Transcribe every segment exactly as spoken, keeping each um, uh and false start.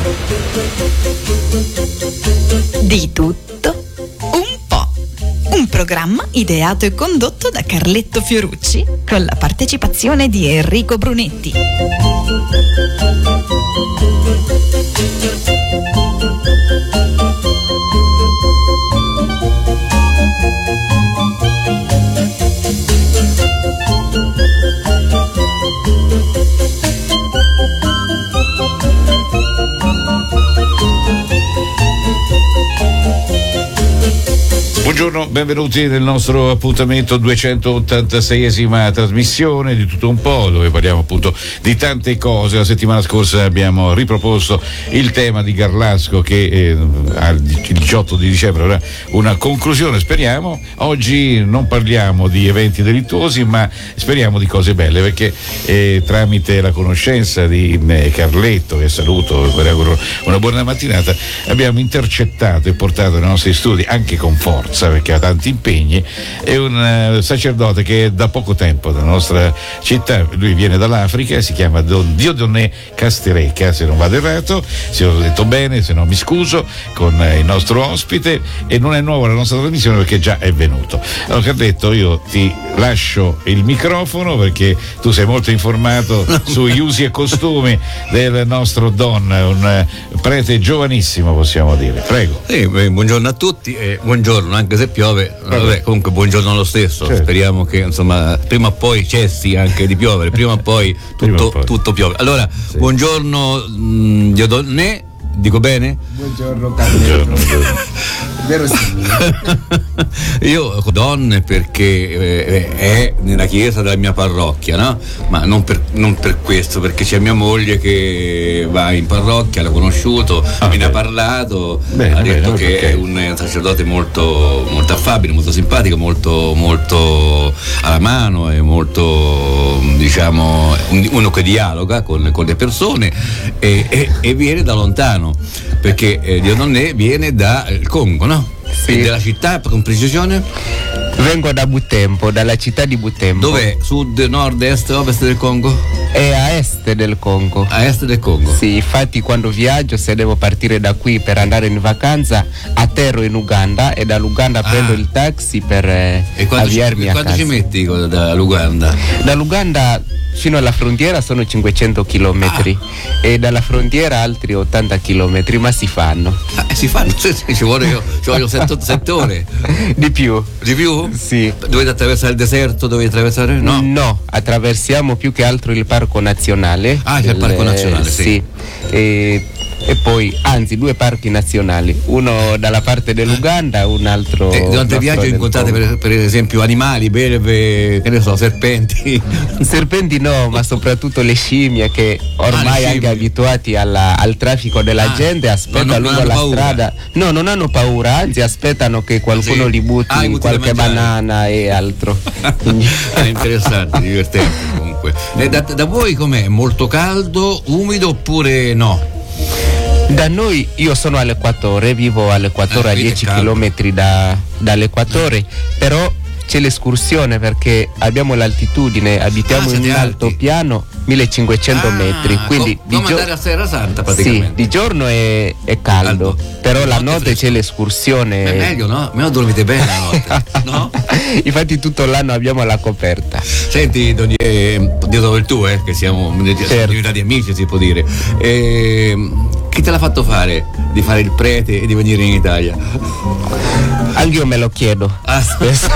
Di tutto un po'. Un programma ideato e condotto da Carletto Fiorucci con la partecipazione di Enrico Brunetti. Buongiorno, benvenuti nel nostro appuntamento duecentottantaseiesima trasmissione di Tutto un po', dove parliamo appunto di tante cose. La settimana scorsa abbiamo riproposto il tema di Garlasco che eh, il diciotto di dicembre avrà una conclusione, speriamo. Oggi non parliamo di eventi delittuosi, ma speriamo di cose belle, perché eh, tramite la conoscenza di eh, Carletto, che saluto, vi auguro una buona mattinata, abbiamo intercettato e portato nei nostri studi, anche con forza perché ha tanti impegni, è un uh, sacerdote che è da poco tempo nella nostra città. Lui viene dall'Africa, si chiama Don Dieudonné Casterecca, se non vado errato, se ho detto bene, se no mi scuso, con uh, il nostro ospite, e non è nuovo la nostra trasmissione perché già è venuto. Allora, Carletto, io ti lascio il microfono perché tu sei molto informato sugli usi e costumi del nostro Don, un uh, prete giovanissimo, possiamo dire. Prego. Sì, beh, buongiorno a tutti e buongiorno, anche se piove, vabbè, comunque buongiorno lo stesso. Certo. Speriamo che insomma prima o poi cessi anche di piovere, prima o poi tutto, prima o poi. tutto piove. Allora, sì. Buongiorno mh, Dieudonné, dico bene? Buongiorno Carletto. Vero simile. Io Don perché eh, è nella chiesa della mia parrocchia, no? Ma non per, non per questo, perché c'è mia moglie che va in parrocchia, l'ha conosciuto, ah, me ne ha parlato, bene, ha detto bene, che perché? È un sacerdote molto, molto affabile, molto simpatico, molto, molto alla mano e molto, diciamo, uno che dialoga con, con le persone e, e, e viene da lontano, perché eh, Dieudonné viene dal Congo, no? Sì. Della città, con precisione? Vengo da Butembo, dalla città di Butembo. Dov'è? Sud, nord, est, ovest del Congo? È a est del Congo. A est del Congo? Sì, infatti quando viaggio, se devo partire da qui per andare in vacanza, atterro in Uganda e dall'Uganda ah. prendo il taxi per eh, avviarmi ci, a quanto casa. Quanto ci metti dall'Uganda? Dall'Uganda fino alla frontiera sono cinquecento chilometri ah. e dalla frontiera altri ottanta chilometri, ma si fanno. Ah, si fanno? Ci vuole, ci vogliono sette ore. Di più. Di più? Sì. Dovete attraversare il deserto? Dovete attraversare? No. No, attraversiamo più che altro il parco nazionale. Ah, c'è il parco nazionale, sì. Sì. E, e poi, anzi, due parchi nazionali, uno dalla parte dell'Uganda, un altro. E durante il viaggio incontrate per, per esempio animali, belve, che ne so, serpenti? Serpenti no, ma soprattutto le scimmie che ormai ah, anche abituati alla, al traffico della ah, gente aspettano lungo la paura. strada. No, non hanno paura, anzi aspettano che qualcuno sì. li butti ah, qualche banana e altro. È interessante, divertente comunque. E da, da voi com'è? Molto caldo, umido oppure no? Da noi, io sono all'equatore, vivo all'equatore, eh, a dieci chilometri da, dall'equatore, però c'è l'escursione perché abbiamo l'altitudine, abitiamo ah, in un altopiano, millecinquecento ah, metri, quindi com- come gio- andare a Serra Santa praticamente. Sì, di giorno è, è caldo, caldo, però la notte fresco. C'è l'escursione. È meglio, no? Meno dormite bene la notte, no? Infatti tutto l'anno abbiamo la coperta. Senti, Don eh, dove il tuo, eh, che siamo certo. diventati amici, si può dire. Eh, chi te l'ha fatto fare di fare il prete e di venire in Italia? Anche io me lo chiedo ah. spesso.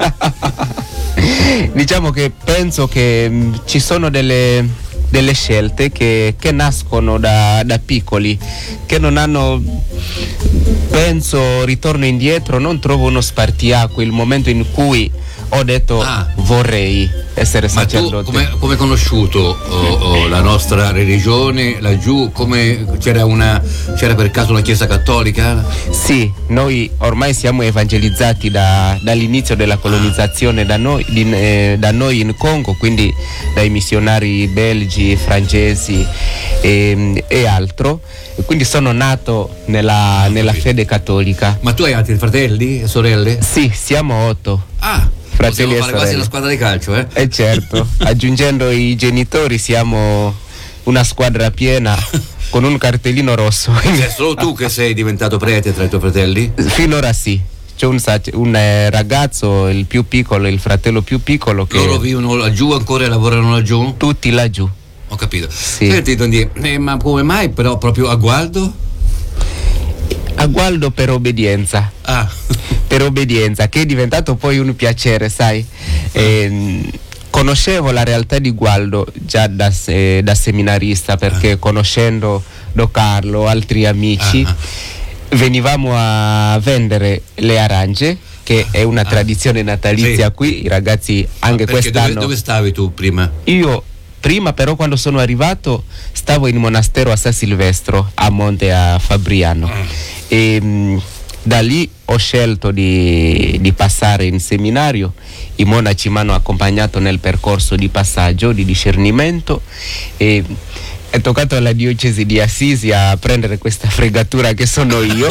Diciamo che penso che mh, ci sono delle, delle scelte che, che nascono da, da piccoli, che non hanno, penso, ritorno indietro, non trovo uno spartiacque, il momento in cui ho detto ah. vorrei essere Ma sacerdote. Tu come, come conosciuto oh, oh, la nostra religione laggiù? Come, c'era una c'era per caso una chiesa cattolica? Sì, noi ormai siamo evangelizzati da, dall'inizio della colonizzazione da noi, di, eh, da noi in Congo, quindi dai missionari belgi, francesi e, e altro, e quindi sono nato nella, ah, nella fede cattolica. Ma tu hai altri fratelli e sorelle? Sì, siamo otto. Ah, fratelli possiamo fare quasi una squadra di calcio, eh? Eh certo, aggiungendo i genitori siamo una squadra piena con un cartellino rosso. Sei solo tu che sei diventato prete tra i tuoi fratelli? Finora sì. C'è un, un eh, ragazzo, il più piccolo, il fratello più piccolo che... Loro vivono laggiù ancora e lavorano laggiù? Tutti laggiù. Ho capito. Sì. Senti, Dondie, eh, ma come mai però proprio a Gualdo? A Gualdo per obbedienza. Ah. Per obbedienza, che è diventato poi un piacere, sai. Eh, conoscevo la realtà di Gualdo già da, eh, da seminarista, perché ah. conoscendo Don Carlo, altri amici, ah. venivamo a vendere le arance, che è una ah. tradizione natalizia sì. qui. I ragazzi anche quest'anno... Dove, dove stavi tu prima? Io prima, però, quando sono arrivato stavo in monastero a San Silvestro, a Monte a Fabriano. Mm. E mh, da lì ho scelto di, di passare in seminario. I monaci mi hanno accompagnato nel percorso di passaggio, di discernimento, e è toccato alla diocesi di Assisi a prendere questa fregatura che sono io.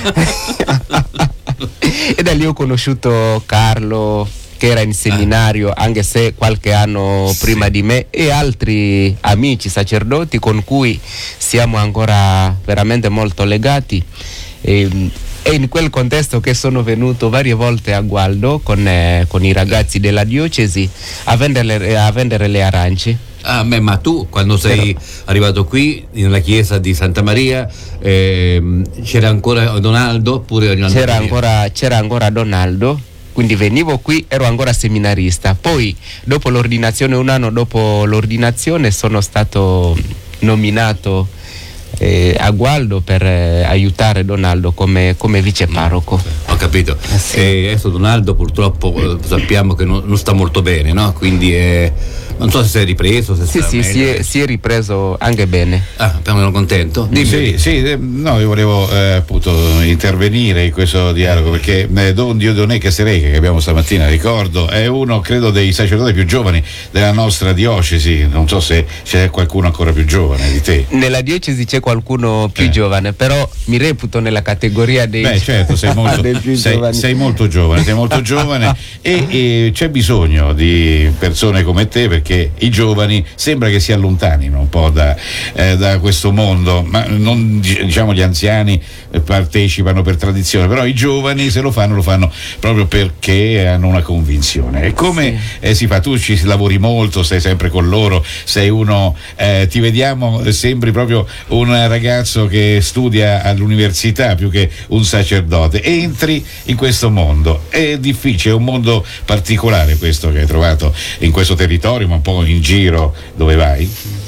E da lì ho conosciuto Carlo, che era in seminario, anche se qualche anno sì. prima di me, e altri amici sacerdoti con cui siamo ancora veramente molto legati. E, è in quel contesto che sono venuto varie volte a Gualdo con, eh, con i ragazzi della diocesi a vendere, a vendere le arance. Ah, beh, ma tu quando sei Però... arrivato qui nella chiesa di Santa Maria ehm, c'era ancora Donaldo? Oppure c'era ancora, c'era ancora Donaldo. Quindi venivo qui, ero ancora seminarista. Poi dopo l'ordinazione, un anno dopo l'ordinazione, sono stato nominato eh, a Gualdo per eh, aiutare Donaldo come, come vice parroco. Ho capito. Eh sì. E adesso Donaldo purtroppo eh, sappiamo che non, non sta molto bene, no? Quindi eh, non so se si è ripreso. Se sì, sì, si è, si è ripreso anche bene. Ah, sono contento. Dimmi. Sì, sì, eh, no, io volevo eh, appunto intervenire in questo dialogo, perché eh, Don Dieudonné Casterecchia, che abbiamo stamattina, ricordo, è uno, credo, dei sacerdoti più giovani della nostra diocesi. Non so se c'è qualcuno ancora più giovane di te. Nella diocesi c'è qualcuno più eh. giovane, però mi reputo nella categoria dei... Beh, certo, sei molto, sei, sei molto giovane, sei molto giovane e, e c'è bisogno di persone come te, perché i giovani sembra che si allontanino un po' da, eh, da questo mondo, ma non, diciamo, gli anziani partecipano per tradizione, però i giovani, se lo fanno, lo fanno proprio perché hanno una convinzione. E come sì. eh, si fa? Tu ci lavori molto, stai sempre con loro, sei uno, eh, ti vediamo, sembri proprio un ragazzo che studia all'università più che un sacerdote. Entri in questo mondo, è difficile, è un mondo particolare questo che hai trovato in questo territorio, ma un po' in giro dove vai?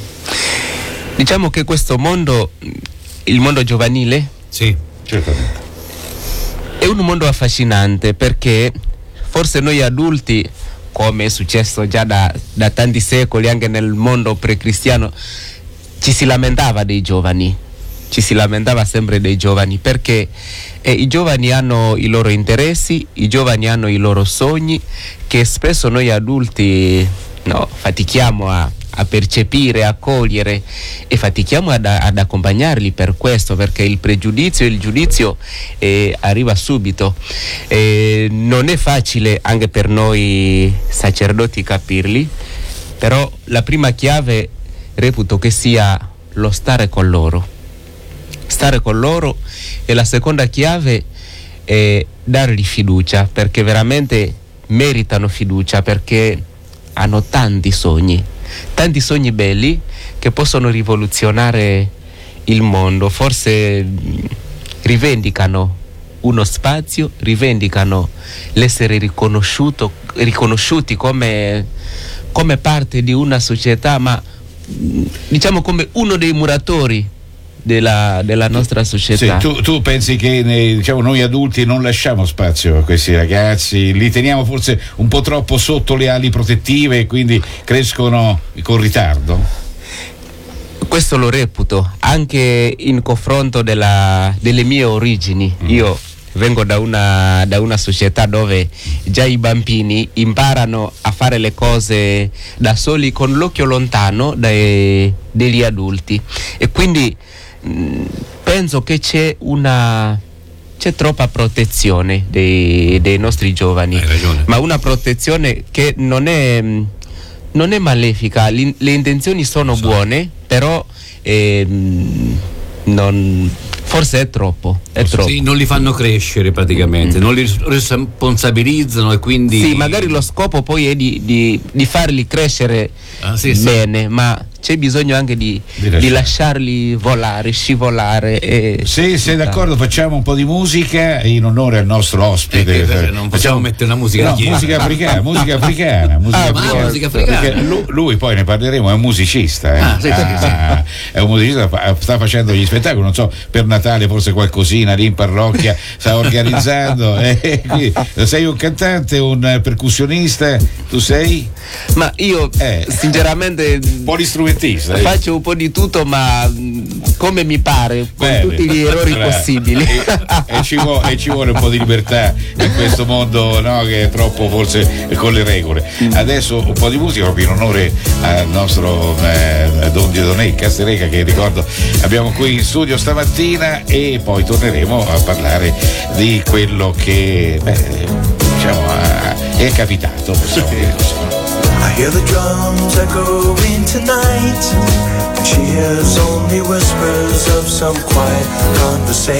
Diciamo che questo mondo, il mondo giovanile, sì, certamente, è un mondo affascinante, perché forse noi adulti, come è successo già da, da tanti secoli anche nel mondo precristiano, ci si lamentava dei giovani, ci si lamentava sempre dei giovani, perché eh, i giovani hanno i loro interessi, i giovani hanno i loro sogni, che spesso noi adulti no, fatichiamo a, a percepire, a cogliere, e fatichiamo ad, ad accompagnarli per questo, perché il pregiudizio e il giudizio eh, arriva subito. Eh, non è facile anche per noi sacerdoti capirli, però la prima chiave reputo che sia lo stare con loro. Stare con loro, e la seconda chiave è dargli fiducia, perché veramente meritano fiducia, perché hanno tanti sogni, tanti sogni belli che possono rivoluzionare il mondo. Forse rivendicano uno spazio, rivendicano l'essere riconosciuto, riconosciuti come, come parte di una società, ma diciamo come uno dei muratori della, della nostra società. Sì, tu, tu pensi che ne, diciamo, noi adulti non lasciamo spazio a questi ragazzi, li teniamo forse un po' troppo sotto le ali protettive e quindi crescono con ritardo? Questo lo reputo, anche in confronto della, delle mie origini. Mm. Io vengo da una, da una società dove già i bambini imparano a fare le cose da soli, con l'occhio lontano dai, degli adulti, e quindi mh, penso che c'è una c'è troppa protezione dei, dei nostri giovani. Hai ragione. Ma una protezione che non è non è malefica. Le, le intenzioni sono so. buone, però ehm, non, forse è troppo, è troppo. Sì, non li fanno crescere praticamente, mm. non li responsabilizzano e quindi... Sì, magari lo scopo poi è di, di, di farli crescere ah, sì, bene, sì. ma c'è bisogno anche di, di, di lasciarli volare, scivolare. E se sei d'accordo facciamo un po' di musica in onore al nostro ospite. Eh, eh, non possiamo mettere una musica no, chiesa. musica africana, musica africana, musica ah, africana. musica africana. Perché lui, lui poi ne parleremo, è un musicista, eh. ah, sì, ah, sì, sì. È un musicista, sta facendo gli spettacoli, non so, per Natale forse qualcosina lì in parrocchia sta organizzando. Eh, qui, sei un cantante, un percussionista, tu sei? Ma io eh. sinceramente polistrumentista, faccio un po' di tutto, ma come mi pare, con Bene. tutti gli errori Bravo. possibili. E, e, ci vuole, e ci vuole un po' di libertà in questo mondo, no, che è troppo forse con le regole. Adesso un po' di musica proprio in onore al nostro eh, Don Dieudonné Castereca, che ricordo abbiamo qui in studio stamattina, e poi torneremo a parlare di quello che beh, diciamo è capitato, possiamo dire così. I hear the drums echoing tonight, and she hears only whispers of some quiet conversation.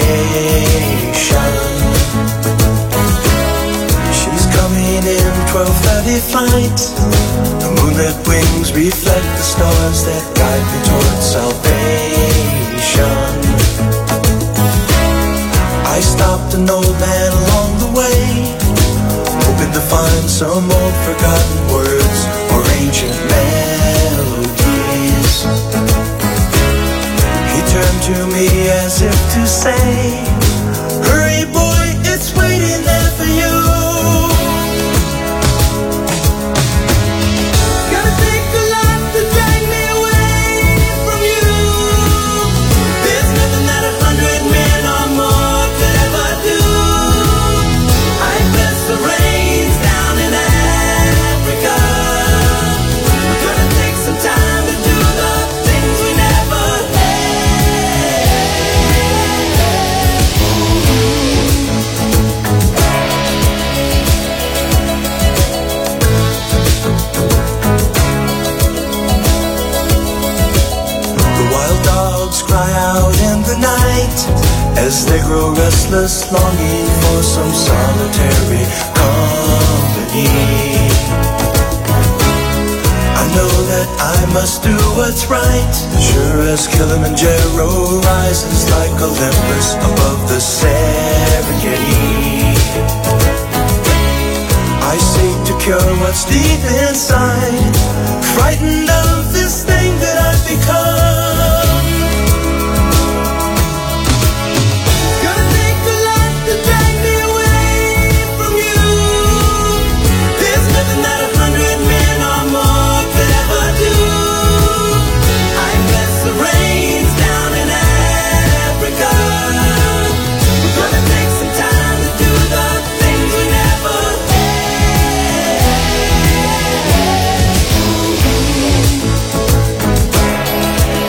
She's coming in twelve thirty flight. The moonlit wings reflect the stars that guide me towards salvation. I stopped an old man along the way, hoping to find some old forgotten words or ancient melodies. He turned to me as if to say, hurry boy, it's waiting there for you. Gonna take a lot to drag me away from you. There's nothing that a hundred men or more could ever do. I bless the rains down in Africa. We're gonna take some time to do the things we never The wild dogs cry out in the night as they grow restless, longing for some solitary company. I know that I must do what's right, sure as Kilimanjaro rises like Olympus above the Serengeti. I seek to cure what's deep inside, frightened of this thing that I've become. Gonna take a lot to drag me away from you. There's nothing that a hundred men or more could ever do. I bless the rains down in Africa. We're gonna take some time to do the things we never had.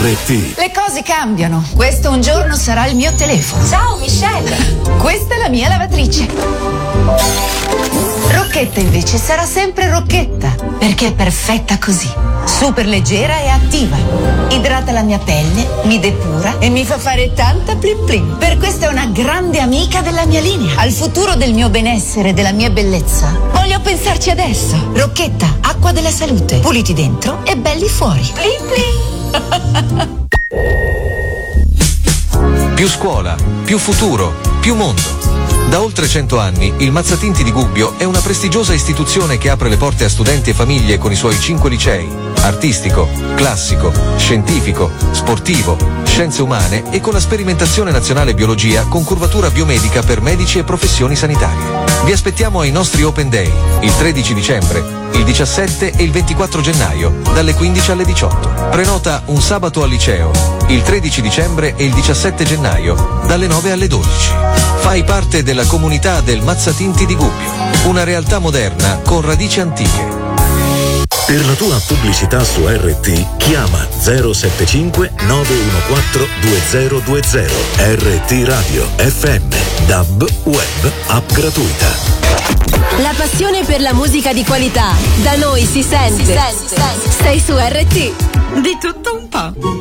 R T. Le cose cambiano. Questo un giorno sarà il mio telefono. Ciao Michelle. Questa è la mia lavatrice. Rocchetta invece sarà sempre Rocchetta, perché è perfetta così. Super leggera e attiva. Idrata la mia pelle, mi depura e mi fa fare tanta plin plin. Per questo è una grande amica della mia linea. Al futuro del mio benessere e della mia bellezza voglio pensarci adesso. Rocchetta, acqua della salute. Puliti dentro e belli fuori. Plin plin. Più scuola, più futuro, più mondo. Da oltre cento anni il Mazzatinti di Gubbio è una prestigiosa istituzione che apre le porte a studenti e famiglie con i suoi cinque licei: artistico, classico, scientifico, sportivo, scienze umane e con la sperimentazione nazionale biologia con curvatura biomedica per medici e professioni sanitarie. Vi aspettiamo ai nostri Open Day il tredici dicembre, il diciassette e il ventiquattro gennaio dalle quindici alle diciotto. Prenota un sabato al liceo il tredici dicembre e il diciassette gennaio dalle nove alle dodici. Fai parte della comunità del Mazzatinti di Gubbio, una realtà moderna con radici antiche. Per la tua pubblicità su R T chiama zero sette cinque nove uno quattro due zero due zero. R T Radio F M, D A B, web, app gratuita. La passione per la musica di qualità da noi si sente. Si sente. Sei su R T. Di tutto un po'.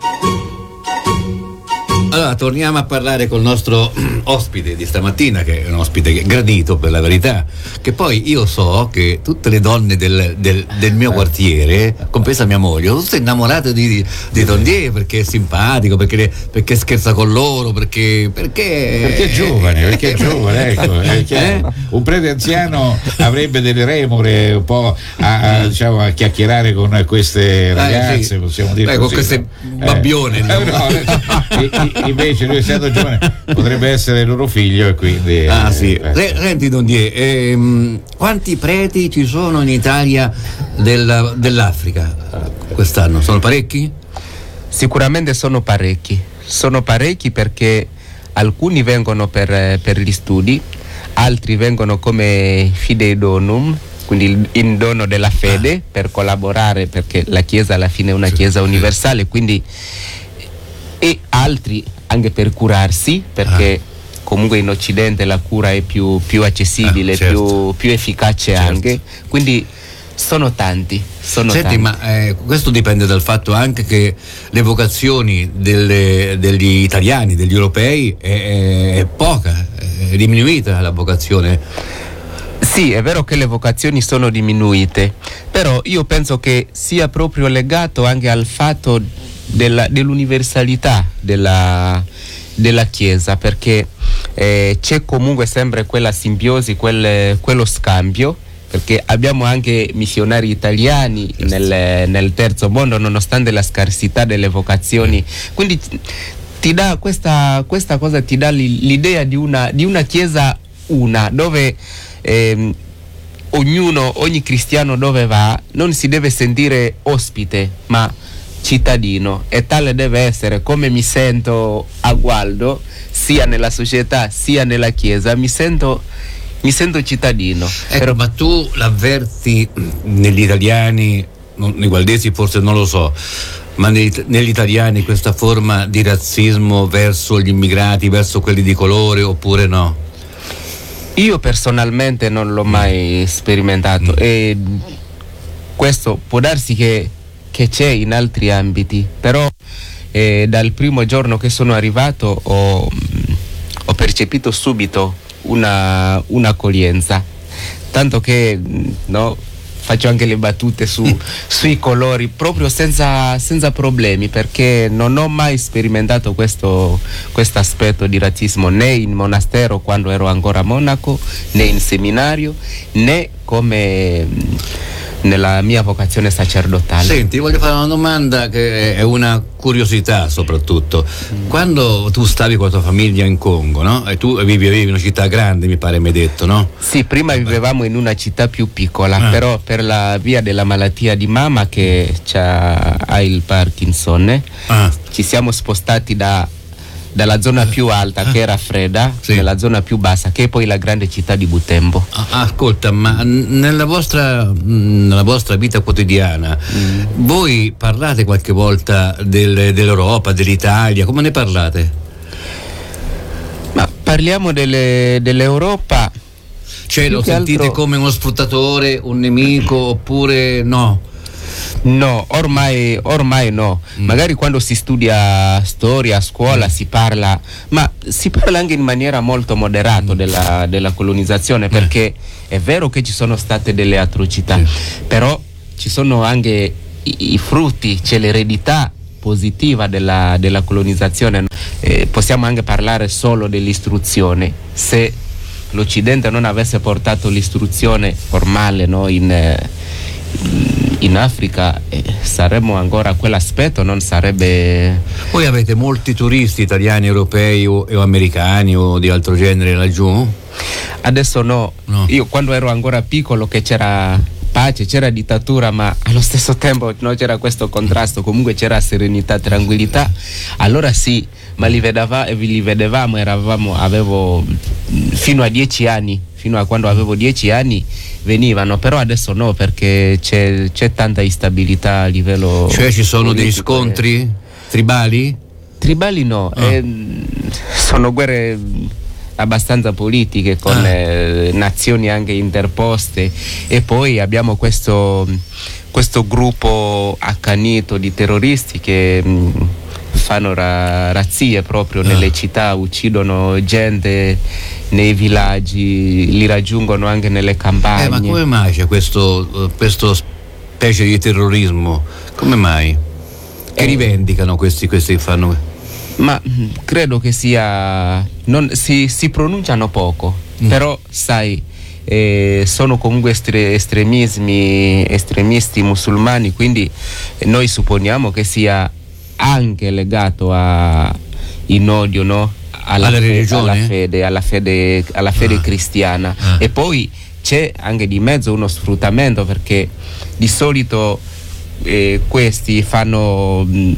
Allora, torniamo a parlare col nostro ospite di stamattina, che è un ospite gradito per la verità, che poi io so che tutte le donne del, del, del mio quartiere, compresa mia moglie, sono tutte innamorate di, di Tondier perché è simpatico, perché, perché scherza con loro, perché... Perché, perché è giovane, perché è giovane, ecco. È chiaro. Eh? Un prete anziano avrebbe delle remore un po' a, a, diciamo, a chiacchierare con queste ragazze, eh, sì. Possiamo dire Beh, così. Con queste babbione. Eh, no, no, invece lui essendo giovane potrebbe essere il loro figlio e quindi ah eh, sì eh. Senti Tondier, ehm, quanti preti ci sono in Italia del, dell'Africa quest'anno? Sono parecchi? Sicuramente sono parecchi sono parecchi perché alcuni vengono per, per gli studi, altri vengono come fidei donum, quindi in dono della fede, ah. per collaborare, perché la Chiesa alla fine è una sì, Chiesa universale, quindi, e altri anche per curarsi, perché ah. comunque in Occidente la cura è più, più accessibile, ah, certo. più, più efficace, certo. anche, quindi sono tanti. Sono Senti, tanti. ma eh, questo dipende dal fatto anche che le vocazioni delle, degli italiani, degli europei è, è poca, è diminuita la vocazione. Sì, è vero che le vocazioni sono diminuite, però io penso che sia proprio legato anche al fatto della, dell'universalità della, della Chiesa, perché eh, c'è comunque sempre quella simbiosi, quel, quello scambio, perché abbiamo anche missionari italiani nel, nel terzo mondo, nonostante la scarsità delle vocazioni, quindi ti dà questa, questa cosa ti dà l'idea di una, di una Chiesa una, dove eh, ognuno, ogni cristiano dove va non si deve sentire ospite ma cittadino, e tale deve essere. Come mi sento a Gualdo, sia nella società sia nella Chiesa, mi sento mi sento cittadino. Ecco, però, ma tu l'avverti negli italiani, non, nei gualdesi forse non lo so, ma negli, negli italiani questa forma di razzismo verso gli immigrati, verso quelli di colore, oppure no? Io personalmente non l'ho mai sperimentato, mm. e questo può darsi che, che c'è in altri ambiti, però eh, dal primo giorno che sono arrivato ho, ho percepito subito una un'accoglienza, tanto che no, faccio anche le battute su, sui colori proprio senza, senza problemi, perché non ho mai sperimentato questo questo aspetto di razzismo, né in monastero quando ero ancora monaco, né in seminario, né come nella mia vocazione sacerdotale. Senti, voglio fare una domanda che è una curiosità soprattutto. Mm. Quando tu stavi con la tua famiglia in Congo, no? E tu vivi, vivi in una città grande, mi pare mi hai detto, no? Sì, prima vivevamo in una città più piccola, ah. però per la via della malattia di mamma che c'ha, ha il Parkinson, ah. ci siamo spostati da dalla zona più alta che era Fredda, Sì. nella zona più bassa che è poi la grande città di Butembo. Ah, ascolta, ma nella vostra, mh, nella vostra vita quotidiana Mm. voi parlate qualche volta del- dell'Europa, dell'Italia, come ne parlate? Ma parliamo delle- dell'Europa. Cioè Più lo che sentite altro- come uno sfruttatore, un nemico, oppure no? No, ormai, ormai no. Mm. Magari quando si studia storia a scuola si parla, ma si parla anche in maniera molto moderata della, della colonizzazione, perché è vero che ci sono state delle atrocità, però ci sono anche i, i frutti, c'è l'eredità positiva della, della colonizzazione. Eh, possiamo anche parlare solo dell'istruzione. Se l'Occidente non avesse portato l'istruzione formale, no, in, eh, in Africa, eh, saremmo ancora a quell'aspetto, non sarebbe. Voi avete molti turisti italiani, europei o, o americani o di altro genere laggiù? Adesso no. No. Io quando ero ancora piccolo, che c'era pace, c'era dittatura, ma allo stesso tempo non c'era questo contrasto, comunque c'era serenità, tranquillità, allora sì, ma li, vedeva, li vedevamo, eravamo, avevo mh, fino a dieci anni, fino a quando avevo dieci anni venivano, però adesso no, perché c'è, c'è tanta instabilità a livello Cioè ci sono dei politico e- scontri tribali? Tribali no, Ah. eh, sono guerre abbastanza politiche con Ah. eh, nazioni anche interposte, e poi abbiamo questo, questo gruppo accanito di terroristi che mh, fanno ra- razzie proprio Ah. nelle città, uccidono gente nei villaggi, li raggiungono anche nelle campagne. Eh, ma come mai c'è questo, eh, questo specie di terrorismo? Come mai? Che Eh. rivendicano questi, questi che fanno? Ma mh, credo che sia. Non, si, si pronunciano poco, Mm. però sai, eh, sono comunque estre- estremismi, estremisti musulmani, quindi eh, noi supponiamo che sia anche legato a in odio, no? Alla, Alla fe- religione? alla fede, alla fede, alla fede Ah. cristiana. Ah. E poi c'è anche di mezzo uno sfruttamento, perché di solito eh, questi fanno. Mh,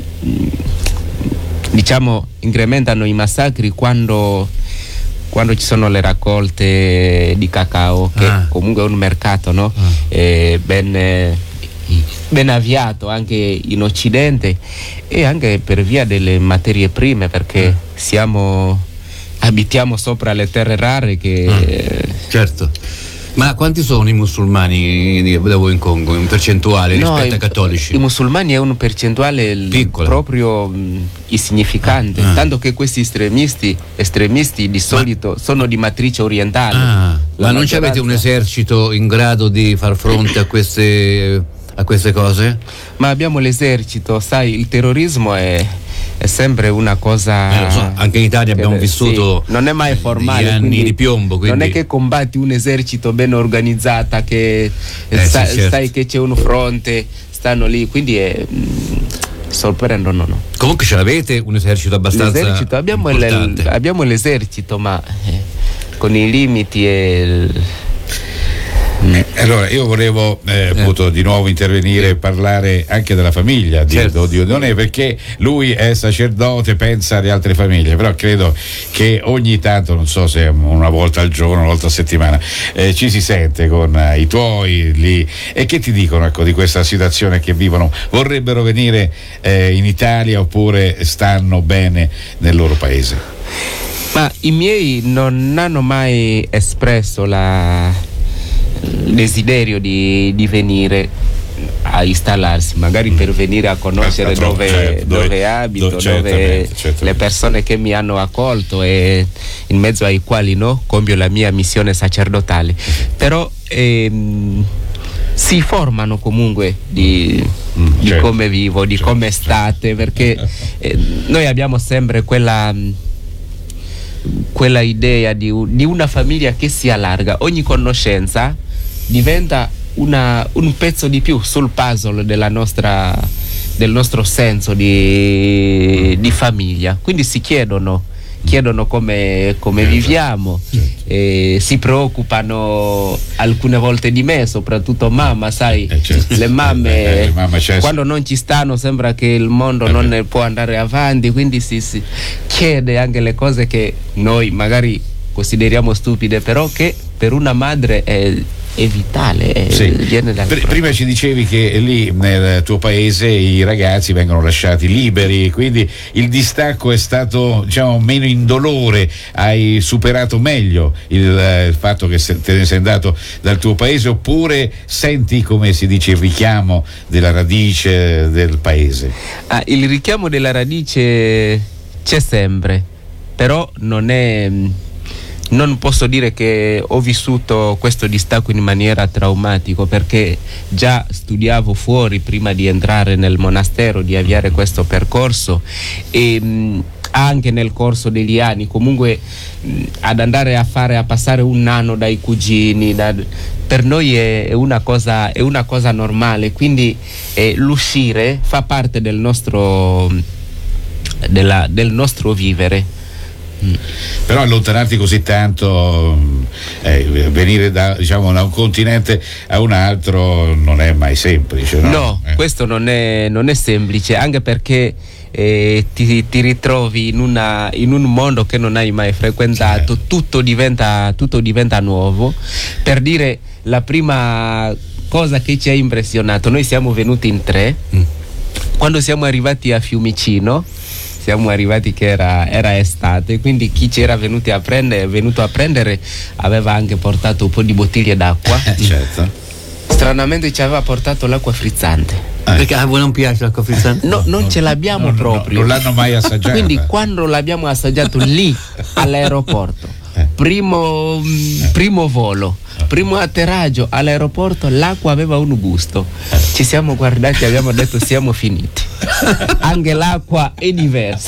diciamo, incrementano i massacri quando, quando ci sono le raccolte di cacao, che Ah. comunque è un mercato, no? Ah. Eh, ben, eh, ben avviato anche in Occidente, e anche per via delle materie prime, perché Ah. siamo abitiamo sopra le terre rare che Ah. eh, Certo. Ma quanti sono i musulmani di- da voi in Congo, in percentuale no, rispetto i, ai cattolici? i musulmani è un percentuale l- Piccola. proprio mh, insignificante, Ah. tanto che questi estremisti estremisti di solito sono di matrice orientale. Ah, La ma non ci avete un maggioranza- esercito in grado di far fronte a queste, a queste cose? Ma abbiamo l'esercito, sai, il terrorismo è, è sempre una cosa. Eh, lo so, anche in Italia che- abbiamo sì, vissuto non è mai formale, degli anni quindi di piombo, quindi- non è che combatti un esercito ben organizzata che Eh, sa- sì, certo. sai che c'è un fronte, stanno lì, quindi è mh, sorprendo, no, no. Comunque ce l'avete un esercito abbastanza L'esercito, abbiamo, il- importante. abbiamo l'esercito, ma eh, con i limiti e il- Eh, allora io volevo eh, appunto di nuovo intervenire e parlare anche della famiglia di, Certo. di Dieudonné, perché lui è sacerdote, pensa alle altre famiglie, però credo che ogni tanto, non so se una volta al giorno, una volta a settimana, eh, ci si sente con eh, i tuoi lì, e che ti dicono, ecco, di questa situazione che vivono? Vorrebbero venire eh, in Italia oppure stanno bene nel loro paese? Ma i miei non hanno mai espresso la il desiderio di, di venire a installarsi, magari per venire a conoscere Ah, dove, certo, dove, dove- abito, dove- dove certamente, certamente. le persone che mi hanno accolto e in mezzo ai quali, no, compio la mia missione sacerdotale. Però ehm, si formano comunque di, Mm, di certo. come vivo, di Certo, come state, perché eh, noi abbiamo sempre quella quella idea di, u- di una famiglia che si allarga, ogni conoscenza diventa una- un pezzo di più sul puzzle della nostra, del nostro senso di, di famiglia, quindi si chiedono chiedono come, come certo. viviamo, certo. E si preoccupano alcune volte di me, soprattutto mamma, sai, eh, certo. le mamme eh, mamma quando non ci stanno sembra che il mondo eh, non ne può andare avanti, quindi si, si chiede anche le cose che noi magari consideriamo stupide, però che per una madre è, è vitale, è, sì. viene dal Pr- prima ci dicevi che lì nel tuo paese i ragazzi vengono lasciati liberi, quindi il distacco è stato, diciamo, meno indolore, hai superato meglio il, il fatto che se, te ne sei andato dal tuo paese, oppure senti, come si dice, il richiamo della radice del paese? Ah, il richiamo della radice c'è sempre, però non è... non posso dire che ho vissuto questo distacco in maniera traumatica, perché già studiavo fuori prima di entrare nel monastero, di avviare questo percorso, e mh, anche nel corso degli anni comunque mh, ad andare a fare a passare un anno dai cugini, da, per noi è, è una cosa è una cosa normale, quindi eh, l'uscire fa parte del nostro della, del nostro vivere. Però allontanarti così tanto, eh, venire da, diciamo, da un continente a un altro non è mai semplice, no? No, eh. questo non è, non è semplice, anche perché eh, ti, ti ritrovi in, una, in un mondo che non hai mai frequentato, certo. tutto diventa, tutto diventa nuovo. Per dire, la prima cosa che ci ha impressionato, noi siamo venuti in tre, mm. quando siamo arrivati a Fiumicino, siamo arrivati che era, era estate, quindi chi c'era venuto a prendere, venuto a prendere aveva anche portato un po' di bottiglie d'acqua. Eh, certo. Stranamente ci aveva portato l'acqua frizzante. Eh. Perché a voi non piace l'acqua frizzante? No, non ce l'abbiamo no, no, proprio. No, non l'hanno mai assaggiata. Quindi quando l'abbiamo assaggiato lì all'aeroporto, eh. primo, eh. primo volo, primo atterraggio all'aeroporto, l'acqua aveva un gusto. Ci siamo guardati e abbiamo detto siamo finiti. Anche l'acqua è diversa.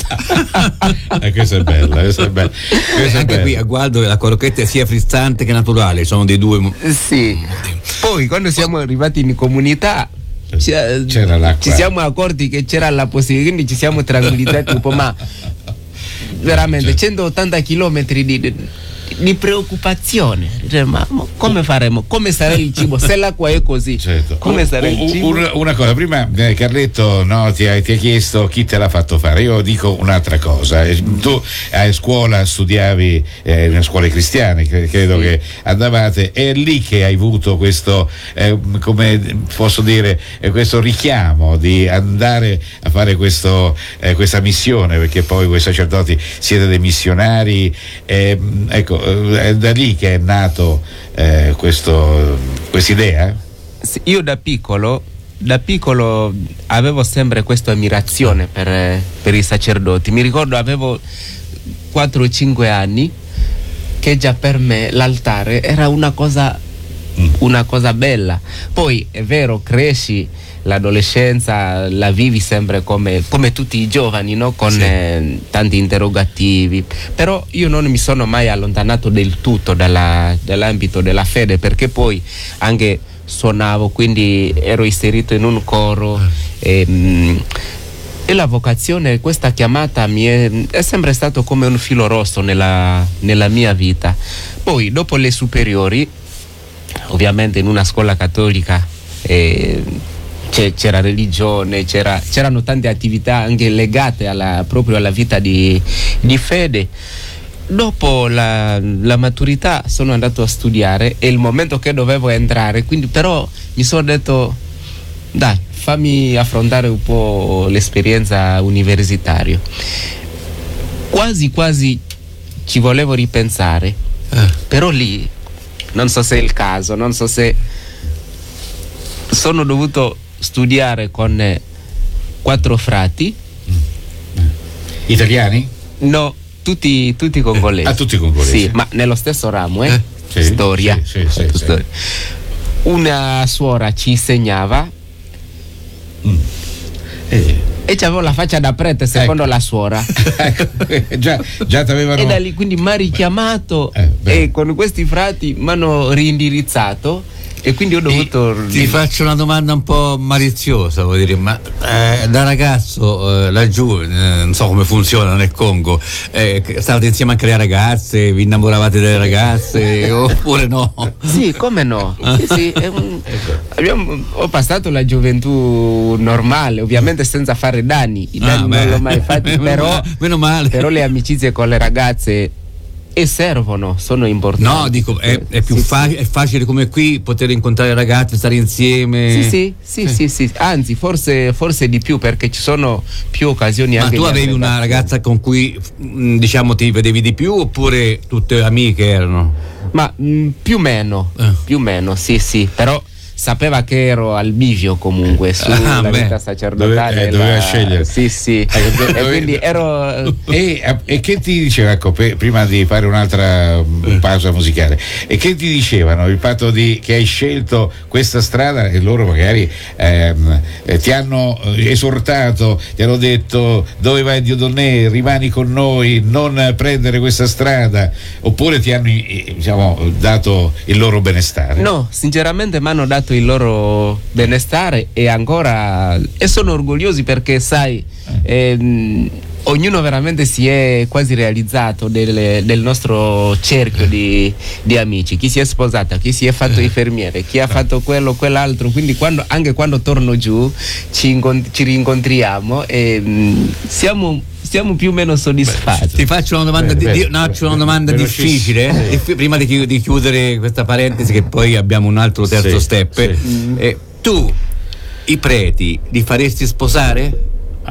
Eh, questa è bella, questa è bella. Questa Anche è bella. qui a Gualdo la crocchetta è sia frizzante che naturale, sono dei due. Sì. Poi quando siamo arrivati in comunità ci, c'era l'acqua. Ci siamo accorti che c'era la possibilità, quindi ci siamo tranquillizzati un po', ma veramente centottanta chilometri di, di preoccupazione, ma come faremo? Come sarà il cibo? Se l'acqua è così, certo. come sarà il un, cibo? Un, una cosa, prima eh, Carletto no, ti, ha, ti ha chiesto chi te l'ha fatto fare, io dico un'altra cosa. Tu a scuola studiavi eh, in scuole cristiane, credo sì. che andavate, è lì che hai avuto questo, eh, come posso dire, eh, questo richiamo di andare a fare questo, eh, questa missione, perché poi voi sacerdoti siete dei missionari, eh, ecco, è da lì che è nato eh, questo quest'idea? Sì, io da piccolo da piccolo avevo sempre questa ammirazione per, per i sacerdoti. Mi ricordo avevo quattro o cinque anni, che già per me l'altare era una cosa mm. una cosa bella. Poi è vero, cresci, l'adolescenza la vivi sempre come, come tutti i giovani, no? Con sì. eh, tanti interrogativi, però io non mi sono mai allontanato del tutto dalla, dall'ambito della fede, perché poi anche suonavo, quindi ero inserito in un coro e, mh, e la vocazione, questa chiamata mi è, è sempre stato come un filo rosso nella, nella mia vita. Poi dopo le superiori, ovviamente in una scuola cattolica, eh, c'era religione, c'era, c'erano tante attività anche legate alla, proprio alla vita di, di fede. Dopo la, la maturità sono andato a studiare, è il momento che dovevo entrare, quindi però mi sono detto dai, fammi affrontare un po' l'esperienza universitaria. Quasi quasi ci volevo ripensare, eh. però lì non so se è il caso, non so se sono dovuto studiare con eh, quattro frati. Italiani? No, tutti, tutti congolesi. Ah, tutti congolesi? Sì, ma nello stesso ramo, eh? eh sì, storia. Sì, sì, sì, storia. sì. Una suora ci insegnava mm. eh. e c'avevo la faccia da prete secondo ecco. la suora. ecco. già, già t'avevano... E da lì quindi mi ha richiamato eh, e con questi frati mi hanno rindirizzato e quindi ho dovuto ti, ti faccio una domanda un po' maliziosa, vuol dire, ma eh, da ragazzo eh, laggiù eh, non so come funziona nel Congo, eh, stavate insieme anche le ragazze, vi innamoravate delle ragazze oppure no? Sì, come no? Sì, sì, è un, abbiamo, ho passato la gioventù normale, ovviamente senza fare danni, i danni ah, non l'ho mai fatti, meno però, male, meno male. però le amicizie con le ragazze e servono, sono importanti. No, dico, è, è più sì, fa- sì. è facile come qui poter incontrare ragazze, stare insieme. Sì, sì, sì, sì, sì, sì. Anzi, forse, forse di più, perché ci sono più occasioni. Ma anche tu di avevi una arredazione. ragazza con cui mh, diciamo ti vedevi di più oppure tutte amiche erano? Ma mh, più o meno, Eh. più o meno, sì, sì, però sapeva che ero al bivio comunque sulla Ah, beh. vita sacerdotale. Dove- eh, doveva la- scegliere. Sì, sì. E quindi ero. E, e che ti diceva, ecco, pe- prima di fare un'altra mm, pausa musicale, e che ti dicevano il fatto di che hai scelto questa strada e loro magari ehm, eh, ti hanno eh, esortato, ti hanno detto dove vai Dio Donnè, rimani con noi, non prendere questa strada, oppure ti hanno eh, diciamo dato il loro benestare? No, sinceramente mi hanno dato il loro benestare e ancora e sono orgogliosi perché sai ehm, ognuno veramente si è quasi realizzato del, del nostro cerchio di, di amici, chi si è sposata, chi si è fatto infermiere, chi ha fatto quello, quell'altro, quindi quando, anche quando torno giù ci, incont- ci rincontriamo e mh, siamo siamo più o meno soddisfatti. Ti faccio una domanda, Bene, di, bene, no, faccio una bene, domanda velocissimo. difficile eh? Prima di, chi- di chiudere questa parentesi, che poi abbiamo un altro terzo Sì, step. sì. Eh, tu i preti li faresti sposare?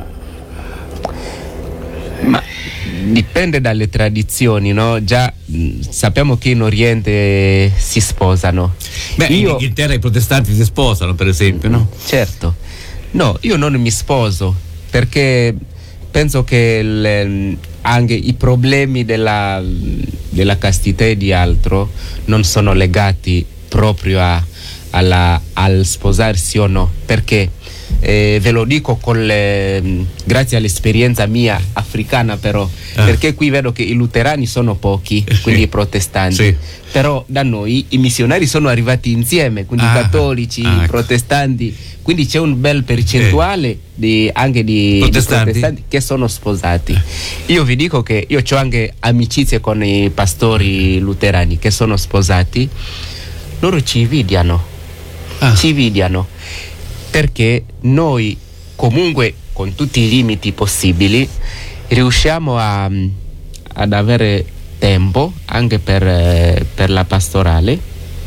Ma dipende dalle tradizioni, no? Già mh, sappiamo che in Oriente si sposano. Beh, in io Inghilterra i protestanti si sposano, per esempio, no? certo. No, io non mi sposo perché penso che il- anche i problemi della, della castità e di altro non sono legati proprio a, alla, al sposarsi o no, perché eh, ve lo dico con le- grazie all'esperienza mia africana però, Ah. perché qui vedo che i luterani sono pochi, quindi i protestanti, Sì. però da noi i missionari sono arrivati insieme, quindi Ah. i cattolici, Ah, i ecco. protestanti, quindi c'è un bel percentuale di, anche di di Protestanti? protestanti che sono sposati. Io vi dico che io ho anche amicizie con i pastori luterani che sono sposati, loro ci invidiano, Ah. ci invidiano perché noi comunque con tutti i limiti possibili riusciamo a, ad avere tempo anche per, eh, per la pastorale,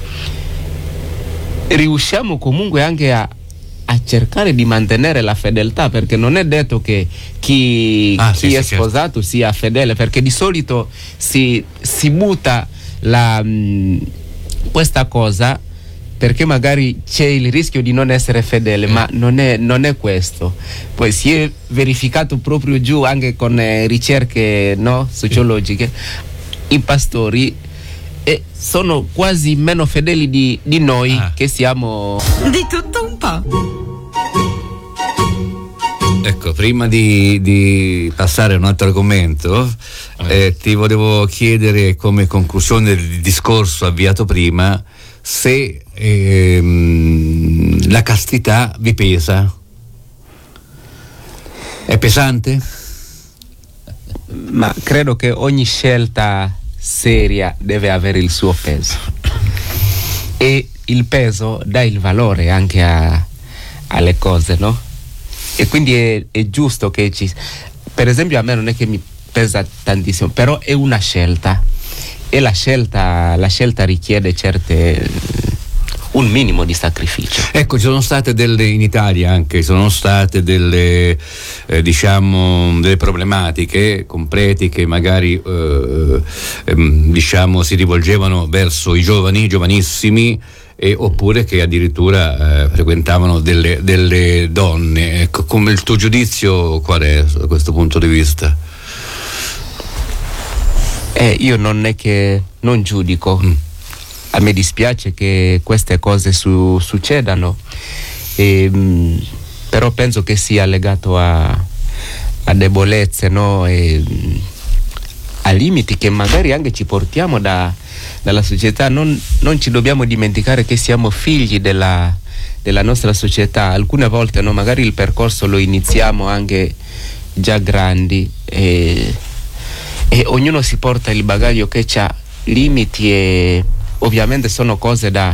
riusciamo comunque anche a, a cercare di mantenere la fedeltà, perché non è detto che chi, Ah, chi sì, è sì, certo. sposato sia fedele, perché di solito si, si butta la, mh, questa cosa perché magari c'è il rischio di non essere fedele, ma non è, non è questo. Poi si è verificato proprio giù anche con eh, ricerche, no, sociologiche, i pastori eh, sono quasi meno fedeli di, di noi Ah. che siamo. Di tutto un po'. Ecco, prima di, di passare a un altro argomento, eh, ti volevo chiedere come conclusione del discorso avviato prima se ehm, la castità vi pesa. È pesante? Ma credo che ogni scelta seria deve avere il suo peso e il peso dà il valore anche a, alle cose, no? E quindi è, è giusto che ci, per esempio a me non è che mi pesa tantissimo, però è una scelta e la scelta, la scelta richiede certe un minimo di sacrificio. Ecco, ci sono state delle, in Italia anche, ci sono state delle, eh, diciamo, delle problematiche con preti che magari, eh, ehm, diciamo, si rivolgevano verso i giovani, giovanissimi, e, oppure che addirittura eh, frequentavano delle, delle donne. Ecco, come il tuo giudizio qual è da questo punto di vista? Eh, io non è che non giudico. Mm. A me dispiace che queste cose su- succedano, e, mh, però penso che sia legato a, a debolezze, no? E, mh, a limiti che magari anche ci portiamo da, dalla società, non, non ci dobbiamo dimenticare che siamo figli della, della nostra società. Alcune volte no, magari il percorso lo iniziamo anche già grandi e, e ognuno si porta il bagaglio che ha limiti e ovviamente sono cose da,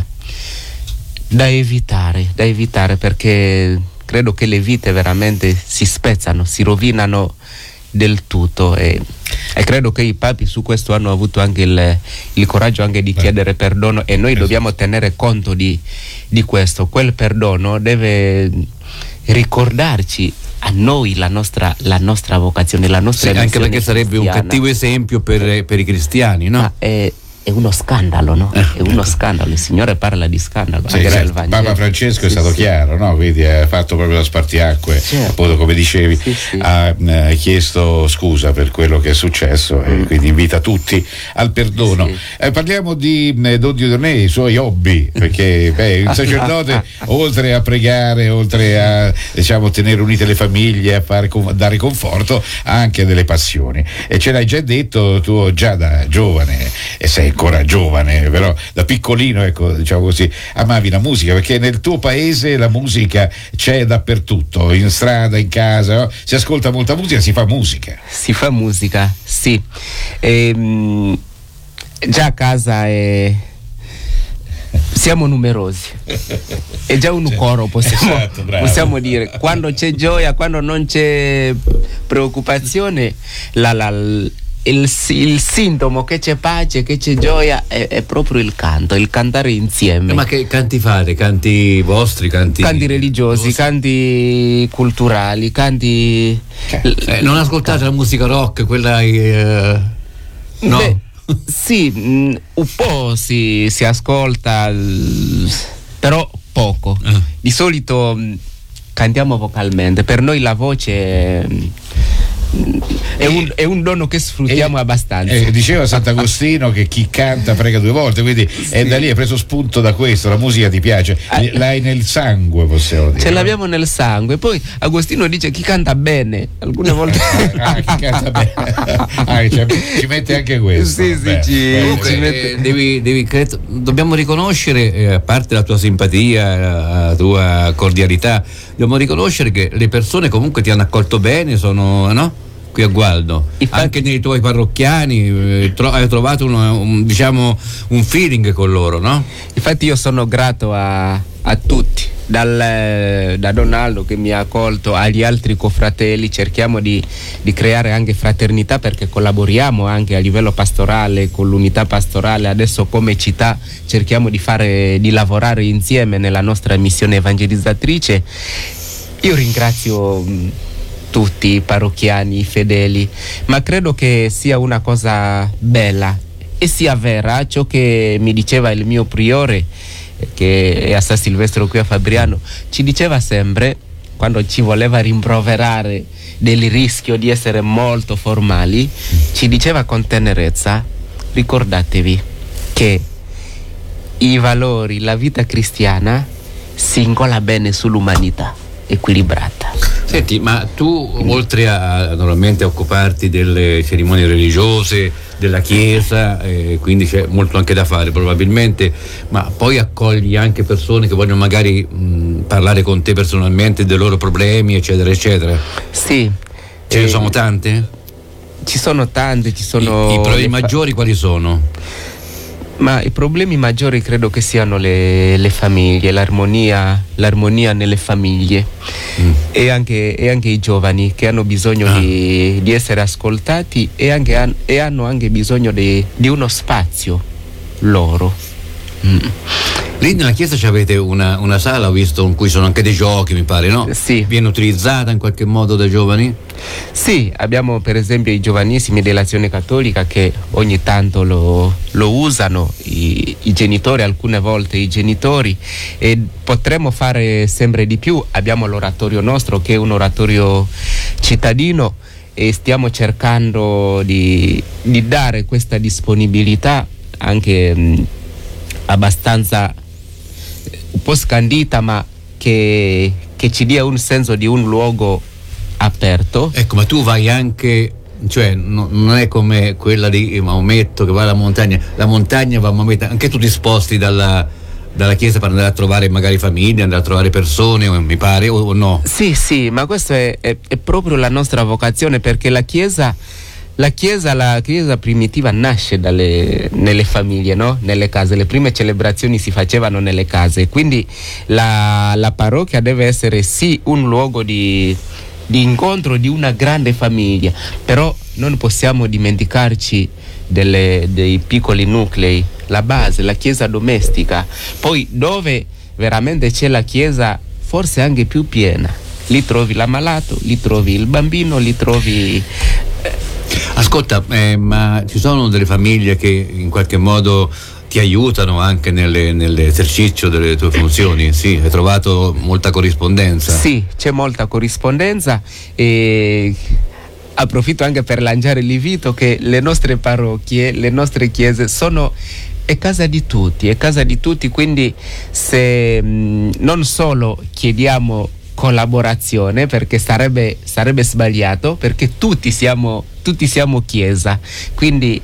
da evitare, da evitare perché credo che le vite veramente si spezzano, si rovinano del tutto e, e credo che i papi su questo hanno avuto anche il, il coraggio anche di chiedere perdono e noi dobbiamo tenere conto di, di questo. Quel perdono deve ricordarci a noi la nostra, la nostra vocazione, la nostra sì, anche perché sarebbe cristiana. Un cattivo esempio per, per i cristiani, no? Ma è, è uno scandalo, no? È uno scandalo, il Signore parla di scandalo. Sì, anche certo. nel Vangelo. Papa Francesco sì, è stato sì. chiaro, no? Quindi ha fatto proprio la spartiacque, certo. appunto come dicevi, sì, sì. ha eh, chiesto scusa per quello che è successo mm. e quindi invita tutti al perdono. Sì. Eh, parliamo di eh, Don Dieudonné, i suoi hobby, perché beh, il sacerdote oltre a pregare, oltre a diciamo tenere unite le famiglie, a fare, a dare conforto, ha anche delle passioni e ce l'hai già detto tu già da giovane e sei ancora giovane, però da piccolino, ecco, diciamo così, amavi la musica, perché nel tuo paese la musica c'è dappertutto, in strada, in casa, no? Si ascolta molta musica, si fa musica. Si fa musica, sì. Ehm, già a casa è... siamo numerosi. È già un coro, possiamo, esatto, possiamo dire. Quando c'è gioia, quando non c'è preoccupazione, la, la, il, il sintomo che c'è pace, che c'è gioia è, è proprio il canto, il cantare insieme. Eh, ma che canti fate? Canti vostri? Canti, canti religiosi, vostri? Canti culturali, canti... Eh, non ascoltate la musica rock, quella... Eh, no? Beh, sì, mh, un po' si, si ascolta, l- però poco. Ah. Di solito mh, cantiamo vocalmente, per noi la voce è, è, un, è un dono che sfruttiamo E- abbastanza. Eh, diceva Sant'Agostino che chi canta prega due volte, quindi è da lì, hai preso spunto da questo, la musica ti piace, Ah. l'hai nel sangue, possiamo dire. Ce l'abbiamo nel sangue. Poi Agostino dice chi canta bene, alcune volte. Ah, chi canta bene. Ah, cioè, ci mette anche questo. Sì, sì, Beh, ci- bene. Comunque, ci mette- eh, devi, devi cre- dobbiamo riconoscere, eh, a parte la tua simpatia, la tua cordialità, dobbiamo riconoscere che le persone comunque ti hanno accolto bene, sono, no? Qui a Gualdo, Infatti- anche nei tuoi parrocchiani, eh, tro- hai trovato una- un, diciamo, un feeling con loro, no? Infatti io sono grato a, a tutti, dal, da Donaldo che mi ha accolto agli altri confratelli, cerchiamo di, di creare anche fraternità perché collaboriamo anche a livello pastorale con l'unità pastorale, adesso come città cerchiamo di fare, di lavorare insieme nella nostra missione evangelizzatrice. Io ringrazio mh, tutti i parrocchiani, i fedeli, ma credo che sia una cosa bella e sia vera ciò che mi diceva il mio priore, che è a San Silvestro qui a Fabriano, ci diceva sempre, quando ci voleva rimproverare del rischio di essere molto formali, ci diceva con tenerezza: ricordatevi che i valori, la vita cristiana si incolla bene sull'umanità equilibrata. Senti, ma tu oltre a naturalmente a occuparti delle cerimonie religiose, della chiesa, eh, quindi c'è molto anche da fare probabilmente, ma poi accogli anche persone che vogliono magari mh, parlare con te personalmente dei loro problemi, eccetera, eccetera. Sì. Ce ne eh, sono tante? Ci sono tante, ci sono... I, i problemi le fa- maggiori quali sono? Ma i problemi maggiori credo che siano le, le famiglie, l'armonia, l'armonia nelle famiglie Mm. e, anche, e anche i giovani che hanno bisogno Ah. di, di essere ascoltati e, anche, han- e hanno anche bisogno di, di uno spazio loro. Mm. Lì nella chiesa avete una, una sala, ho visto, in cui sono anche dei giochi, mi pare, no? Sì. Viene utilizzata in qualche modo dai giovani? Sì, abbiamo per esempio i giovanissimi dell'Azione Cattolica che ogni tanto lo, lo usano, i, i genitori, alcune volte i genitori, e potremmo fare sempre di più. Abbiamo l'oratorio nostro che è un oratorio cittadino e stiamo cercando di, di dare questa disponibilità anche mh, abbastanza un po' scandita, ma che, che ci dia un senso di un luogo aperto. Ecco, ma tu vai anche cioè no, non è come quella di Maometto che va alla montagna, la montagna va a Maometto, anche tu ti sposti dalla, dalla chiesa per andare a trovare magari famiglie, andare a trovare persone, mi pare, o, o no? Sì, sì, ma questa è, è, è proprio la nostra vocazione, perché la chiesa La chiesa, la chiesa primitiva nasce dalle, nelle famiglie, no? Nelle case. Le prime celebrazioni si facevano nelle case, quindi la, la parrocchia deve essere sì un luogo di, di incontro di una grande famiglia, però non possiamo dimenticarci delle, dei piccoli nuclei, la base, la chiesa domestica. Poi dove veramente c'è la chiesa, forse anche più piena, lì trovi l'ammalato, lì trovi il bambino, lì trovi... Ascolta, eh, ma ci sono delle famiglie che in qualche modo ti aiutano anche nelle, nell'esercizio delle tue funzioni? Sì, hai trovato molta corrispondenza? Sì, c'è molta corrispondenza e approfitto anche per lanciare l'invito che le nostre parrocchie, le nostre chiese sono... è casa di tutti, è casa di tutti, quindi se mh, non solo chiediamo collaborazione, perché sarebbe, sarebbe sbagliato, perché tutti siamo, tutti siamo chiesa, quindi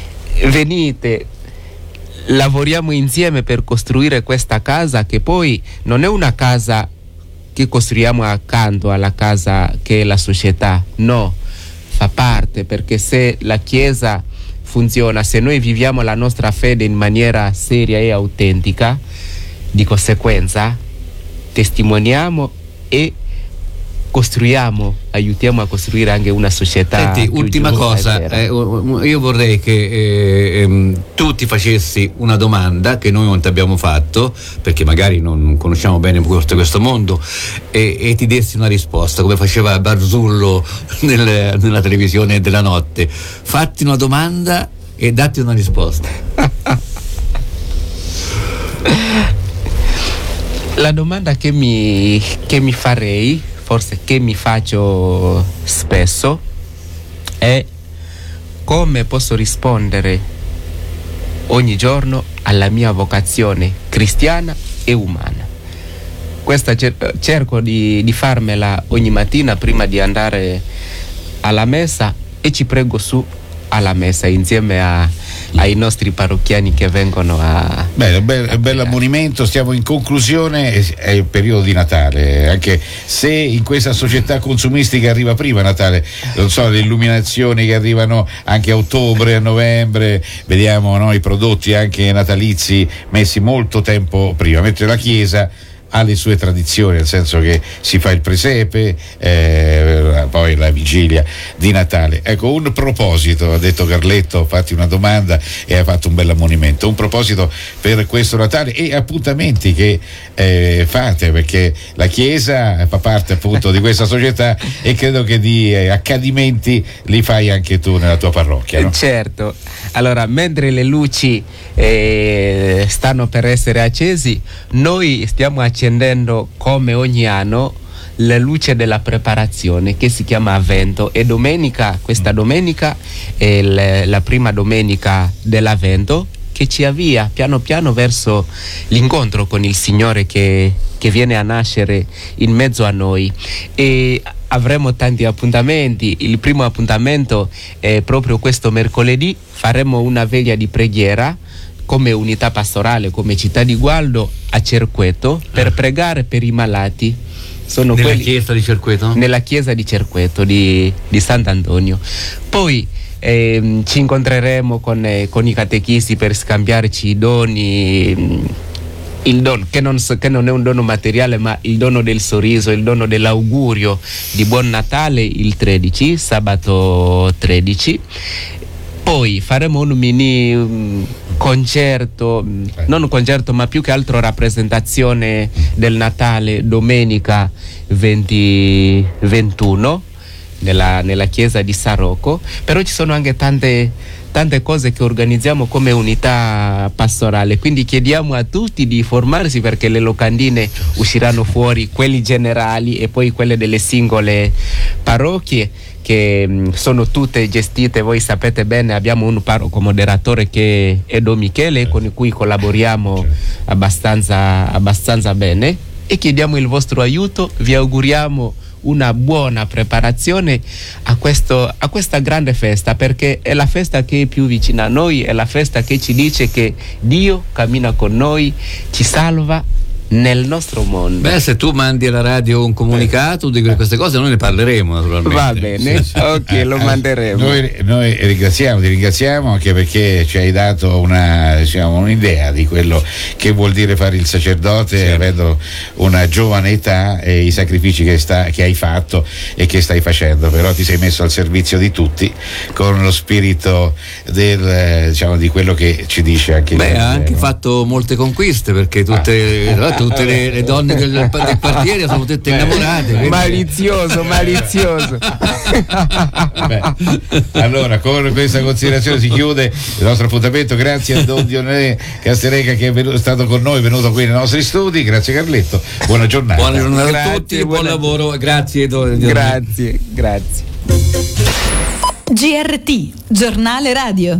venite, lavoriamo insieme per costruire questa casa, che poi non è una casa che costruiamo accanto alla casa che è la società, no, fa parte, perché se la chiesa funziona, se noi viviamo la nostra fede in maniera seria e autentica, di conseguenza testimoniamo e costruiamo, aiutiamo a costruire anche una società. Senti, più ultima giusta, cosa, eh, io vorrei che eh, ehm, tu ti facessi una domanda che noi non ti abbiamo fatto, perché magari non conosciamo bene questo, questo mondo, e, e ti dessi una risposta, come faceva Barzullo nel, nella televisione della notte. Fatti una domanda e datti una risposta. La domanda che mi, che mi farei, forse che mi faccio spesso, è come posso rispondere ogni giorno alla mia vocazione cristiana e umana. Questa cer- cerco di, di farmela ogni mattina prima di andare alla messa, e ci prego su alla messa insieme a, ai nostri parrocchiani che vengono a... Beh, bel, bel ammonimento. Stiamo in conclusione, è il periodo di Natale, anche se in questa società consumistica arriva prima Natale, non so, le illuminazioni che arrivano anche a ottobre, a novembre, vediamo, no, i prodotti anche natalizi messi molto tempo prima, mentre la Chiesa ha le sue tradizioni, nel senso che si fa il presepe, eh, poi la vigilia di Natale. Ecco, un proposito, ha detto Carletto, fatti una domanda e ha fatto un bel ammonimento, un proposito per questo Natale e appuntamenti che eh, fate, perché la Chiesa fa parte appunto di questa società e credo che di eh, accadimenti li fai anche tu nella tua parrocchia, no? Certo, allora mentre le luci eh, stanno per essere accesi, noi stiamo accendendo come ogni anno la luce della preparazione, che si chiama Avvento, e domenica, questa domenica è l- la prima domenica dell'Avvento, che ci avvia piano piano verso l'incontro con il Signore che, che viene a nascere in mezzo a noi. E avremo tanti appuntamenti. Il primo appuntamento è proprio questo mercoledì, faremo una veglia di preghiera come unità pastorale, come città di Gualdo, a Cerqueto, per pregare per i malati. Sono nella quelli, chiesa di Cerqueto? Nella chiesa di Cerqueto, di, di Sant'Antonio. Poi ehm, ci incontreremo con, eh, con i catechisti per scambiarci i doni, il dono, che non, che non è un dono materiale, ma il dono del sorriso, il dono dell'augurio di Buon Natale il tredici, sabato tredici. Poi faremo un mini um, concerto, non un concerto ma più che altro rappresentazione del Natale domenica venti ventuno nella, nella chiesa di Sarocco. Però ci sono anche tante, tante cose che organizziamo come unità pastorale, quindi chiediamo a tutti di formarsi, perché le locandine usciranno fuori, quelli generali e poi quelle delle singole parrocchie, che mh, sono tutte gestite, voi sapete bene, abbiamo un parroco moderatore che è Don Michele, con cui collaboriamo abbastanza, abbastanza bene, e chiediamo il vostro aiuto. Vi auguriamo una buona preparazione a, questo, a questa grande festa, perché è la festa che è più vicina a noi, è la festa che ci dice che Dio cammina con noi, ci salva nel nostro mondo. Beh, se tu mandi alla radio un comunicato di queste cose, noi ne parleremo naturalmente. Va bene, ok, lo manderemo. Noi, noi ringraziamo, ti ringraziamo anche perché ci hai dato una, diciamo, un'idea di quello che vuol dire fare il sacerdote, sì, avendo una giovane età e i sacrifici che, sta, che hai fatto e che stai facendo, però ti sei messo al servizio di tutti con lo spirito del, diciamo, di quello che ci dice anche. Beh, ha anche fatto molte conquiste, perché tutte ah. tutte le, le donne del, del quartiere sono tutte innamorate. Quindi... Malizioso, malizioso. Beh, allora, con questa considerazione si chiude il nostro appuntamento. Grazie a Don Dionne Castereca che è venuto, stato con noi, è venuto qui nei nostri studi. Grazie Carletto, buona giornata. Buona giornata grazie, a tutti e buon buona... lavoro. Grazie Don Dionne. Grazie, grazie. G R T, giornale radio.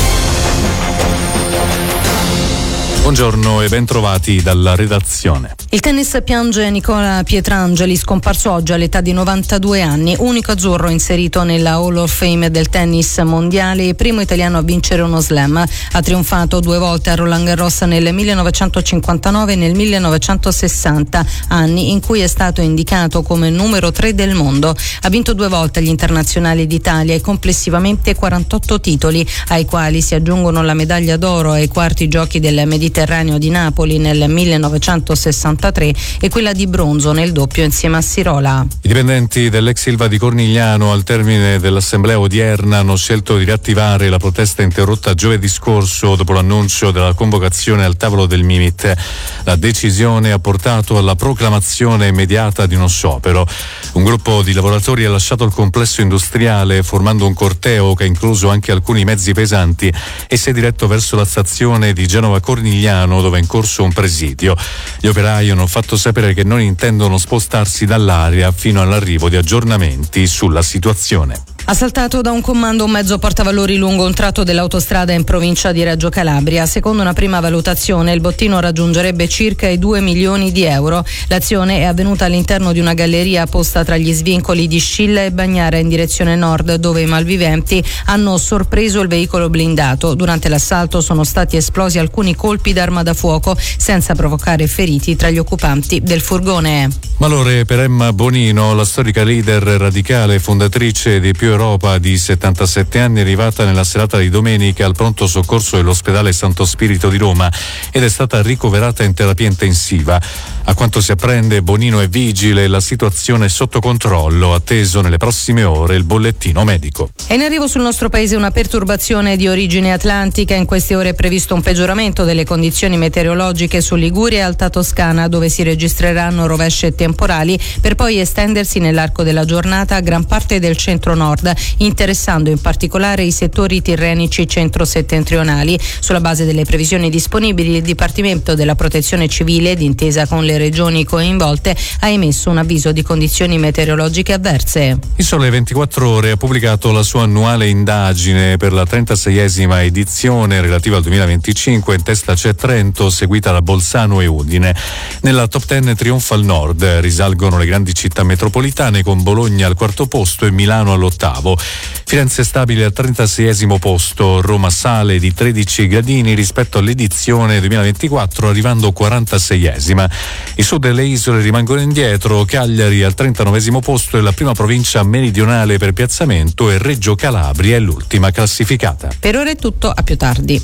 Buongiorno e ben trovati dalla redazione. Il tennis piange Nicola Pietrangeli, scomparso oggi all'età di novantadue anni, unico azzurro inserito nella Hall of Fame del tennis mondiale e primo italiano a vincere uno slam. Ha trionfato due volte a Roland Garros nel millenovecentocinquantanove e nel millenovecentosessanta, anni in cui è stato indicato come numero tre del mondo. Ha vinto due volte gli internazionali d'Italia e complessivamente quarantotto titoli, ai quali si aggiungono la medaglia d'oro ai quarti giochi del Mediterraneo di Napoli nel millenovecentosessantatré e quella di bronzo nel doppio insieme a Sirola. I dipendenti dell'ex Ilva di Cornigliano al termine dell'assemblea odierna hanno scelto di riattivare la protesta interrotta giovedì scorso dopo l'annuncio della convocazione al tavolo del Mimit. La decisione ha portato alla proclamazione immediata di uno sciopero. Un gruppo di lavoratori ha lasciato il complesso industriale formando un corteo che ha incluso anche alcuni mezzi pesanti e si è diretto verso la stazione di Genova Cornigliano, dove è in corso un presidio. Gli operai hanno fatto sapere che non intendono spostarsi dall'area fino all'arrivo di aggiornamenti sulla situazione. Assaltato da un comando un mezzo portavalori lungo un tratto dell'autostrada in provincia di Reggio Calabria. Secondo una prima valutazione il bottino raggiungerebbe circa i due milioni di euro. L'azione è avvenuta all'interno di una galleria posta tra gli svincoli di Scilla e Bagnara in direzione nord, dove i malviventi hanno sorpreso il veicolo blindato. Durante l'assalto sono stati esplosi alcuni colpi d'arma da fuoco senza provocare feriti tra gli occupanti del furgone. Malore per Emma Bonino, la storica leader radicale fondatrice di Più Europa di settantasette anni, è arrivata nella serata di domenica al pronto soccorso dell'ospedale Santo Spirito di Roma ed è stata ricoverata in terapia intensiva. A quanto si apprende, Bonino è vigile e la situazione è sotto controllo, atteso nelle prossime ore il bollettino medico. È in arrivo sul nostro paese una perturbazione di origine atlantica. In queste ore è previsto un peggioramento delle condizioni meteorologiche su Liguria e Alta Toscana, dove si registreranno rovesce temporali per poi estendersi nell'arco della giornata a gran parte del centro-nord, interessando in particolare i settori tirrenici centro-settentrionali. Sulla base delle previsioni disponibili, il Dipartimento della Protezione Civile, d'intesa con le regioni coinvolte, ha emesso un avviso di condizioni meteorologiche avverse. Il Sole ventiquattro Ore ha pubblicato la sua annuale indagine per la trentaseiesima edizione relativa al duemilaventicinque. In testa c'è Trento, seguita da Bolzano e Udine. Nella top ten trionfa il Nord, risalgono le grandi città metropolitane con Bologna al quarto posto e Milano all'ottavo. Firenze stabile al trentaseiesimo posto, Roma sale di tredici gradini rispetto all'edizione duemilaventiquattro, arrivando quarantaseiesima. I sud e le isole rimangono indietro, Cagliari al trentanovesimo posto è la prima provincia meridionale per piazzamento e Reggio Calabria è l'ultima classificata. Per ora è tutto, a più tardi.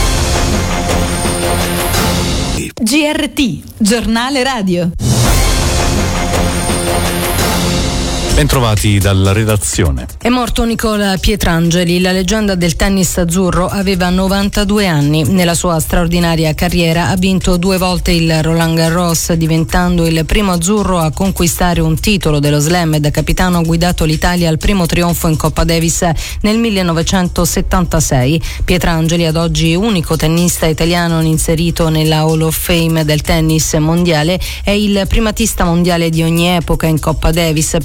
G R T, giornale radio. Bentrovati dalla redazione. È morto Nicola Pietrangeli, la leggenda del tennis azzurro. Aveva novantadue anni. Nella sua straordinaria carriera ha vinto due volte il Roland Garros, diventando il primo azzurro a conquistare un titolo dello slam, e da capitano ha guidato l'Italia al primo trionfo in Coppa Davis nel millenovecentosettantasei. Pietrangeli, ad oggi unico tennista italiano inserito nella Hall of Fame del tennis mondiale, è il primatista mondiale di ogni epoca in Coppa Davis per partite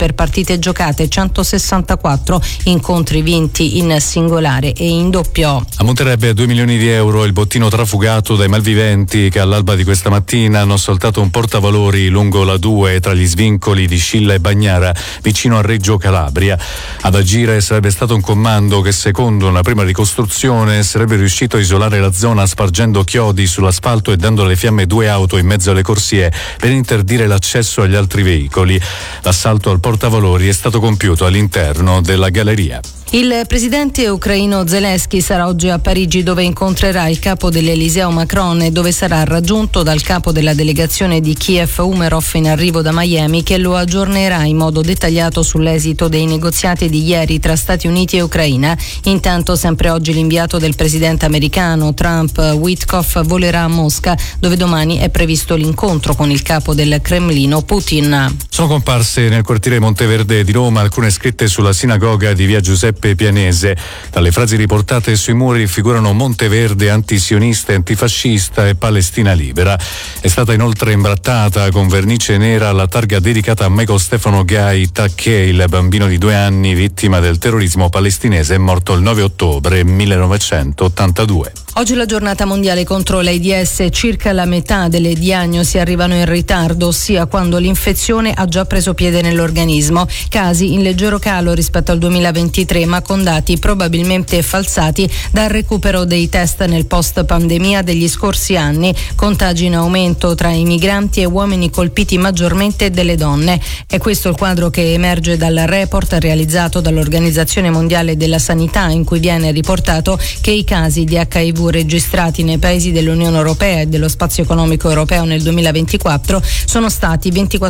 partite giocate, centosessantaquattro incontri vinti in singolare e in doppio. Ammonterebbe a due milioni di euro il bottino trafugato dai malviventi che all'alba di questa mattina hanno assaltato un portavalori lungo la due tra gli svincoli di Scilla e Bagnara, vicino a Reggio Calabria. Ad agire sarebbe stato un comando che, secondo una prima ricostruzione, sarebbe riuscito a isolare la zona spargendo chiodi sull'asfalto e dando alle fiamme due auto in mezzo alle corsie per interdire l'accesso agli altri veicoli. L'assalto al portavalori è stato compiuto all'interno della galleria. Il presidente ucraino Zelensky sarà oggi a Parigi, dove incontrerà il capo dell'Eliseo Macron e dove sarà raggiunto dal capo della delegazione di Kiev Umerov in arrivo da Miami, che lo aggiornerà in modo dettagliato sull'esito dei negoziati di ieri tra Stati Uniti e Ucraina. Intanto, sempre oggi, l'inviato del presidente americano Trump, Witkoff, volerà a Mosca, dove domani è previsto l'incontro con il capo del Cremlino, Putin. Sono comparse nel quartiere Monteverde di Roma alcune scritte sulla sinagoga di via Giuseppe Pianese. Tra le frasi riportate sui muri figurano Monteverde antisionista e antifascista e Palestina libera. È stata inoltre imbrattata con vernice nera la targa dedicata a Michael Stefano Gai Takkei, il bambino di due anni vittima del terrorismo palestinese morto il nove ottobre millenovecentottantadue. Oggi è la giornata mondiale contro l'AIDS. Circa la metà delle diagnosi arrivano in ritardo, ossia quando l'infezione ha già preso piede nell'organismo. Casi in leggero calo rispetto al duemilaventitré, ma con dati probabilmente falsati dal recupero dei test nel post pandemia degli scorsi anni. Contagi in aumento tra i migranti e uomini, colpiti maggiormente delle donne. È questo il quadro che emerge dal report realizzato dall'Organizzazione Mondiale della Sanità, in cui viene riportato che i casi di acca i vu registrati nei paesi dell'Unione Europea e dello spazio economico europeo nel duemilaventiquattro sono stati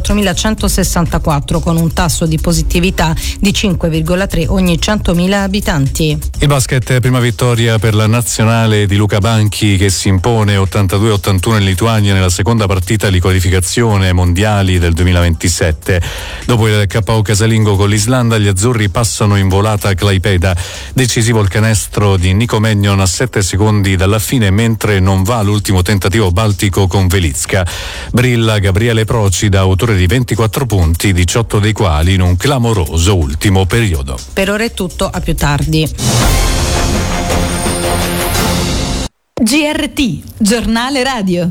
ventiquattromilacentosessantaquattro, con un tasso di positività di cinque virgola tre ogni centomila abitanti. Il basket, prima vittoria per la nazionale di Luca Banchi, che si impone ottantadue a ottantuno in Lituania nella seconda partita di qualificazione mondiali del duemilaventisette. Dopo il K O casalingo con l'Islanda, gli azzurri passano in volata a Klaipėda. Decisivo il canestro di Nico Mannion a sette secondi dalla fine, mentre non va l'ultimo tentativo baltico con Velizka. Brilla Gabriele Procida, autore di ventiquattro punti, diciotto dei quali in un clamoroso ultimo periodo. Per ora è tutto, a più tardi. G R T, giornale radio.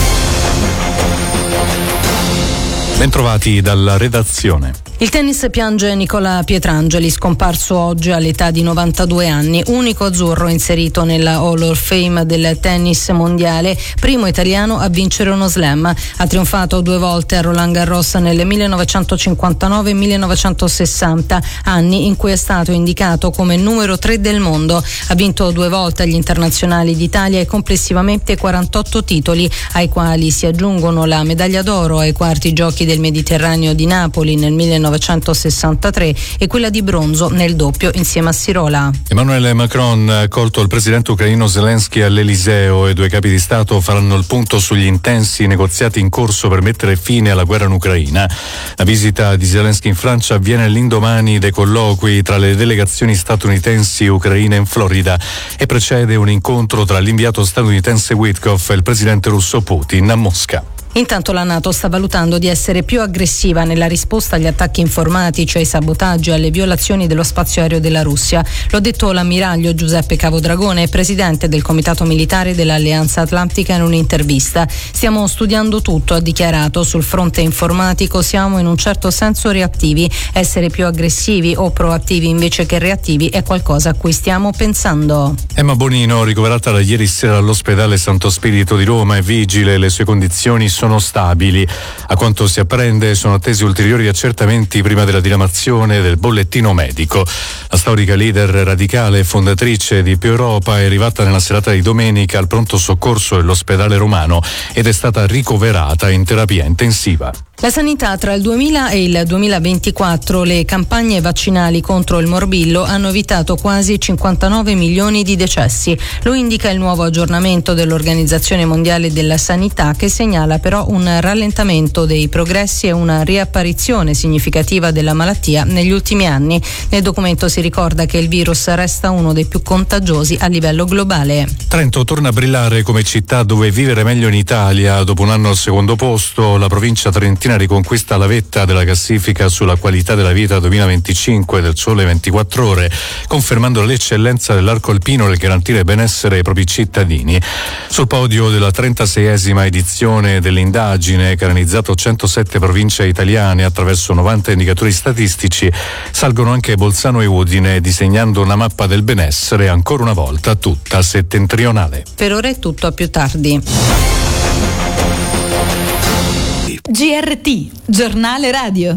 Bentrovati dalla redazione. Il tennis piange Nicola Pietrangeli, scomparso oggi all'età di novantadue anni, unico azzurro inserito nella Hall of Fame del tennis mondiale, primo italiano a vincere uno slam. Ha trionfato due volte a Roland Garros nel millenovecentocinquantanove e millenovecentosessanta, anni in cui è stato indicato come numero tre del mondo. Ha vinto due volte agli internazionali d'Italia e complessivamente quarantotto titoli, ai quali si aggiungono la medaglia d'oro ai quarti giochi del Mediterraneo di Napoli nel millenovecentosessantatré e quella di bronzo nel doppio insieme a Sirola. Emmanuel Macron ha accolto il presidente ucraino Zelensky all'Eliseo e i due capi di Stato faranno il punto sugli intensi negoziati in corso per mettere fine alla guerra in Ucraina. La visita di Zelensky in Francia avviene all'indomani dei colloqui tra le delegazioni statunitensi e ucraine in Florida e precede un incontro tra l'inviato statunitense Witkoff e il presidente russo Putin a Mosca. Intanto la NATO sta valutando di essere più aggressiva nella risposta agli attacchi informatici, ai sabotaggi e alle violazioni dello spazio aereo della Russia. Lo ha detto l'ammiraglio Giuseppe Cavodragone, presidente del Comitato Militare dell'Alleanza Atlantica, in un'intervista. Stiamo studiando tutto, ha dichiarato. Sul fronte informatico siamo in un certo senso reattivi. Essere più aggressivi o proattivi invece che reattivi è qualcosa a cui stiamo pensando. Emma Bonino, ricoverata da ieri sera all'ospedale Santo Spirito di Roma, è vigile, le sue condizioni sono stabili. A quanto si apprende sono attesi ulteriori accertamenti prima della diramazione del bollettino medico. La storica leader radicale e fondatrice di Più Europa è arrivata nella serata di domenica al pronto soccorso dell'ospedale romano ed è stata ricoverata in terapia intensiva. La sanità: tra il duemila e il duemilaventiquattro le campagne vaccinali contro il morbillo hanno evitato quasi cinquantanove milioni di decessi. Lo indica il nuovo aggiornamento dell'Organizzazione Mondiale della Sanità, che segnala però un rallentamento dei progressi e una riapparizione significativa della malattia negli ultimi anni. Nel documento si ricorda che il virus resta uno dei più contagiosi a livello globale. Trento torna a brillare come città dove vivere meglio in Italia. Dopo un anno al secondo posto, la provincia trentina Cristina riconquista la vetta della classifica sulla qualità della vita duemilaventicinque del Sole ventiquattro Ore, confermando l'eccellenza dell'arco alpino nel garantire benessere ai propri cittadini. Sul podio della trentaseiesima edizione dell'indagine, che ha analizzato centosette province italiane attraverso novanta indicatori statistici, salgono anche Bolzano e Udine, disegnando una mappa del benessere ancora una volta tutta settentrionale. Per ora è tutto, a più tardi. G R T, giornale radio.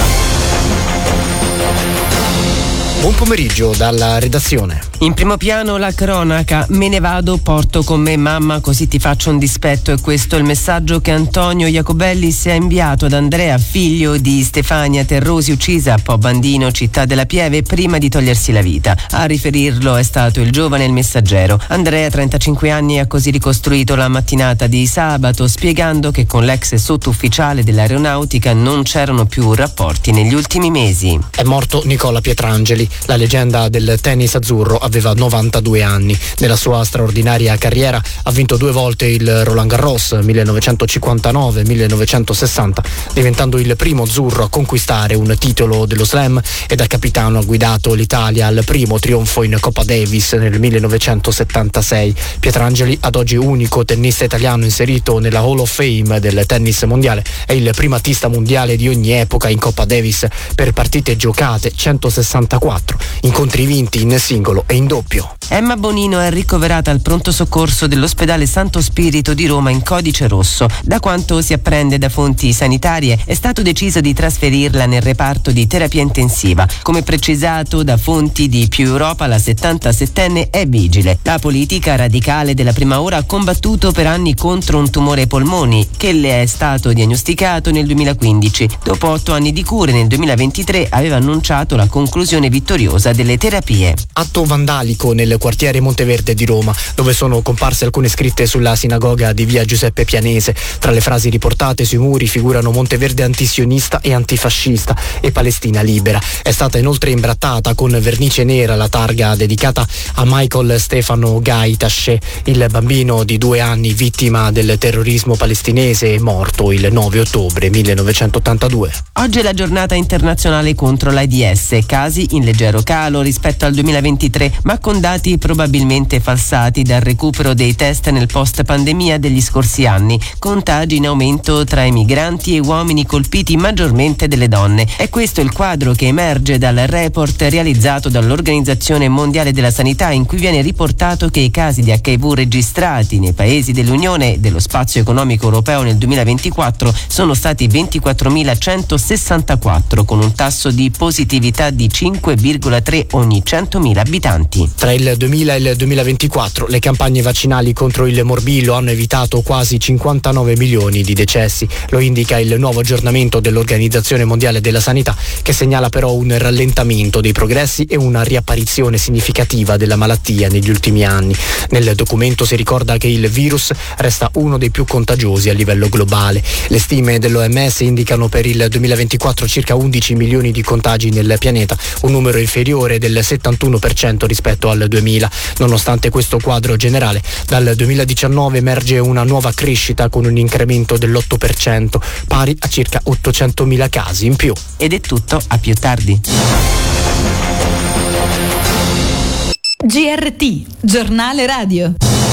Buon pomeriggio dalla redazione. In primo piano la cronaca, me ne vado, porto con me mamma così ti faccio un dispetto. E questo è il messaggio che Antonio Jacobellis ha inviato ad Andrea, figlio di Stefania Terrosi, uccisa a Po Bandino, città della Pieve, prima di togliersi la vita. A riferirlo è stato il giovane Il Messaggero. Andrea, trentacinque anni, ha così ricostruito la mattinata di sabato, spiegando che con l'ex sottufficiale dell'aeronautica non c'erano più rapporti negli ultimi mesi. È morto Nicola Pietrangeli. La leggenda del tennis azzurro aveva novantadue anni. Nella sua straordinaria carriera ha vinto due volte il Roland Garros millenovecentocinquantanove millenovecentosessanta, diventando il primo azzurro a conquistare un titolo dello Slam, e da capitano ha guidato l'Italia al primo trionfo in Coppa Davis nel millenovecentosettantasei. Pietrangeli, ad oggi unico tennista italiano inserito nella Hall of Fame del tennis mondiale, è il primatista mondiale di ogni epoca in Coppa Davis per partite giocate, centosessantaquattro, incontri vinti in singolo e in doppio. Emma Bonino è ricoverata al pronto soccorso dell'ospedale Santo Spirito di Roma in codice rosso. Da quanto si apprende da fonti sanitarie, è stato deciso di trasferirla nel reparto di terapia intensiva. Come precisato da fonti di Più Europa, la settantasettenne è vigile. La politica radicale della prima ora ha combattuto per anni contro un tumore ai polmoni che le è stato diagnosticato nel duemilaquindici. Dopo otto anni di cure, nel duemilaventitré aveva annunciato la conclusione vittoriosa delle terapie. Atto vandalico nel quartiere Monteverde di Roma, dove sono comparse alcune scritte sulla sinagoga di via Giuseppe Pianese. Tra le frasi riportate sui muri figurano Monteverde antisionista e antifascista e Palestina libera. È stata inoltre imbrattata con vernice nera la targa dedicata a Michael Stefano Gai Taché, il bambino di due anni vittima del terrorismo palestinese, morto il nove ottobre millenovecentottantadue. Oggi è la giornata internazionale contro l'AIDS, casi in leggero calo rispetto al duemilaventitré, ma con dati probabilmente falsati dal recupero dei test nel post pandemia degli scorsi anni. Contagi in aumento tra i migranti e uomini, colpiti maggiormente delle donne. È questo il quadro che emerge dal report realizzato dall'Organizzazione Mondiale della Sanità, in cui viene riportato che i casi di acca i vu registrati nei paesi dell'Unione e dello Spazio Economico Europeo nel duemilaventiquattro sono stati ventiquattromilacentosessantaquattro, con un tasso di positività di cinque virgola tre ogni centomila abitanti. Tra il duemila e il duemilaventiquattro le campagne vaccinali contro il morbillo hanno evitato quasi cinquantanove milioni di decessi. Lo indica il nuovo aggiornamento dell'Organizzazione Mondiale della Sanità, che segnala però un rallentamento dei progressi e una riapparizione significativa della malattia negli ultimi anni. Nel documento si ricorda che il virus resta uno dei più contagiosi a livello globale. Le stime dell'O M S indicano per il duemilaventiquattro circa undici milioni di contagi nel pianeta, un numero inferiore del settantuno per cento rispetto al duemila. Nonostante questo quadro generale, dal duemiladiciannove emerge una nuova crescita con un incremento dell'otto per cento, pari a circa ottocentomila casi in più. Ed è tutto, a più tardi. G R T, giornale radio.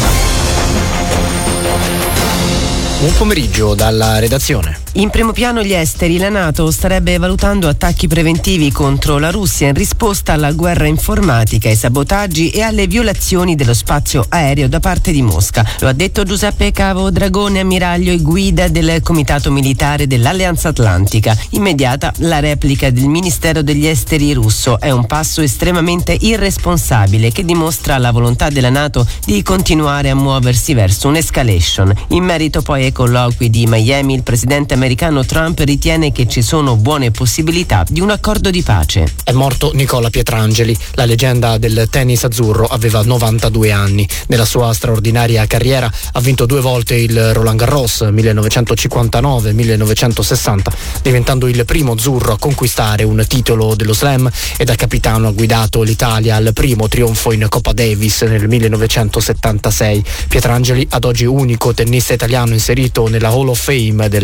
Buon pomeriggio dalla redazione. In primo piano gli esteri. La NATO starebbe valutando attacchi preventivi contro la Russia in risposta alla guerra informatica, ai sabotaggi e alle violazioni dello spazio aereo da parte di Mosca. Lo ha detto Giuseppe Cavo Dragone, ammiraglio e guida del Comitato Militare dell'Alleanza Atlantica. Immediata la replica del Ministero degli Esteri russo. È un passo estremamente irresponsabile che dimostra la volontà della NATO di continuare a muoversi verso un'escalation. In merito poi ai colloqui di Miami, il presidente americano Trump ritiene che ci sono buone possibilità di un accordo di pace. È morto Nicola Pietrangeli. La leggenda del tennis azzurro aveva novantadue anni. Nella sua straordinaria carriera ha vinto due volte il Roland Garros millenovecentocinquantanove millenovecentosessanta, diventando il primo azzurro a conquistare un titolo dello Slam, e da capitano ha guidato l'Italia al primo trionfo in Coppa Davis nel millenovecentosettantasei. Pietrangeli, ad oggi unico tennista italiano inserito nella Hall of Fame del tennis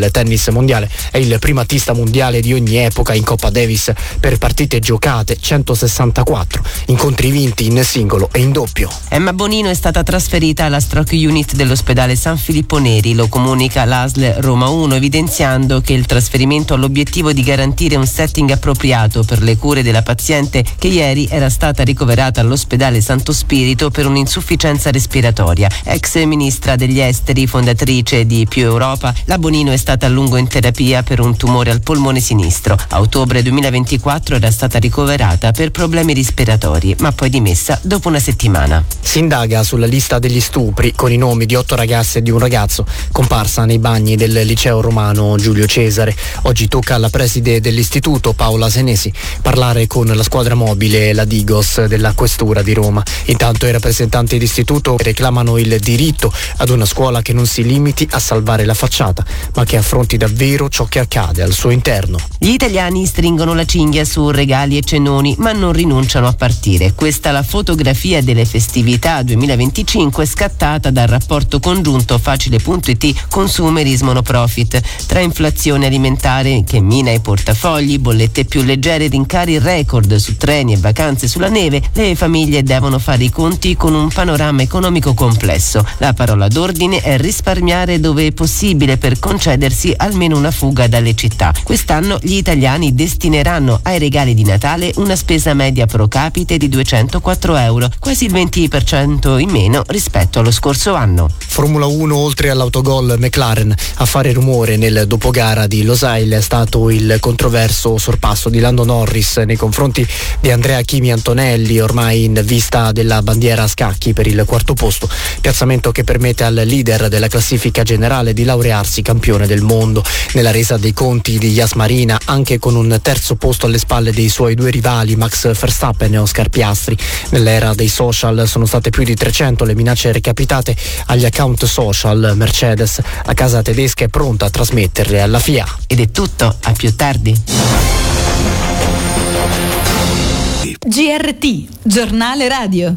mondiale, è il primatista mondiale di ogni epoca in Coppa Davis per partite giocate, centosessantaquattro, incontri vinti in singolo e in doppio. Emma Bonino è stata trasferita alla stroke unit dell'ospedale San Filippo Neri, lo comunica l'A S L Roma uno, evidenziando che il trasferimento ha l'obiettivo di garantire un setting appropriato per le cure della paziente che ieri era stata ricoverata all'ospedale Santo Spirito per un'insufficienza respiratoria. Ex ministra degli esteri, fondatrice di Più Europa, la Bonino è stata a lungo in terapia per un tumore al polmone sinistro. A ottobre duemilaventiquattro era stata ricoverata per problemi respiratori, ma poi dimessa dopo una settimana. Si indaga sulla lista degli stupri con i nomi di otto ragazze e di un ragazzo comparsa nei bagni del liceo romano Giulio Cesare. Oggi tocca alla preside dell'istituto Paola Senesi parlare con la squadra mobile e la Digos della questura di Roma. Intanto i rappresentanti d'istituto reclamano il diritto ad una scuola che non si limiti a salvare la facciata, ma che affronti davvero ciò che accade al suo interno. Gli italiani stringono la cinghia su regali e cenoni, ma non rinunciano a partire. Questa è la fotografia delle festività duemilaventicinque scattata dal rapporto congiunto Facile.it Consumerismo No Profit. Tra inflazione alimentare che mina i portafogli, bollette più leggere, rincari record su treni e vacanze sulla neve, le famiglie devono fare i conti con un panorama economico complesso. La parola d'ordine è risparmiare dove è possibile per concedersi almeno una fuga dalle città. Quest'anno gli italiani destineranno ai regali di Natale una spesa media pro capite di duecentoquattro euro, quasi il venti per cento in meno rispetto allo scorso anno. Formula uno, oltre all'autogol McLaren, a fare rumore nel dopogara di Losail è stato il controverso sorpasso di Lando Norris nei confronti di Andrea Kimi Antonelli, ormai in vista della bandiera a scacchi per il quarto posto, piazzamento che permette al leader della classifica generale di laurearsi campione del mondo. Nella resa dei conti di Yas Marina, anche con un terzo posto alle spalle dei suoi due rivali Max Verstappen e Oscar Piastri. Nell'era dei social sono state più di trecento le minacce recapitate agli account social Mercedes. La casa tedesca è pronta a trasmetterle alla F I A. Ed è tutto, a più tardi. G R T, giornale radio.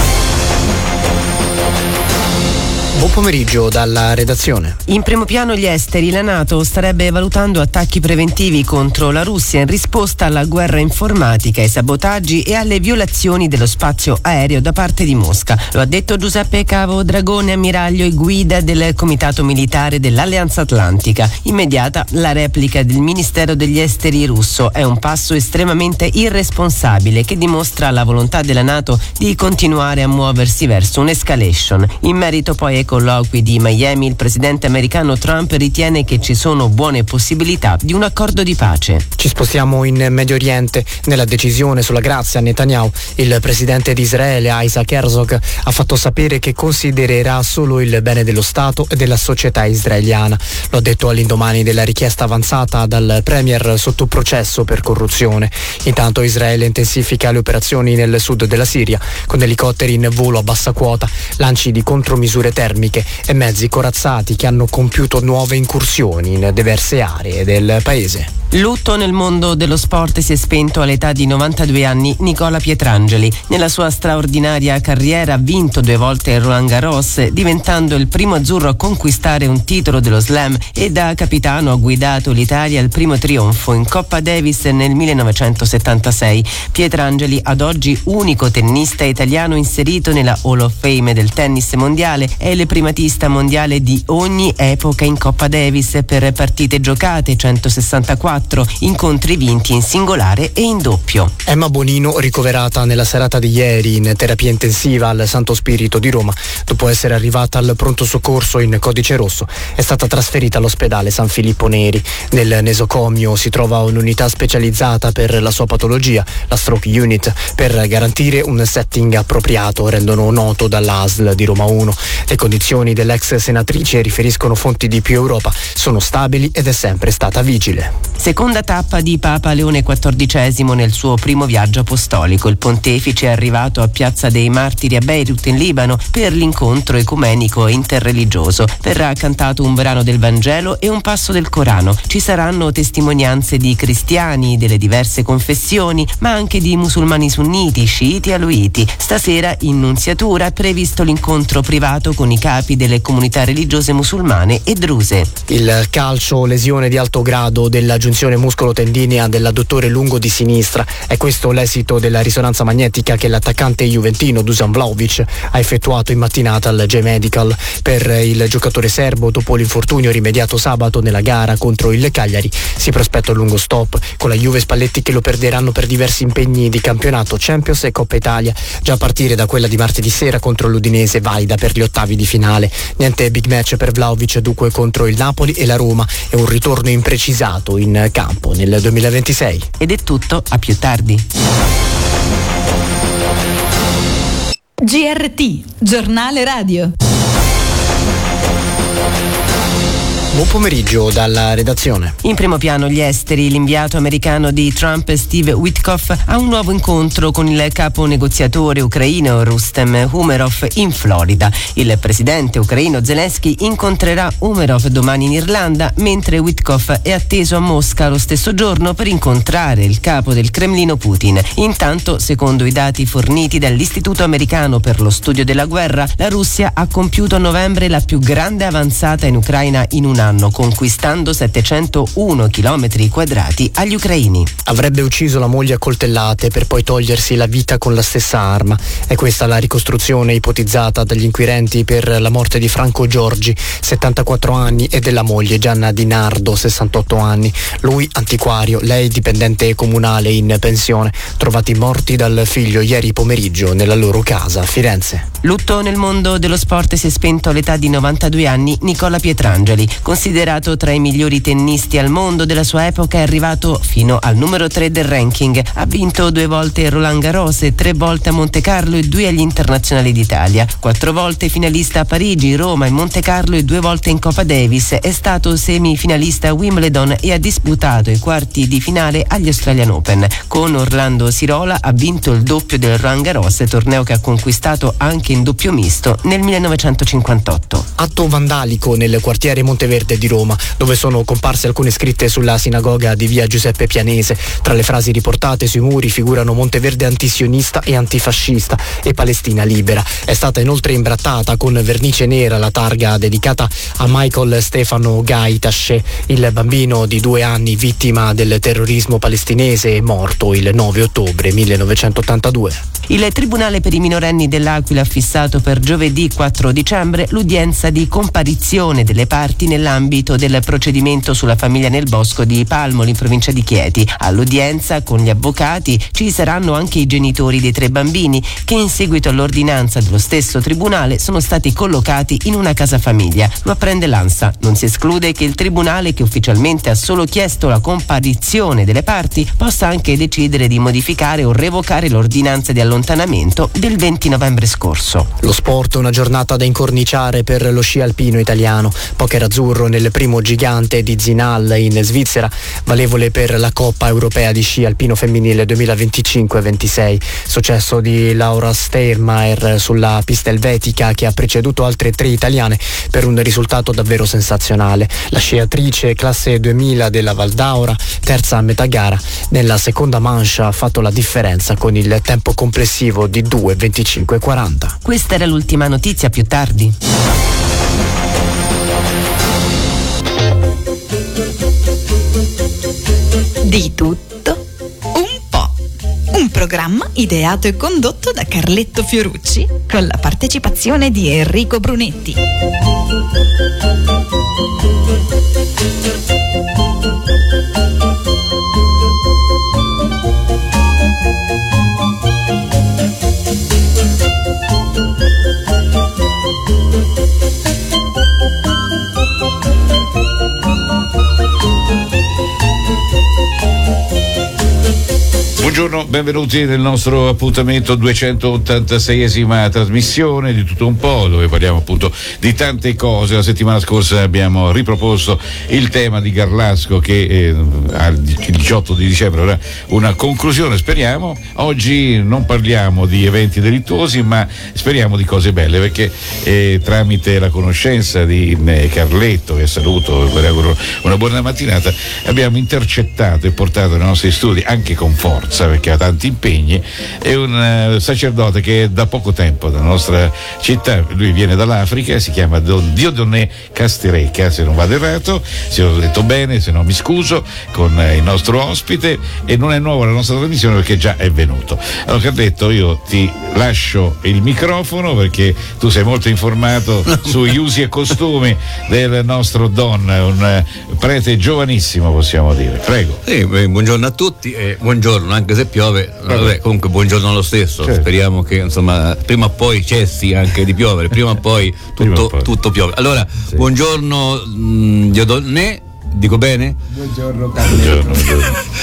Buon pomeriggio dalla redazione. In primo piano gli esteri. La NATO starebbe valutando attacchi preventivi contro la Russia in risposta alla guerra informatica, ai sabotaggi e alle violazioni dello spazio aereo da parte di Mosca. Lo ha detto Giuseppe Cavo Dragone, ammiraglio e guida del Comitato Militare dell'Alleanza Atlantica. Immediata la replica del Ministero degli Esteri russo. È un passo estremamente irresponsabile che dimostra la volontà della NATO di continuare a muoversi verso un'escalation. In merito poi ai colloqui di Miami, il presidente americano Trump ritiene che ci sono buone possibilità di un accordo di pace. Ci spostiamo in Medio Oriente. Nella decisione sulla grazia a Netanyahu, il presidente di Israele Isaac Herzog ha fatto sapere che considererà solo il bene dello Stato e della società israeliana. Lo ha detto all'indomani della richiesta avanzata dal premier sotto processo per corruzione. Intanto Israele intensifica le operazioni nel sud della Siria con elicotteri in volo a bassa quota, lanci di contromisure termiche e mezzi corazzati che hanno compiuto nuove incursioni in diverse aree del paese. Lutto nel mondo dello sport. Si è spento all'età di novantadue anni Nicola Pietrangeli. Nella sua straordinaria carriera ha vinto due volte il Roland Garros, diventando il primo azzurro a conquistare un titolo dello slam, e da capitano ha guidato l'Italia al primo trionfo in Coppa Davis nel millenovecentosettantasei. Pietrangeli, ad oggi unico tennista italiano inserito nella Hall of Fame del tennis mondiale, è il primatista mondiale di ogni epoca in Coppa Davis per partite giocate, centosessantaquattro, incontri vinti in singolare e in doppio. Emma Bonino, ricoverata nella serata di ieri in terapia intensiva al Santo Spirito di Roma, dopo essere arrivata al pronto soccorso in codice rosso, è stata trasferita all'ospedale San Filippo Neri. Nel nosocomio si trova un'unità specializzata per la sua patologia, la stroke unit, per garantire un setting appropriato, rendono noto dall'A S L di Roma uno. Le condizioni dell'ex senatrice, riferiscono fonti di Più Europa, sono stabili ed è sempre stata vigile. Seconda tappa di Papa Leone quattordicesimo nel suo primo viaggio apostolico. Il pontefice è arrivato a Piazza dei Martiri a Beirut in Libano per l'incontro ecumenico e interreligioso. Verrà cantato un brano del Vangelo e un passo del Corano. Ci saranno testimonianze di cristiani delle diverse confessioni, ma anche di musulmani sunniti, sciiti e alauiti. Stasera in Nunziatura è previsto l'incontro privato con i alcuni capi delle comunità religiose musulmane e druse. Il calcio, lesione di alto grado della giunzione muscolo-tendinea dell'adduttore lungo di sinistra. È questo l'esito della risonanza magnetica che l'attaccante juventino Dusan Vlahovic ha effettuato in mattinata al J-Medical. Per il giocatore serbo, dopo l'infortunio rimediato sabato nella gara contro il Cagliari, si prospetta un lungo stop, con la Juve Spalletti che lo perderanno per diversi impegni di campionato, Champions e Coppa Italia, già a partire da quella di martedì sera contro l'Udinese, valida per gli ottavi di finale. Niente big match per Vlahovic dunque contro il Napoli e la Roma, e un ritorno imprecisato in campo nel duemilaventisei. Ed è tutto, a più tardi. G R T, giornale radio. Buon pomeriggio dalla redazione. In primo piano gli esteri. L'inviato americano di Trump, Steve Witkoff, ha un nuovo incontro con il capo negoziatore ucraino Rustem Umerov in Florida. Il presidente ucraino Zelensky incontrerà Umerov domani in Irlanda, mentre Witkoff è atteso a Mosca lo stesso giorno per incontrare il capo del Cremlino Putin. Intanto, secondo i dati forniti dall'Istituto Americano per lo Studio della Guerra, la Russia ha compiuto a novembre la più grande avanzata in Ucraina in un anno, conquistando settecentouno chilometri quadrati agli ucraini. Avrebbe ucciso la moglie a coltellate per poi togliersi la vita con la stessa arma. È questa la ricostruzione ipotizzata dagli inquirenti per la morte di Franco Giorgi, settantaquattro anni, e della moglie Gianna Di Nardo, sessantotto anni. Lui antiquario, lei dipendente comunale in pensione, trovati morti dal figlio ieri pomeriggio nella loro casa a Firenze. Lutto nel mondo dello sport. Si è spento all'età di novantadue anni Nicola Pietrangeli. Considerato tra i migliori tennisti al mondo della sua epoca, è arrivato fino al numero tre del ranking. Ha vinto due volte Roland Garros, tre volte a Monte Carlo e due agli internazionali d'Italia. Quattro volte finalista a Parigi, Roma e Monte Carlo e due volte in Coppa Davis. È stato semifinalista a Wimbledon e ha disputato i quarti di finale agli Australian Open. Con Orlando Sirola ha vinto il doppio del Roland Garros, torneo che ha conquistato anche in doppio misto nel millenovecentocinquantotto. Atto vandalico nel quartiere Monteverde di Roma, dove sono comparse alcune scritte sulla sinagoga di via Giuseppe Pianese. Tra le frasi riportate sui muri figurano Monteverde antisionista e antifascista e Palestina libera. È stata inoltre imbrattata con vernice nera la targa dedicata a Michael Stefano Gai Taché, il bambino di due anni vittima del terrorismo palestinese, morto il nove ottobre millenovecentottantadue. Il Tribunale per i minorenni dell'Aquila ha fissato per giovedì quattro dicembre l'udienza di comparizione delle parti nell'ambito del procedimento sulla famiglia nel bosco di Palmoli in provincia di Chieti. All'udienza con gli avvocati ci saranno anche i genitori dei tre bambini che, in seguito all'ordinanza dello stesso tribunale, sono stati collocati in una casa famiglia. Lo apprende l'ANSA. Non si esclude che il tribunale, che ufficialmente ha solo chiesto la comparizione delle parti, possa anche decidere di modificare o revocare l'ordinanza di allontanamento del venti novembre scorso. Lo sport, una giornata da incorniciare per lo sci alpino italiano. Poker azzurro nel primo gigante di Zinal in Svizzera, valevole per la Coppa Europea di Sci Alpino Femminile duemilaventicinque ventisei. Successo di Laura Steyrmayer sulla pista elvetica, che ha preceduto altre tre italiane per un risultato davvero sensazionale. La sciatrice classe duemila della Val d'Aura, terza a metà gara, nella seconda manche ha fatto la differenza con il tempo complessivo di due venticinque quaranta. Questa era l'ultima notizia, più tardi. Di tutto un po'. Un programma ideato e condotto da Carletto Fiorucci con la partecipazione di Enrico Brunetti. Buongiorno, benvenuti nel nostro appuntamento duecentottantaseiesima trasmissione di Tutto un po', dove parliamo appunto di tante cose. La settimana scorsa abbiamo riproposto il tema di Garlasco, che eh, il diciotto di dicembre avrà una conclusione, speriamo. Oggi non parliamo di eventi delittuosi, ma speriamo di cose belle, perché eh, tramite la conoscenza di eh, Carletto, che saluto e vi auguro una buona mattinata, abbiamo intercettato e portato nei nostri studi, anche con forza, perché ha tanti impegni, è un uh, sacerdote che è da poco tempo nella nostra città, lui viene dall'Africa, si chiama Don Dieudonné Castireca, se non vado errato, se ho detto bene, se no mi scuso, con uh, il nostro ospite, e non è nuovo la nostra trasmissione perché già è venuto. Allora Carletto, io ti lascio il microfono perché tu sei molto informato sugli usi e costumi del nostro Don, un uh, prete giovanissimo possiamo dire, prego. Sì, beh, buongiorno a tutti, eh, buongiorno anche se piove, vabbè, comunque buongiorno lo stesso, certo. Speriamo che insomma prima o poi cessi anche di piovere, prima o poi tutto, prima poi. tutto piove. Allora, sì. Buongiorno mh, Dieudonné, dico bene? Buongiorno Carletto. Buongiorno.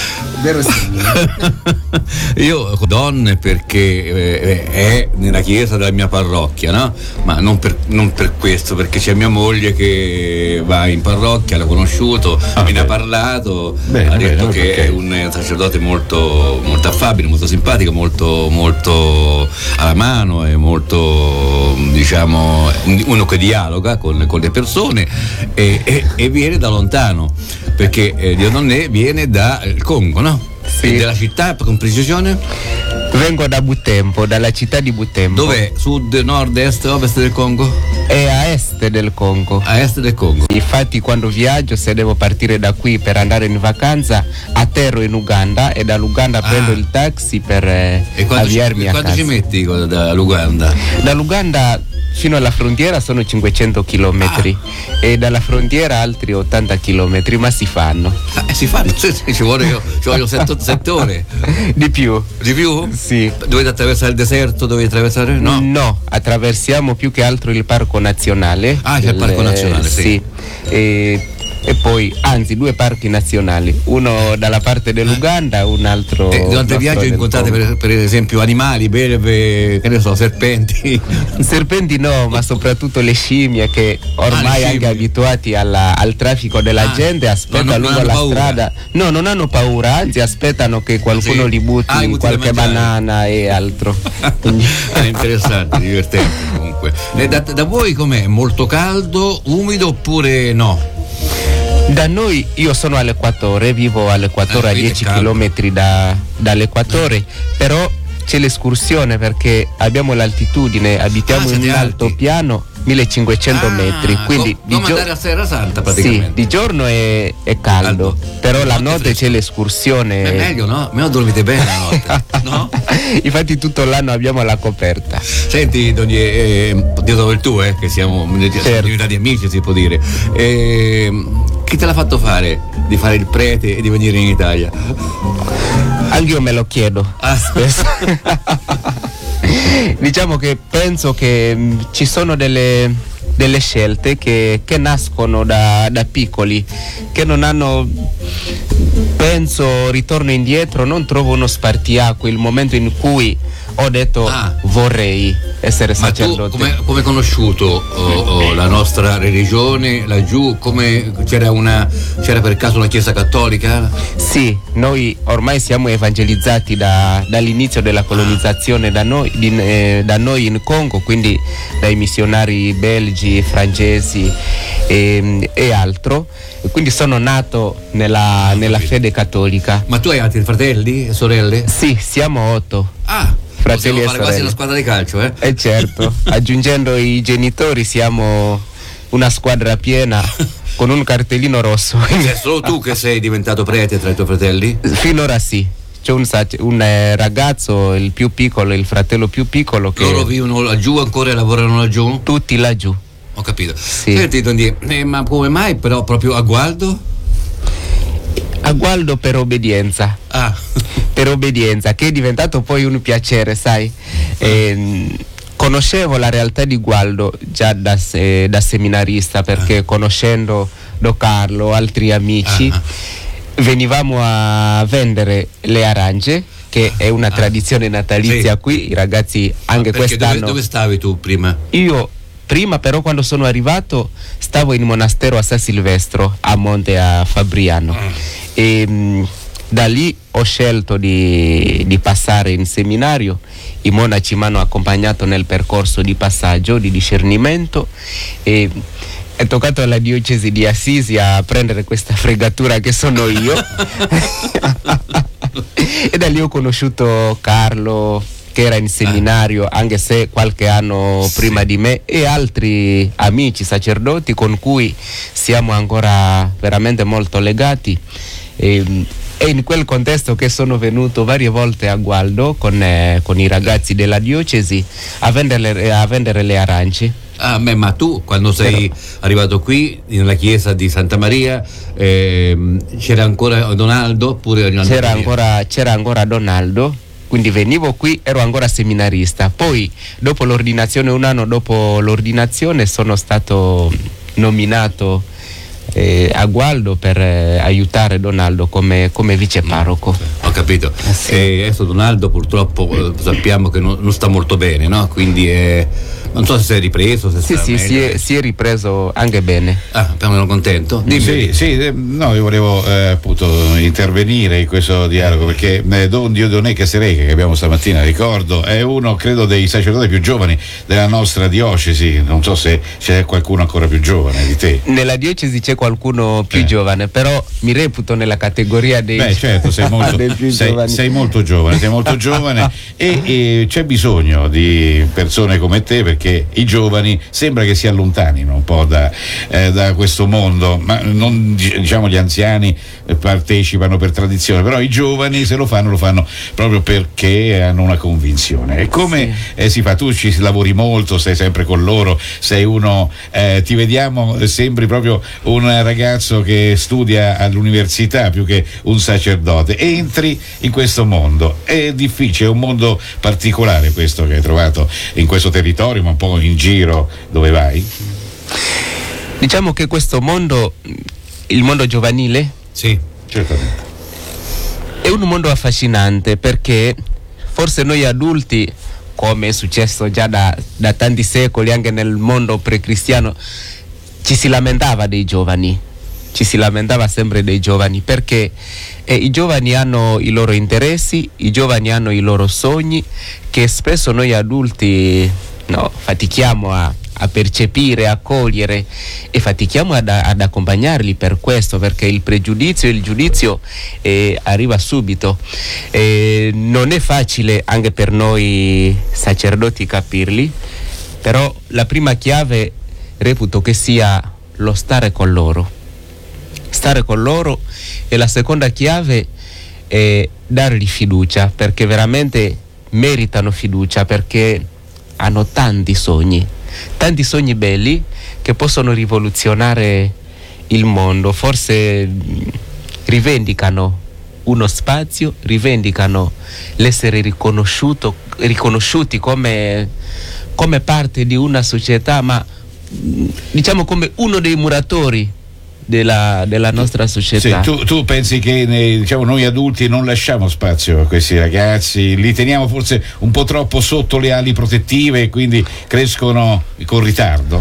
Io Don perché eh, è nella chiesa della mia parrocchia, no? Ma non per, non per questo, perché c'è mia moglie che va in parrocchia, l'ho conosciuto, ah, me ne ha parlato, bene, ha detto bene, che perché? È un sacerdote molto, molto affabile, molto simpatico, molto, molto alla mano e molto, diciamo, uno che dialoga con, con le persone e, e, e viene da lontano, perché eh, Dieudonné viene dal Congo, no? Sì. Della città, con precisione? Vengo da Butembo, dalla città di Butembo. Dov'è? Sud, nord, est, ovest del Congo? È a est del Congo. A est del Congo. Infatti quando viaggio, se devo partire da qui per andare in vacanza, atterro in Uganda e dall'Uganda ah. prendo il taxi per eh, avviarmi ci, a quanto casa. Quanto ci metti dall'Uganda? Dall'Uganda fino alla frontiera sono cinquecento chilometri ah. e dalla frontiera altri ottanta chilometri, ma si fanno. Ah, si fanno? Ci vuole, ci voglio sette ore. Di più. Di più? Sì. Dovete attraversare il deserto? Dovete attraversare? No. No, attraversiamo più che altro il parco nazionale. Ah, c'è il parco nazionale, sì. Sì. E, e poi, anzi, due parchi nazionali, uno dalla parte dell'Uganda, un altro. E durante il viaggio incontrate per, per esempio animali, belve, che ne so, serpenti? Serpenti no, ma soprattutto le scimmie che ormai ah, anche abituati alla, al traffico della ah, gente aspettano lungo la paura. strada. No, non hanno paura, anzi aspettano che qualcuno sì. li butti ah, qualche banana e altro. È interessante, divertente comunque. E da, da voi com'è? Molto caldo, umido oppure no? Da noi, io sono all'equatore, vivo all'equatore, eh, a dieci chilometri da, dall'equatore, però c'è l'escursione perché abbiamo l'altitudine, abitiamo ah, in un altopiano, millecinquecento ah, metri, quindi com- come andare a Serra Santa praticamente. Sì, di giorno è, è caldo, caldo, però la notte fresco. C'è l'escursione. È meglio, no? Meno dormite bene la notte, no? Infatti tutto l'anno abbiamo la coperta. Senti, Doni, eh, Dio dove il tuo, eh, che siamo certo. diventati amici, si può dire. Eh, chi te l'ha fatto fare di fare il prete e di venire in Italia? Anche io me lo chiedo ah. spesso. Diciamo che penso che mh, ci sono delle, delle scelte che, che nascono da, da piccoli, che non hanno, penso, ritorno indietro, non trovo uno spartiacque, il momento in cui ho detto ah. vorrei essere sacerdote. Ma tu come hai conosciuto oh, oh, la nostra religione laggiù? Come, c'era, una, c'era per caso una chiesa cattolica? Sì, noi ormai siamo evangelizzati da, dall'inizio della colonizzazione da noi, di, eh, da noi in Congo, quindi dai missionari belgi, francesi e, e altro. Quindi sono nato nella, ah, nella fede cattolica. Ma tu hai altri fratelli e sorelle? Sì, siamo otto. Ah, fratelli possiamo fare quasi una squadra di calcio, eh? Eh certo, aggiungendo i genitori siamo una squadra piena con un cartellino rosso. È solo tu che sei diventato prete tra i tuoi fratelli? Finora sì. C'è un, un eh, ragazzo, il più piccolo, il fratello più piccolo che... Loro vivono laggiù ancora e lavorano laggiù? Tutti laggiù. Ho capito. Sì. Senti, Dondì, eh, ma come mai però proprio a Gualdo? A Gualdo per obbedienza. Ah. Per obbedienza, che è diventato poi un piacere, sai. Eh, conoscevo la realtà di Gualdo già da, eh, da seminarista, perché ah. conoscendo Don Carlo, altri amici, ah. venivamo a vendere le arance, che è una tradizione natalizia sì. qui, i ragazzi anche ah, quest'anno. Dove, dove stavi tu prima? Io prima, però, quando sono arrivato stavo in monastero a San Silvestro, a Monte a Fabriano. Mm. E mh, da lì ho scelto di, di passare in seminario. I monaci mi hanno accompagnato nel percorso di passaggio, di discernimento, e è toccato alla diocesi di Assisi a prendere questa fregatura che sono io. E da lì ho conosciuto Carlo, che era in seminario, anche se qualche anno Sì. prima di me, e altri amici sacerdoti con cui siamo ancora veramente molto legati. E, è in quel contesto che sono venuto varie volte a Gualdo con, eh, con i ragazzi della diocesi a vendere, a vendere le arance. Ah, beh, ma tu quando sei arrivato qui nella chiesa di Santa Maria ehm, c'era ancora Donaldo oppure C'era ancora, c'era ancora Donaldo, quindi venivo qui, ero ancora seminarista. Poi dopo l'ordinazione, un anno dopo l'ordinazione, sono stato nominato eh, a Gualdo per eh, aiutare Donaldo come, come vice parroco. Ho capito. E adesso Donaldo purtroppo eh, sappiamo che non, non sta molto bene, no? Quindi eh, non so se si è ripreso, se Sì, sta sì, meglio. si è, si è ripreso anche bene. Ah, sono contento. Dimmi. Sì, sì, eh, no, io volevo eh, appunto intervenire in questo dialogo perché eh, Don Dieudonné Casereca, che abbiamo stamattina, ricordo, è uno, credo, dei sacerdoti più giovani della nostra diocesi. Non so se c'è qualcuno ancora più giovane di te. Nella diocesi c'è qualcuno più Eh. giovane, però mi reputo nella categoria dei, Beh, certo, sei molto, dei più sei, giovani. sei molto giovane, sei molto giovane e, e c'è bisogno di persone come te, perché i giovani sembra che si allontanino un po' da, eh, da questo mondo, ma non, diciamo, gli anziani partecipano per tradizione, però i giovani, se lo fanno, lo fanno proprio perché hanno una convinzione. E come eh, si fa? Tu ci lavori molto, sei sempre con loro, sei uno, eh, ti vediamo, eh, sembri proprio un ragazzo che studia all'università più che un sacerdote. Entri in questo mondo, è difficile, è un mondo particolare questo che hai trovato in questo territorio, ma un po' in giro dove vai? Diciamo che questo mondo, il mondo giovanile, Sì. Certamente. è un mondo affascinante, perché forse noi adulti, come è successo già da, da tanti secoli anche nel mondo precristiano, ci si lamentava dei giovani, ci si lamentava sempre dei giovani, perché eh, i giovani hanno i loro interessi, i giovani hanno i loro sogni, che spesso noi adulti no, fatichiamo a, a percepire, a cogliere, e fatichiamo ad, ad accompagnarli per questo, perché il pregiudizio e il giudizio eh, arriva subito. Eh, non è facile anche per noi sacerdoti capirli, però la prima chiave reputo che sia lo stare con loro. Stare con loro, e la seconda chiave è dargli fiducia, perché veramente meritano fiducia, perché hanno tanti sogni, tanti sogni belli che possono rivoluzionare il mondo. Forse mh, rivendicano uno spazio, rivendicano l'essere riconosciuto, riconosciuti come, come parte di una società, ma mh, diciamo come uno dei muratori della, della nostra società. Sì, tu, tu pensi che ne- diciamo, noi adulti non lasciamo spazio a questi ragazzi, li teniamo forse un po' troppo sotto le ali protettive e quindi crescono con ritardo?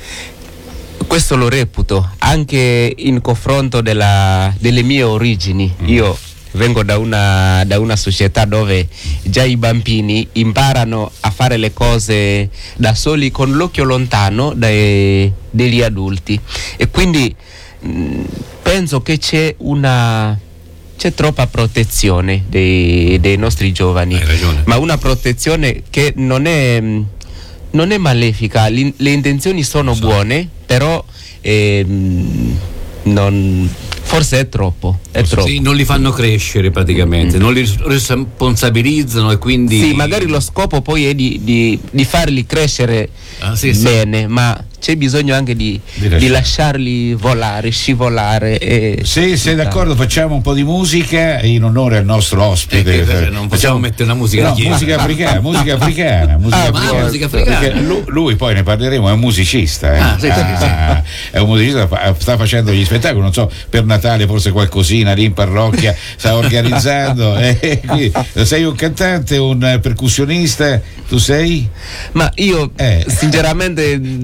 Questo lo reputo anche in confronto della, delle mie origini. Mm. Io vengo da una, da una società dove già i bambini imparano a fare le cose da soli, con l'occhio lontano dai, degli adulti, e quindi mh, penso che c'è una c'è troppa protezione dei, dei nostri giovani. Hai ragione. Ma una protezione che non è mh, non è malefica. L'in- le intenzioni sono So. buone, però ehm, non, forse è troppo, è troppo. Sì, non li fanno crescere praticamente, non li responsabilizzano, e quindi Sì, magari lo scopo poi è di, di, di farli crescere Ah, sì, sì. bene, ma c'è bisogno anche di, Di di, lasciare. lasciarli volare, scivolare. E Se sei d'accordo, facciamo un po' di musica in onore al nostro ospite. Eh, che- non possiamo mettere una musica No, chiesa. musica africana, musica africana, musica Ah, africana. musica africana. Perché lui, lui poi ne parleremo, è un musicista, eh. Ah, sì, sì, Ah, è un musicista, fa- sta facendo gli spettacoli, non so, per Natale forse qualcosina lì in parrocchia sta organizzando. Eh, quindi, sei un cantante, un percussionista, tu sei? Ma io Eh. sinceramente Un po' di strumenti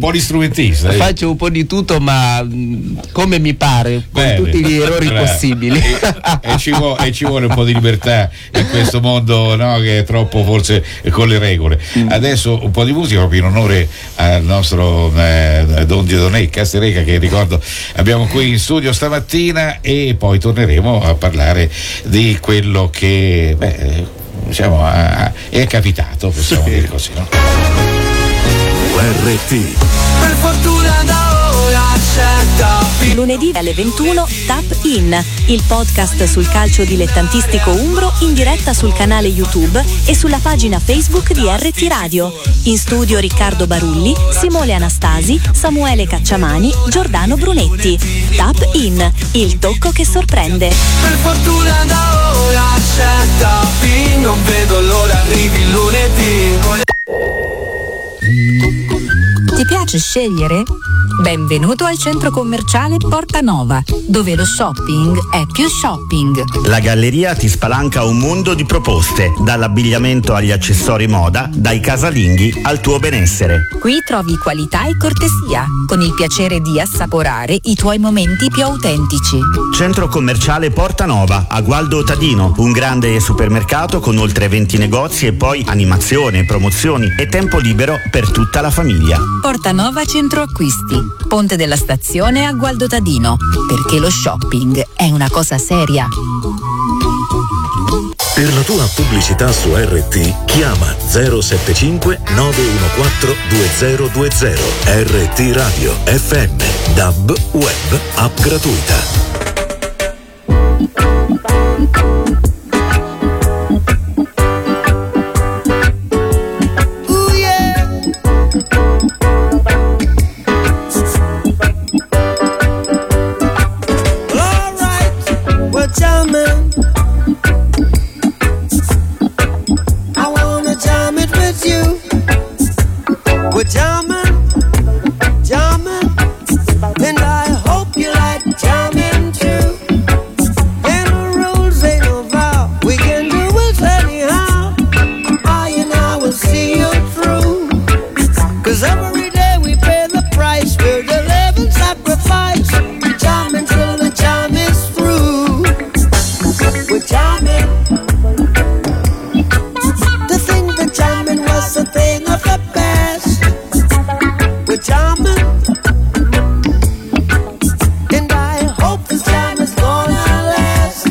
strumentista. eh. Faccio un po' di tutto, ma mh, come mi pare, con Bene. tutti gli errori Bravo. possibili. E, e, ci vuole, e ci vuole un po' di libertà in questo mondo, no, che è troppo forse con le regole. Adesso un po' di musica proprio in onore al nostro eh, Don Dieudonné Castereca, che ricordo abbiamo qui in studio stamattina, e poi torneremo a parlare di quello che beh, diciamo a- è capitato, possiamo dire così, no? R T Per fortuna da ora c'è Top. Lunedì alle ventuno Tap In, il podcast sul calcio dilettantistico umbro in diretta sul canale YouTube e sulla pagina Facebook di R T Radio. In studio Riccardo Barulli, Simone Anastasi, Samuele Cacciamani, Giordano Brunetti. Tap In, il tocco che sorprende. Per fortuna da ora c'è Top. Non vedo l'ora arrivi il lunedì. Ti piace scegliere? Benvenuto al centro commerciale Porta Nova, dove lo shopping è più shopping. La galleria ti spalanca un mondo di proposte, dall'abbigliamento agli accessori moda, dai casalinghi al tuo benessere. Qui trovi qualità e cortesia, con il piacere di assaporare i tuoi momenti più autentici. Centro commerciale Porta Nova, a Gualdo Tadino, un grande supermercato con oltre venti negozi e poi animazione, promozioni e tempo libero per tutta la famiglia. Porta Nova Centro Acquisti, Ponte della Stazione a Gualdo Tadino, perché lo shopping è una cosa seria. Per la tua pubblicità su R T chiama zero sette cinque nove uno quattro due zero due zero. R T Radio F M, D A B, web, app gratuita. Ooh, yeah. All right, we're jamming. I wanna jam it with you. We're jamming, jamming, and I hope you like jamming too. And the rules ain't no vow, we can do it anyhow. I and I will see you through. Cause every day we pay the price, we're the living sacrifice. Jamming till the jam is through. We're jamming. To think that jamming was a thing of the past. We're jamming. And I hope this jam is gonna last.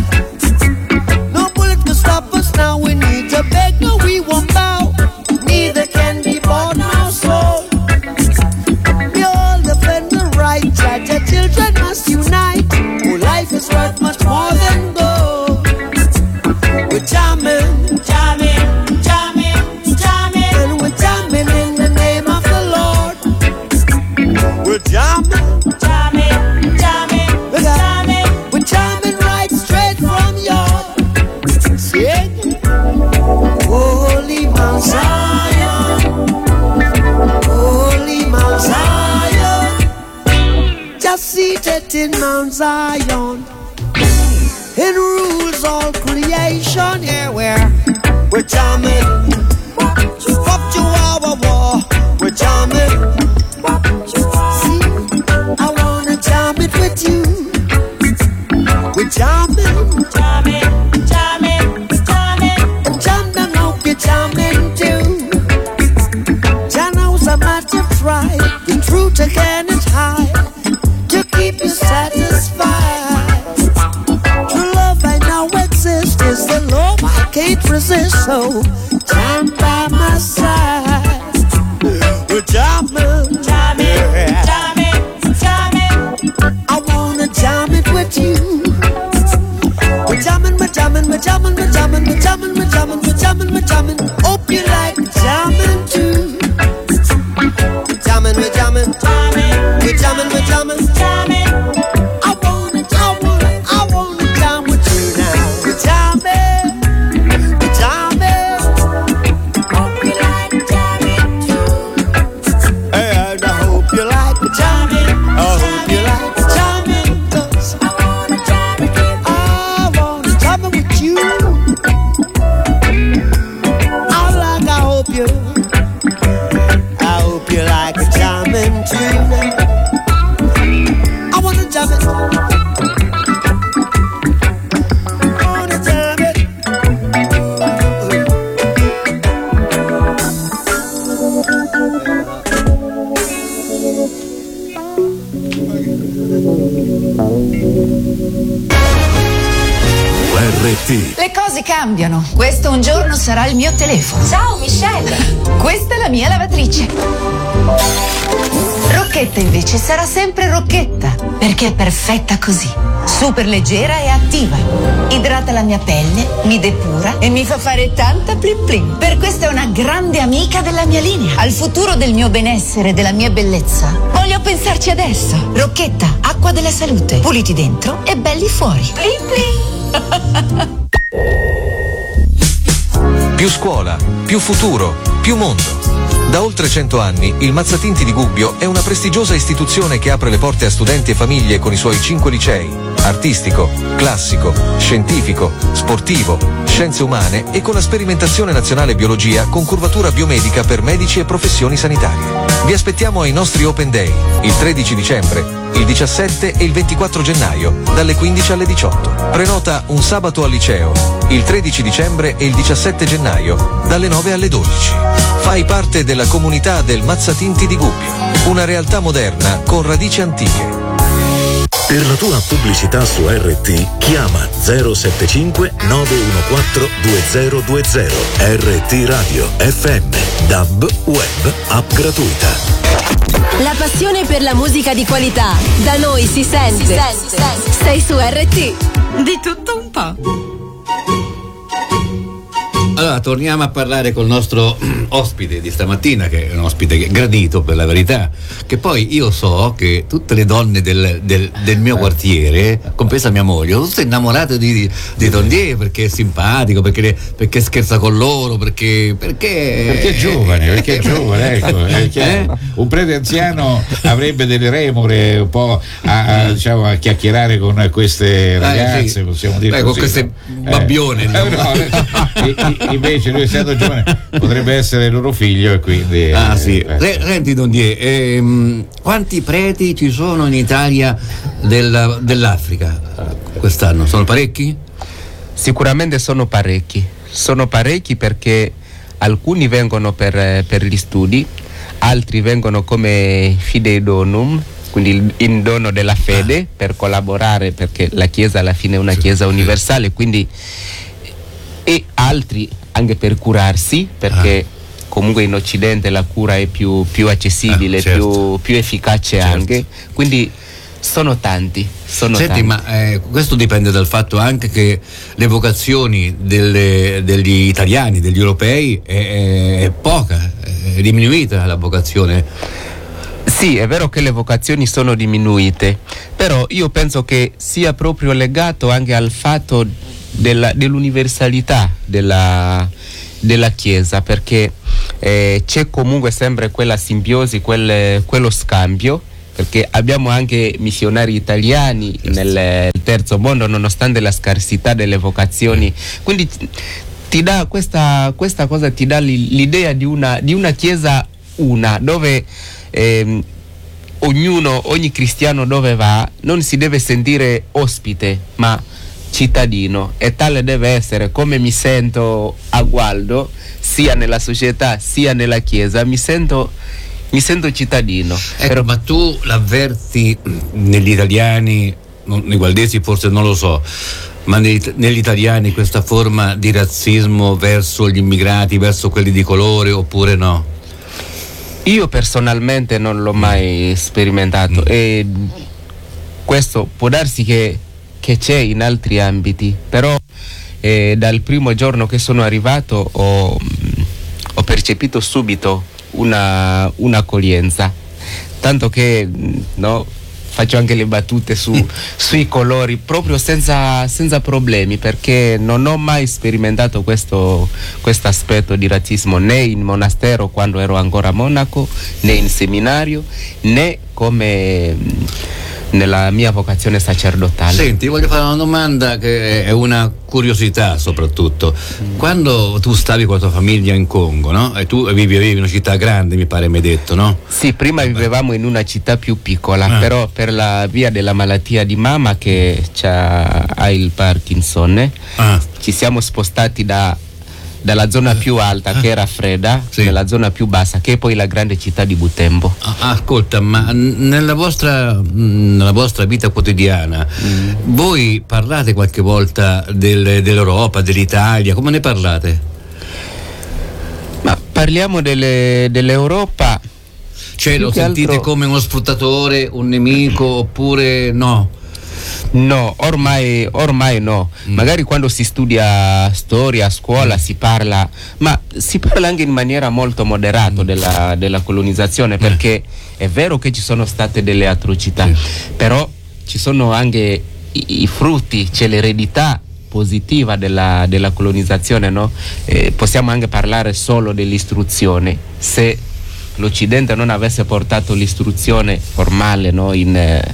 No bullet can stop us now, we need to beg, no we won't bow. Neither can be bought now sold. We all defend the right, judge our children must unite. Oh, life is worth much more than gold. We're jamming, jamming, jamming, jamming, and we're jamming in the name of the Lord. We're jamming, jamming, jamming, we're jamming, we're jamming right straight from your sing. Holy Mount Zion, Holy Mount Zion, just seated in Mount Zion. It rules all creation, yeah, we're, we're jamming. Up to our war, we're jamming. See, I wanna jam it with you. We're jamming, jamming, jamming, jamming. And jam them, hope you're jamming too. Jano's a massive try, the truth again is high, to keep you satisfied. True love I know exists, is the love I can't resist, so jam by my side. We're jamming, jamming, jamming, jamming. I wanna jam it with you. We're jamming, we're jamming, we're jamming, we're jamming, we're jamming, we're jamming, we're jamming, we're jamming. Hope you like jamming too. We're jamming, we're jamming, jamming, we're jamming, we're jamming, jamming. I wanna, I wanna, I wanna jam with you now. We're jamming, we're jamming. Hope you like jamming too. And I hope you like jamming. I hope you like jamming, 'cause I wanna jam with you. I wanna jam with you. I like, I hope I wanna jam it. R T. Le cose cambiano. Questo un giorno sarà il mio telefono. Ciao Michelle. Questa è la mia lavatrice. Rocchetta invece sarà sempre Rocchetta, perché è perfetta così. Super leggera e attiva. Idrata la mia pelle, mi depura e mi fa fare tanta plin plin. Per questo è una grande amica della mia linea. Al futuro del mio benessere e della mia bellezza voglio pensarci adesso. Rocchetta, acqua della salute. Puliti dentro e belli fuori. Plin plin. Più scuola, più futuro, più mondo. Da oltre cento anni il Mazzatinti di Gubbio è una prestigiosa istituzione che apre le porte a studenti e famiglie con i suoi cinque licei: artistico, classico, scientifico, sportivo, scienze umane e con la sperimentazione nazionale biologia con curvatura biomedica per medici e professioni sanitarie. Vi aspettiamo ai nostri Open Day il tredici dicembre, il diciassette e il ventiquattro gennaio dalle quindici alle diciotto. Prenota un sabato al liceo il tredici dicembre e il diciassette gennaio dalle nove alle dodici. Fai parte della comunità del Mazzatinti di Gubbio, una realtà moderna con radici antiche. Per la tua pubblicità su R T chiama zero sette cinque nove uno quattro due zero due zero. R T Radio F M, D A B, web, app gratuita. La passione per la musica di qualità da noi si sente. Si sente. Sei su R T. Di tutto un po'. Allora, torniamo a parlare col nostro ospite di stamattina, che è un ospite gradito per la verità, che poi io so che tutte le donne del, del, del mio quartiere, compresa mia moglie, sono tutte innamorate di, di Tondier perché è simpatico, perché, perché scherza con loro, perché... Perché, perché è giovane, perché è giovane, ecco. Eh? Un prete anziano avrebbe delle remore un po' a, a, diciamo, a chiacchierare con queste ragazze, eh, sì. Possiamo dire. Beh, così, con queste no? babbione. Eh, no, no, invece lui, essendo giovane, potrebbe essere loro figlio e quindi ah eh, sì eh. Senti Tondier, ehm, quanti preti ci sono in Italia del, dell'Africa quest'anno? Sono parecchi? Sicuramente sono parecchi sono parecchi perché alcuni vengono per, per gli studi, altri vengono come fidei donum, quindi in dono della fede, ah. per collaborare, perché la Chiesa alla fine è una sì, Chiesa universale, quindi, e altri anche per curarsi, perché ah. comunque in Occidente la cura è più, più accessibile, ah, certo. più, più efficace, certo. anche, quindi sono tanti. Sono Senti, tanti. ma eh, questo dipende dal fatto anche che le vocazioni delle, degli italiani, degli europei è, è poca, è diminuita la vocazione. Sì, è vero che le vocazioni sono diminuite, però io penso che sia proprio legato anche al fatto della, dell'universalità della, della Chiesa, perché eh, c'è comunque sempre quella simbiosi, quel, quello scambio, perché abbiamo anche missionari italiani nel terzo mondo nonostante la scarsità delle vocazioni, quindi ti dà questa, questa cosa ti dà l'idea di una, di una Chiesa una, dove eh, ognuno, ogni cristiano dove va non si deve sentire ospite ma cittadino, e tale deve essere. Come mi sento a Gualdo, sia nella società sia nella Chiesa, mi sento mi sento cittadino. Ecco, però, ma tu l'avverti negli italiani, nei gualdesi forse non lo so, ma negli, negli italiani questa forma di razzismo verso gli immigrati, verso quelli di colore, oppure no? Io personalmente non l'ho mai sperimentato, mm. e questo può darsi che, che c'è in altri ambiti, però eh, dal primo giorno che sono arrivato ho, ho percepito subito una un'accoglienza, tanto che no, faccio anche le battute su, sui colori proprio senza, senza problemi, perché non ho mai sperimentato questo questo aspetto di razzismo, né in monastero quando ero ancora monaco, né in seminario, né come nella mia vocazione sacerdotale. Senti, voglio fare una domanda che è una curiosità soprattutto. Quando tu stavi con la tua famiglia in Congo, no? E tu vivevi in una città grande, mi pare mi hai detto, no? Sì, prima vivevamo in una città più piccola, Ah. però per la via della malattia di mamma che c'ha, ha il Parkinson, eh, Ah. ci siamo spostati da dalla zona più alta che era fredda nella zona più bassa che è poi la grande città di Butembo. Ah, ascolta, ma nella vostra, mh, nella vostra vita quotidiana voi parlate qualche volta del- dell'Europa, dell'Italia, come ne parlate? Ma parliamo delle- dell'Europa. Cioè più lo che sentite altro- come uno sfruttatore, un nemico oppure no? No, ormai, ormai no. Magari quando si studia storia a scuola si parla, ma si parla anche in maniera molto moderata della, della colonizzazione, perché è vero che ci sono state delle atrocità, però ci sono anche i, i frutti, c'è l'eredità positiva della, della colonizzazione, no? Eh, possiamo anche parlare solo dell'istruzione. Se l'Occidente non avesse portato l'istruzione formale, no, in, eh,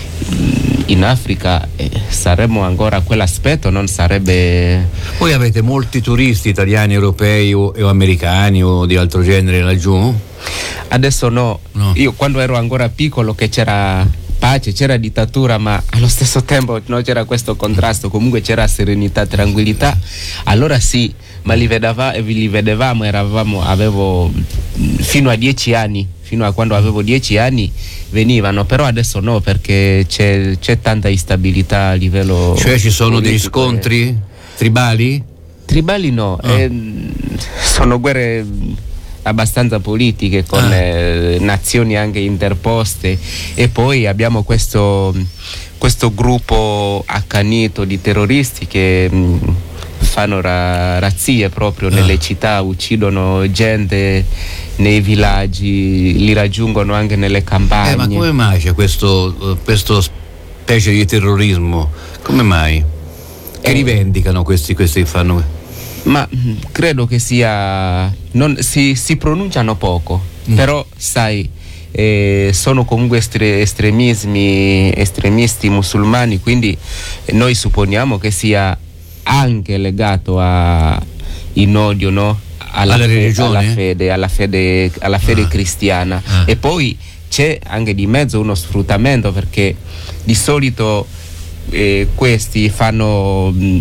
in Africa, eh, saremmo ancora a quell'aspetto, non sarebbe. Voi avete molti turisti italiani, europei o, o americani o di altro genere laggiù? Adesso no. Io quando ero ancora piccolo che c'era pace, c'era dittatura, ma allo stesso tempo non c'era questo contrasto, comunque c'era serenità, tranquillità, allora sì, ma li, vedeva, li vedevamo, eravamo, avevo mh, fino a dieci anni, fino a quando avevo dieci anni venivano, però adesso no, perché c'è, c'è tanta instabilità a livello. Cioè ci sono degli politico, scontri eh. tribali? Tribali no, eh, sono guerre abbastanza politiche con eh, nazioni anche interposte, e poi abbiamo questo, questo gruppo accanito di terroristi che mh, fanno ra- razzie proprio nelle città, uccidono gente nei villaggi, li raggiungono anche nelle campagne. Eh, ma come mai c'è questo, questo specie di terrorismo? Come mai? Che rivendicano questi, questi che fanno? Ma mh, credo che sia. Non, si, si pronunciano poco, però sai, eh, sono comunque estre, estremismi, estremisti musulmani, quindi eh, noi supponiamo che sia anche legato a in odio, no? Alla, Alla fe- religione? alla fede, alla fede, alla fede Ah. cristiana. Ah. E poi c'è anche di mezzo uno sfruttamento, perché di solito eh, questi fanno. Mh,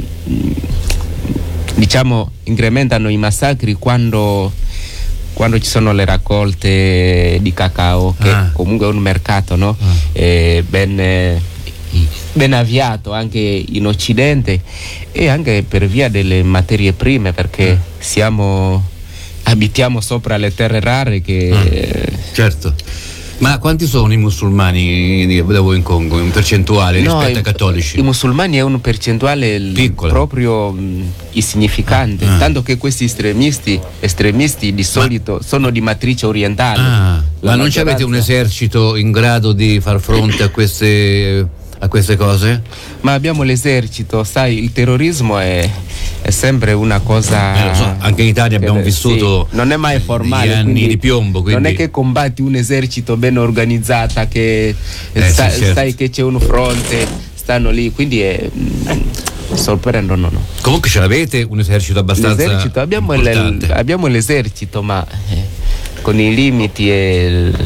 diciamo incrementano i massacri quando, quando ci sono le raccolte di cacao, che Ah. comunque è un mercato, no? Eh, ben, eh, ben avviato anche in Occidente, e anche per via delle materie prime, perché siamo abitiamo sopra le terre rare che Certo. Ma quanti sono i musulmani di- da voi in Congo, in percentuale No, rispetto i- ai cattolici? I musulmani è un percentuale l- proprio mh, insignificante, Ah. tanto che questi estremisti, estremisti di solito sono di matrice orientale. Ah, La ma non ci avete un maggioranza- esercito in grado di far fronte a queste, a queste cose? Ma abbiamo l'esercito, sai, il terrorismo è, è sempre una cosa. Eh, lo so, anche in Italia abbiamo che- vissuto sì, non è mai formale. gli anni quindi di piombo, quindi- Non è che combatti un esercito ben organizzata, che Eh, sa- sì, certo. sai che c'è un fronte, stanno lì, quindi è mm, sorprendo, no, no. Comunque ce l'avete un esercito abbastanza L'esercito, abbiamo, importante. il- abbiamo l'esercito, ma eh, con i limiti e il-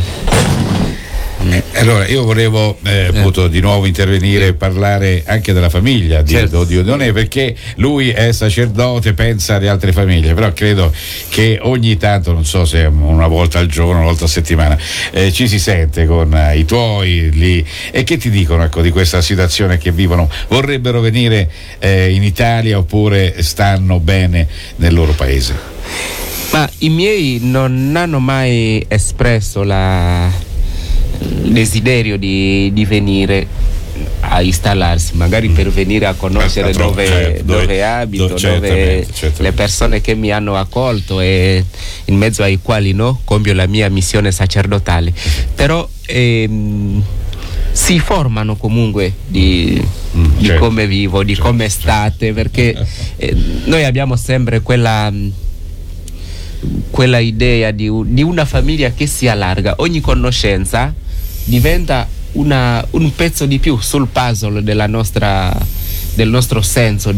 Allora io volevo eh, appunto di nuovo intervenire e parlare anche della famiglia di, Certo. di Dieudonné, perché lui è sacerdote, pensa alle altre famiglie, però credo che ogni tanto, non so se una volta al giorno, una volta a settimana, eh, ci si sente con eh, i tuoi lì, e che ti dicono, ecco, di questa situazione che vivono? Vorrebbero venire eh, in Italia oppure stanno bene nel loro paese? Ma i miei non hanno mai espresso la il desiderio di, di venire a installarsi, magari per venire a conoscere Certo, dove, certo, dove dove- abito, do- dove certamente, certamente. le persone che mi hanno accolto e in mezzo ai quali, no, compio la mia missione sacerdotale. Però ehm, si formano comunque di, di certo, come vivo, di come state, perché eh, noi abbiamo sempre quella quella idea di, un- di una famiglia che si allarga, ogni conoscenza diventa una, un pezzo di più sul puzzle della nostra, del nostro senso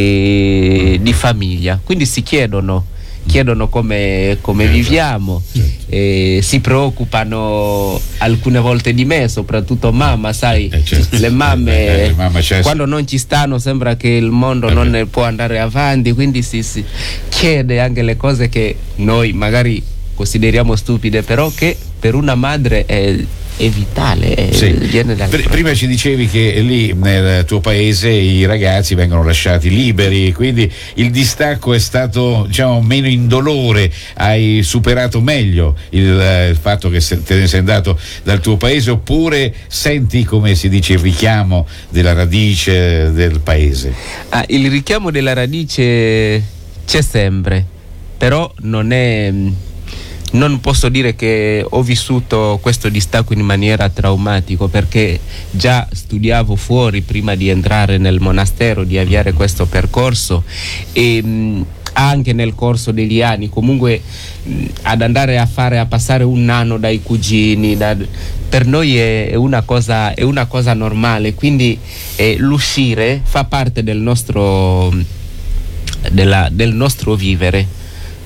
di, di famiglia. Quindi si chiedono chiedono come, come viviamo, e si preoccupano alcune volte di me, soprattutto mamma, sai, eh, certo. le mamme eh, le mamme quando non ci stanno sembra che il mondo eh, non ne può andare avanti, quindi si, si chiede anche le cose che noi magari consideriamo stupide, però che per una madre è è vitale, è, sì. viene dal Pr- prima ci dicevi che lì nel tuo paese i ragazzi vengono lasciati liberi, quindi il distacco è stato, diciamo, meno indolore, hai superato meglio il, il fatto che se, te ne sei andato dal tuo paese, oppure senti, come si dice, il richiamo della radice del paese? Ah, il richiamo della radice c'è sempre, però non è non posso dire che ho vissuto questo distacco in maniera traumatico, perché già studiavo fuori prima di entrare nel monastero, di avviare questo percorso, e mh, anche nel corso degli anni comunque mh, ad andare a fare a passare un anno dai cugini, da, per noi è, è una cosa è una cosa normale, quindi eh, l'uscire fa parte del nostro della, del nostro vivere.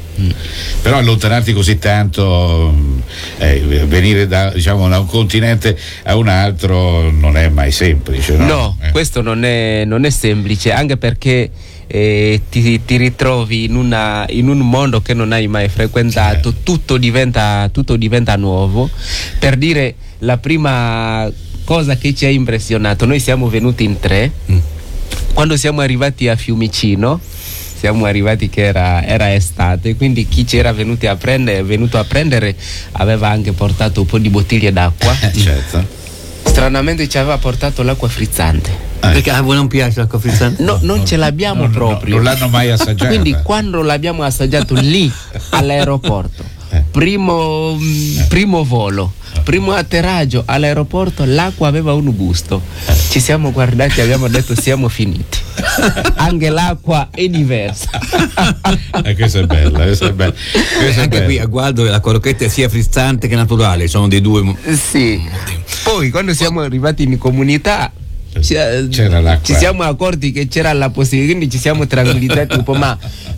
Però allontanarti così tanto, eh, venire da, diciamo, da un continente a un altro non è mai semplice, no? No, eh. questo non è, non è semplice, anche perché eh, ti, ti ritrovi in, una, in un mondo che non hai mai frequentato, tutto diventa, tutto diventa nuovo. Per dire, la prima cosa che ci ha impressionato, noi siamo venuti in tre, mm. quando siamo arrivati a Fiumicino, siamo arrivati che era, era estate, quindi chi c'era venuto a prendere, venuto a prendere aveva anche portato un po' di bottiglie d'acqua. Certo. Stranamente ci aveva portato l'acqua frizzante. Eh. Perché a voi non piace l'acqua frizzante? No, non ce l'abbiamo no, proprio. No, non l'hanno mai assaggiata. Quindi quando l'abbiamo assaggiato lì all'aeroporto, eh. primo, mh, primo volo, primo atterraggio all'aeroporto, l'acqua aveva un gusto. Ci siamo guardati e abbiamo detto siamo finiti. Anche l'acqua è diversa. Eh, questa è bella, questa è bella. Questa eh, è anche bella. qui a Gualdo l'acqua rocchetta è sia frizzante che naturale, sono dei due. Sì. Poi quando siamo arrivati in comunità ci, c'era l'acqua. Ci siamo accorti che c'era la possibilità, quindi ci siamo tranquillizzati un po', ma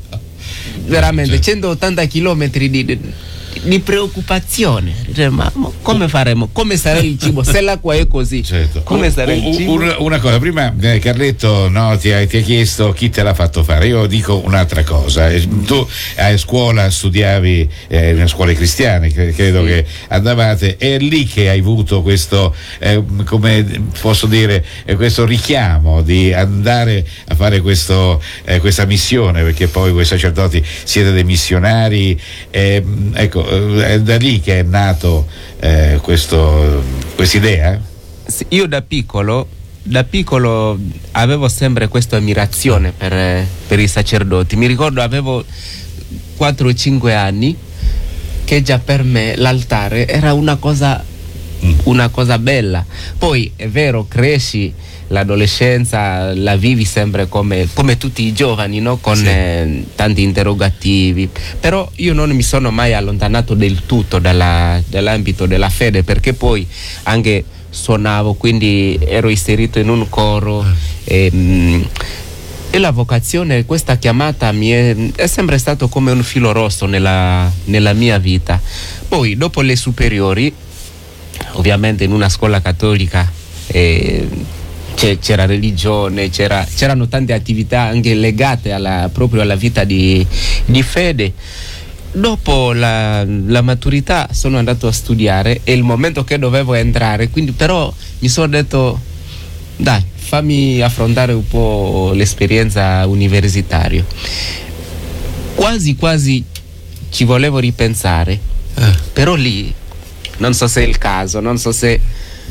veramente certo. centottanta chilometri di di preoccupazione, ma come faremo? Come sarà il cibo? Se l'acqua è così, certo. come sarà il cibo? Una, una cosa, prima eh, Carletto no, ti, ha, ti ha chiesto chi te l'ha fatto fare. Io dico un'altra cosa. Tu a scuola studiavi eh, nelle scuole cristiane, credo sì. che andavate, è lì che hai avuto questo, eh, come posso dire, eh, questo richiamo di andare a fare questo, eh, questa missione, perché poi voi sacerdoti siete dei missionari, eh, ecco. È da lì che è nato eh, questo quest'idea? Sì, io da piccolo da piccolo avevo sempre questa ammirazione per, per i sacerdoti. Mi ricordo avevo quattro o cinque anni, che già per me l'altare era una cosa mm. una cosa bella. Poi è vero, cresci, l'adolescenza la vivi sempre come, come tutti i giovani, no? Con sì. eh, tanti interrogativi, però io non mi sono mai allontanato del tutto dalla, dall'ambito della fede, perché poi anche suonavo, quindi ero inserito in un coro e, mh, e la vocazione, questa chiamata mi è, è sempre stato come un filo rosso nella, nella mia vita. Poi dopo le superiori, ovviamente in una scuola cattolica, eh, c'era religione, c'era, c'erano tante attività anche legate alla, proprio alla vita di, di fede. Dopo la, la maturità sono andato a studiare, è il momento che dovevo entrare, quindi però mi sono detto dai, fammi affrontare un po' l'esperienza universitaria. Quasi quasi ci volevo ripensare, eh. però lì non so se è il caso, non so se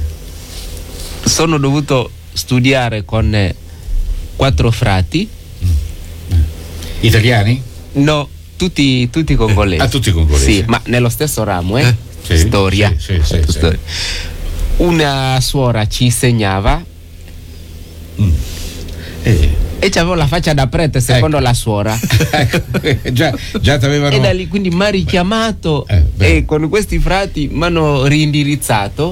sono dovuto studiare con eh, quattro frati. Italiani? No, tutti, tutti congolesi. Ah, tutti congolesi. Sì, ma nello stesso ramo, eh? Sì, storia. Sì, sì, sì, storia. Sì. Una suora ci insegnava mm. eh. e c'avevo la faccia da prete secondo ecco. la suora. ecco. già, già t'avevano... E da lì quindi mi ha richiamato eh, e con questi frati mi hanno rindirizzato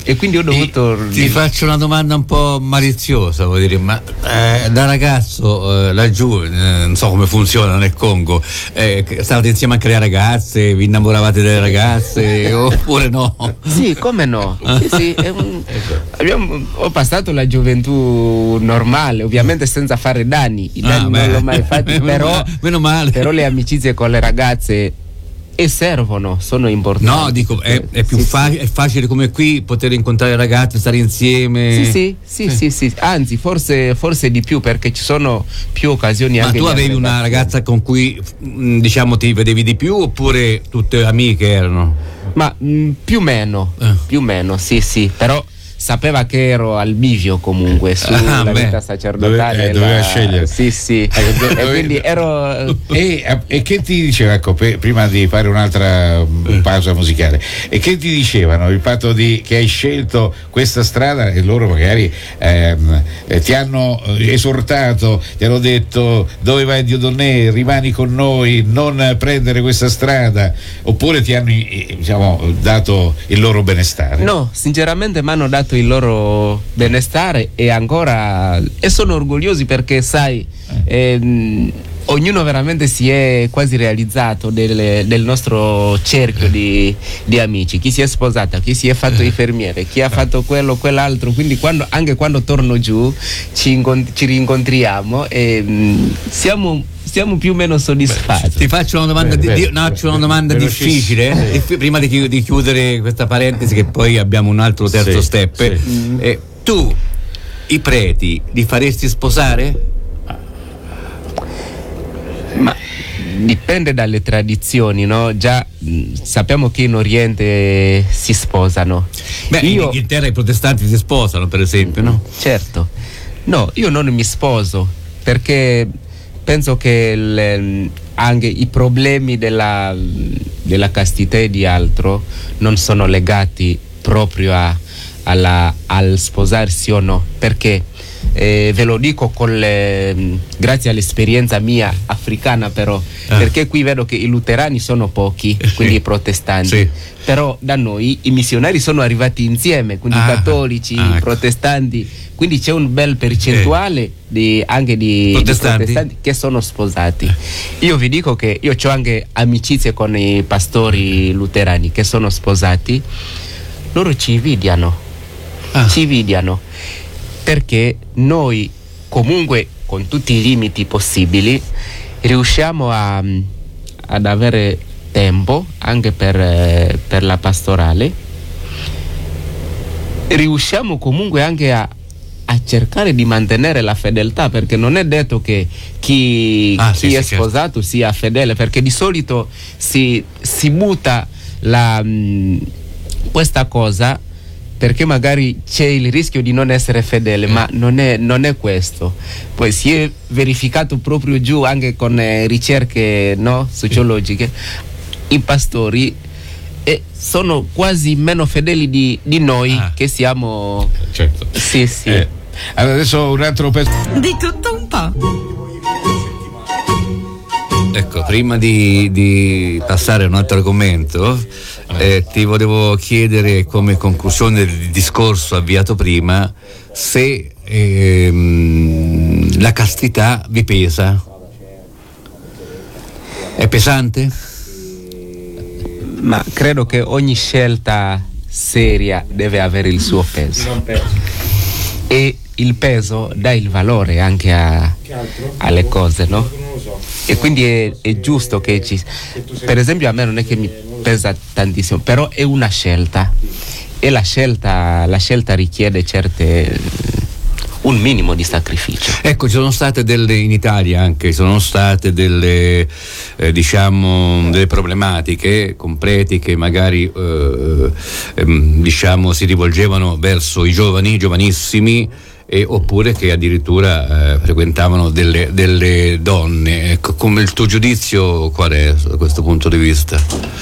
e quindi ho dovuto ti, ti faccio una domanda un po' maliziosa, vuol dire, ma eh, da ragazzo eh, laggiù eh, non so come funziona nel Congo, eh, stavate insieme anche le ragazze, vi innamoravate delle ragazze oppure no? Sì, come no? Sì, sì, è un, abbiamo, ho passato la gioventù normale, ovviamente senza fare danni, i danni Ah, non beh. l'ho mai fatti, Meno però, male, meno male. però le amicizie con le ragazze e servono, sono importanti. No, dico, è, è più Sì, fa- è facile come qui poter incontrare ragazzi, stare insieme. Sì, sì, sì, sì, sì, anzi forse, forse di più, perché ci sono più occasioni Ma anche tu di avevi una aggregazione. ragazza con cui mh, diciamo ti vedevi di più oppure tutte amiche erano? Ma mh, più o meno, Eh. più o meno, sì, sì, però sapeva che ero al bivio comunque sulla Ah, beh. vita sacerdotale. Dove- eh, doveva scegliere. Sì, sì. Dove- E quindi ero. E, e che ti diceva, ecco, per- prima di fare un'altra mm, pausa musicale, e che ti dicevano il fatto di che hai scelto questa strada e loro magari ehm, eh, ti hanno eh, esortato, ti hanno detto dove vai Dieudonné, rimani con noi, non prendere questa strada, oppure ti hanno eh, diciamo, dato il loro benestare? No, sinceramente mi hanno dato il loro benestare e ancora e sono orgogliosi perché sai ehm, ognuno veramente si è quasi realizzato del, del nostro cerchio di, di amici, chi si è sposato, chi si è fatto infermiere, chi ha fatto quello, quell'altro, quindi quando, anche quando torno giù ci, incont- ci rincontriamo e mh, siamo siamo più o meno soddisfatti. Ti faccio una domanda, Bene, di, bene, no, bene, c'è una domanda velocissimo. difficile eh, e prima di, chi- di chiudere questa parentesi che poi abbiamo un altro terzo Sì, step. sì. Eh, tu i preti li faresti sposare? Ma dipende dalle tradizioni, no? Già mh, sappiamo che in Oriente si sposano. Beh, in Io- Inghilterra i protestanti si sposano, per esempio, no? Certo. No, io non mi sposo perché penso che il- anche i problemi della, della castità e di altro non sono legati proprio a- alla- al sposarsi o no, perché eh, ve lo dico con le- grazie all'esperienza mia africana però, Ah. perché qui vedo che i luterani sono pochi, quindi i protestanti, Sì. però da noi i missionari sono arrivati insieme, quindi Ah. i cattolici, Ah, i ecco. protestanti, quindi c'è un bel percentuale di, anche di di Protestanti? protestanti che sono sposati. Io vi dico che io ho anche amicizie con i pastori luterani che sono sposati, loro ci invidiano, Ah. ci invidiano perché noi comunque con tutti i limiti possibili riusciamo a, ad avere tempo anche per, eh, per la pastorale, riusciamo comunque anche a, a cercare di mantenere la fedeltà, perché non è detto che chi, Ah, chi sì, è sì, certo. sposato sia fedele, perché di solito si, si butta la, mh, questa cosa perché magari c'è il rischio di non essere fedele, ma non è, non è questo. Poi si è verificato proprio giù anche con eh, ricerche, no, sociologiche, i pastori eh, sono quasi meno fedeli di, di noi Ah. che siamo. Certo. Sì, sì. Eh, allora adesso un altro pezzo. Di tutto un po'. Ecco, prima di, di passare a un altro argomento, eh, ti volevo chiedere come conclusione del discorso avviato prima se ehm, la castità vi pesa. È pesante? Ma credo che ogni scelta seria deve avere il suo peso. E il peso dà il valore anche a- alle cose, no? E quindi è, è giusto che ci. Per esempio, a me non è che mi pesa tantissimo, però è una scelta. E la scelta, la scelta richiede certe. un minimo di sacrificio. Ecco, ci sono state delle, in Italia anche, ci sono state delle, eh, diciamo, delle problematiche con preti che magari, eh, ehm, diciamo, si rivolgevano verso i giovani, i giovanissimi, e, oppure che addirittura eh, frequentavano delle, delle donne. Ecco, come il tuo giudizio qual è da questo punto di vista?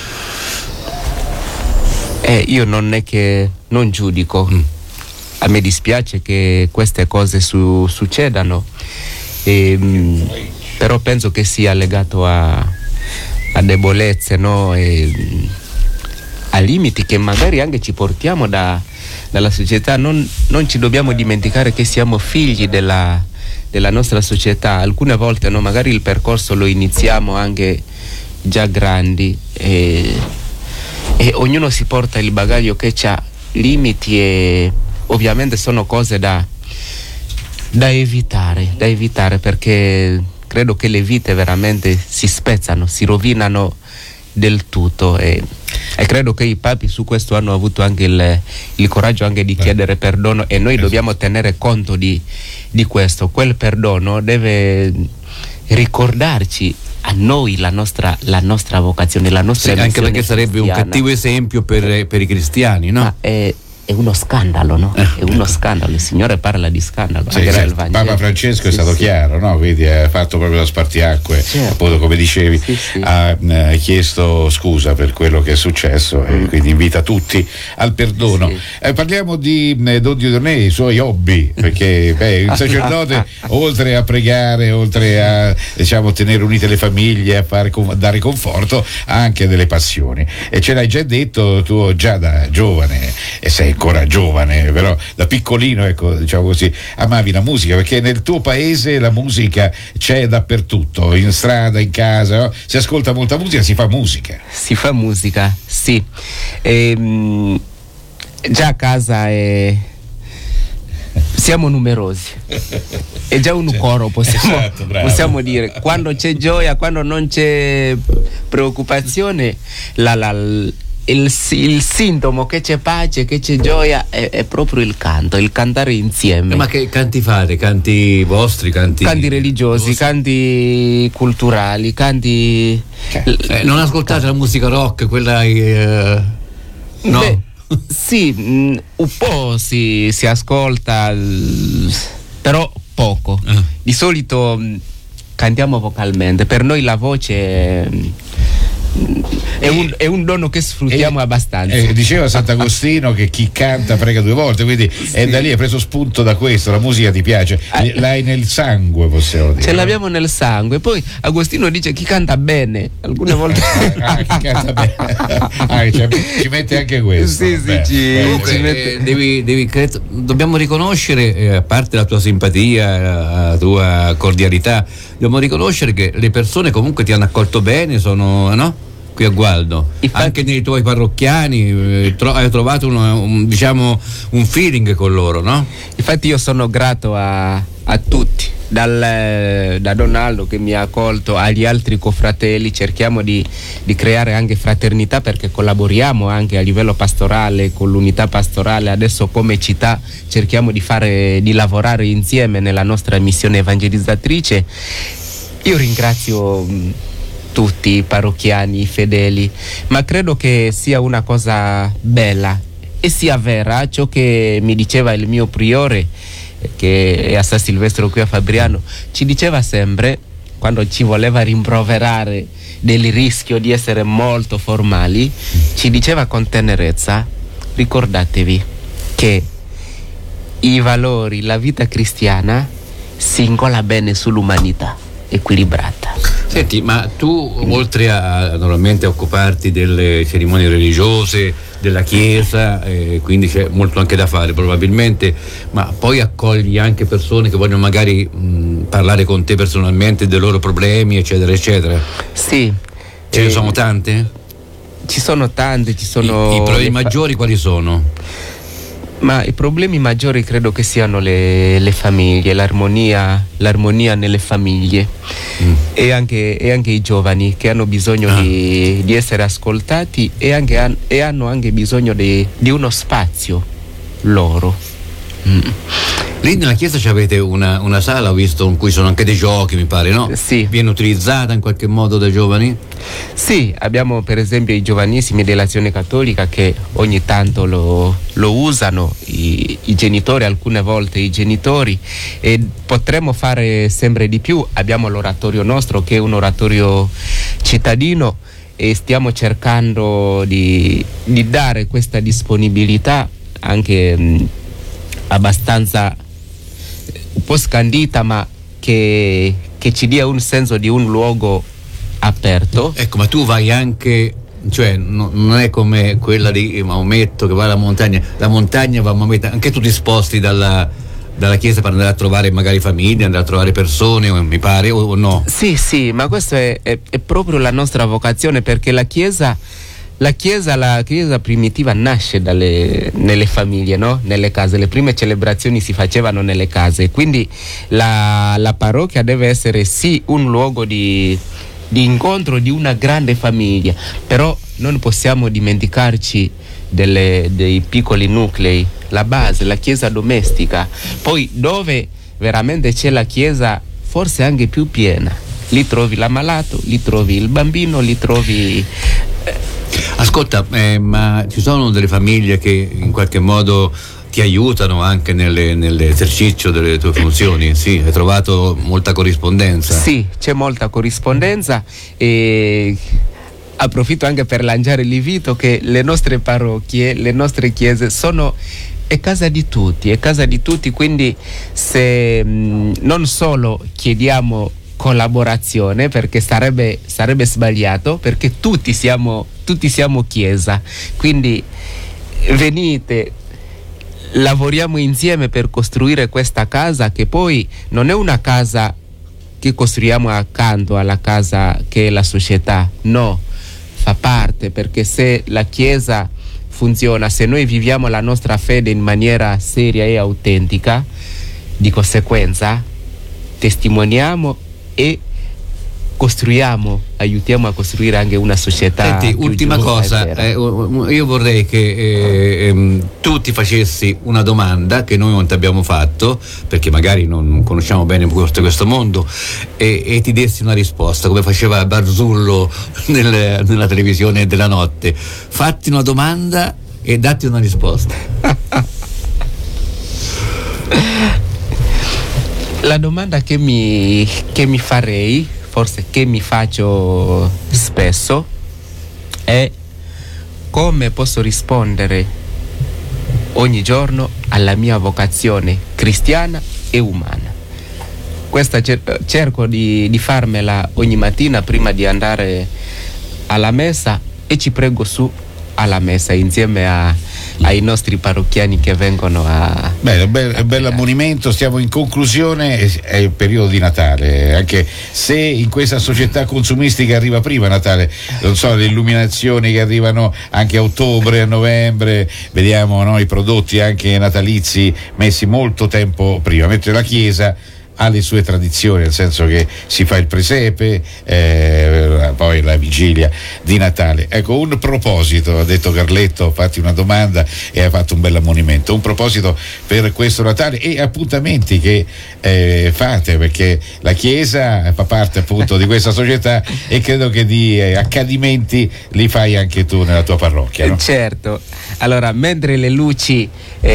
Eh, io non è che non giudico. Mm. A me dispiace che queste cose su- succedano, e, mh, però penso che sia legato a, a debolezze, no? E, mh, a limiti che magari anche ci portiamo da, dalla società, non, non ci dobbiamo dimenticare che siamo figli della, della nostra società. Alcune volte no, magari il percorso lo iniziamo anche già grandi e, e ognuno si porta il bagaglio che ha limiti e ovviamente sono cose da, da evitare, da evitare perché credo che le vite veramente si spezzano, si rovinano del tutto e, e credo che i papi su questo hanno avuto anche il, il coraggio anche di chiedere perdono e noi dobbiamo tenere conto di, di questo. Quel perdono deve ricordarci a noi la nostra, la nostra vocazione, la nostra sì, anche perché cristiana. Sarebbe un cattivo esempio per, per i cristiani, no? Ma è, è uno scandalo, no? È uno scandalo, il Signore parla di scandalo. Sì, anche sì, nel Vangelo. Papa Francesco Sì, è stato sì. chiaro, no? Quindi ha fatto proprio la spartiacque, Certo. appunto come dicevi, Sì, sì. ha eh, chiesto scusa per quello che è successo e quindi invita tutti al perdono. Sì. Eh, parliamo di eh, Don Dieudonné, i suoi hobby, perché beh, il sacerdote oltre a pregare, oltre a diciamo tenere unite le famiglie, a fare, a dare conforto, ha anche delle passioni e ce l'hai già detto tu già da giovane e sei ancora giovane, però da piccolino, ecco, diciamo così, amavi la musica perché nel tuo paese la musica c'è dappertutto, in strada, in casa, no? Si ascolta molta musica, si fa musica. Si fa musica, sì. Ehm, già a casa è... siamo numerosi. È già un coro, possiamo, Esatto, bravo. possiamo dire. Quando c'è gioia, quando non c'è preoccupazione, la, la, il, il sintomo che c'è pace, che c'è gioia è, è proprio il canto, il cantare insieme. Eh, ma che canti fate? Canti vostri? Canti, Canti religiosi, canti culturali, canti... Eh, non ascoltate la musica rock, quella... Eh, no? Beh, sì, mh, un po' si, si ascolta, l- però poco. Ah. Di solito mh, cantiamo vocalmente, per noi la voce è, è, un, è un dono che sfruttiamo E- abbastanza. Eh, diceva Sant'Agostino che chi canta prega due volte, quindi è da lì, hai preso spunto da questo, la musica ti piace, l'hai nel sangue, possiamo dire. Ce l'abbiamo nel sangue. Poi Agostino dice chi canta bene, alcune volte. Ah, chi canta bene. Ah, cioè, ci mette anche questo. Sì, sì, Beh, ci- beh, Comunque, ci beh. mette- eh, devi, devi cre- dobbiamo riconoscere, eh, a parte la tua simpatia, la tua cordialità, dobbiamo riconoscere che le persone comunque ti hanno accolto bene, sono, no? Qui a Gualdo, Infatti- anche nei tuoi parrocchiani eh, tro- hai trovato un, un, diciamo un feeling con loro, no? Infatti io sono grato a, a tutti, dal, da Donaldo che mi ha accolto agli altri confratelli, cerchiamo di, di creare anche fraternità perché collaboriamo anche a livello pastorale con l'unità pastorale, adesso come città cerchiamo di fare, di lavorare insieme nella nostra missione evangelizzatrice. Io ringrazio mh, tutti i parrocchiani, i fedeli, ma credo che sia una cosa bella e sia vera ciò che mi diceva il mio priore, che è a San Silvestro qui a Fabriano, ci diceva sempre, quando ci voleva rimproverare del rischio di essere molto formali, ci diceva con tenerezza: ricordatevi che i valori, la vita cristiana si incolla bene sull'umanità equilibrata. Senti, ma tu oltre a naturalmente a occuparti delle cerimonie religiose, della chiesa, eh, quindi c'è molto anche da fare probabilmente, ma poi accogli anche persone che vogliono magari mh, parlare con te personalmente dei loro problemi, eccetera, eccetera. Sì. Ce ne Eh, sono tante? Ci sono tante, ci sono... I, i problemi le fa- maggiori quali sono? Ma i problemi maggiori credo che siano le, le famiglie, l'armonia, l'armonia nelle famiglie Mm. e, anche, e anche i giovani che hanno bisogno Ah. di, di essere ascoltati e, anche, han- e hanno anche bisogno di, di uno spazio loro. Mm. Lì nella chiesa avete una, una sala, ho visto, in cui sono anche dei giochi, mi pare, no? Sì. Viene utilizzata in qualche modo dai giovani? Sì, abbiamo per esempio i giovanissimi dell'Azione Cattolica che ogni tanto lo, lo usano, i, i genitori, alcune volte i genitori, e potremmo fare sempre di più. Abbiamo l'oratorio nostro che è un oratorio cittadino e stiamo cercando di, di dare questa disponibilità anche mh, abbastanza un po' scandita, ma che, che ci dia un senso di un luogo aperto. Ecco, ma tu vai anche cioè no, non è come quella di Maometto che va alla montagna, la montagna va a Maometto, anche tu ti sposti dalla, dalla chiesa per andare a trovare magari famiglie, andare a trovare persone, mi pare, o, o no? Sì, sì, ma questa è, è, è proprio la nostra vocazione, perché la chiesa La chiesa, la chiesa primitiva nasce dalle, nelle famiglie, no? Nelle case. Le prime celebrazioni si facevano nelle case, quindi la, la parrocchia deve essere sì un luogo di, di incontro di una grande famiglia, però non possiamo dimenticarci delle, dei piccoli nuclei, la base, la chiesa domestica. Poi dove veramente c'è la chiesa forse anche più piena, lì trovi l'ammalato, lì trovi il bambino, lì trovi... Eh, Ascolta, eh, ma ci sono delle famiglie che in qualche modo ti aiutano anche nelle, nell'esercizio delle tue funzioni? Sì, hai trovato molta corrispondenza? Sì, c'è molta corrispondenza e approfitto anche per lanciare l'invito che le nostre parrocchie, le nostre chiese sono è casa di tutti, è casa di tutti, quindi se mh, non solo chiediamo collaborazione, perché sarebbe, sarebbe sbagliato, perché tutti siamo, tutti siamo chiesa, quindi venite, lavoriamo insieme per costruire questa casa, che poi non è una casa che costruiamo accanto alla casa che è la società, no, fa parte, perché se la chiesa funziona, se noi viviamo la nostra fede in maniera seria e autentica, di conseguenza testimoniamo e costruiamo, aiutiamo a costruire anche una società. Senti, ultima cosa, eh, io vorrei che eh, ehm, tu ti facessi una domanda che noi non ti abbiamo fatto, perché magari non conosciamo bene questo, questo mondo, e, e ti dessi una risposta come faceva Barzullo nel, nella televisione della notte. Fatti una domanda e datti una risposta. La domanda che mi, che mi farei, forse che mi faccio spesso, è come posso rispondere ogni giorno alla mia vocazione cristiana e umana. Questa cer- cerco di, di farmela ogni mattina prima di andare alla messa, e ci prego su alla messa insieme a, ai nostri parrocchiani che vengono a... Beh, bel, bel ammonimento, stiamo in conclusione, è il periodo di Natale, anche se in questa società consumistica arriva prima Natale, non so, le illuminazioni che arrivano anche a ottobre, a novembre, vediamo, no, i prodotti anche natalizi messi molto tempo prima, mentre la Chiesa ha le sue tradizioni, nel senso che si fa il presepe, eh, poi la vigilia di Natale. Ecco, un proposito, ha detto Carletto, fatti una domanda e ha fatto un bel ammonimento, un proposito per questo Natale e appuntamenti che eh, fate, perché la Chiesa fa parte appunto di questa società e credo che di eh, accadimenti li fai anche tu nella tua parrocchia, no? Certo, allora mentre le luci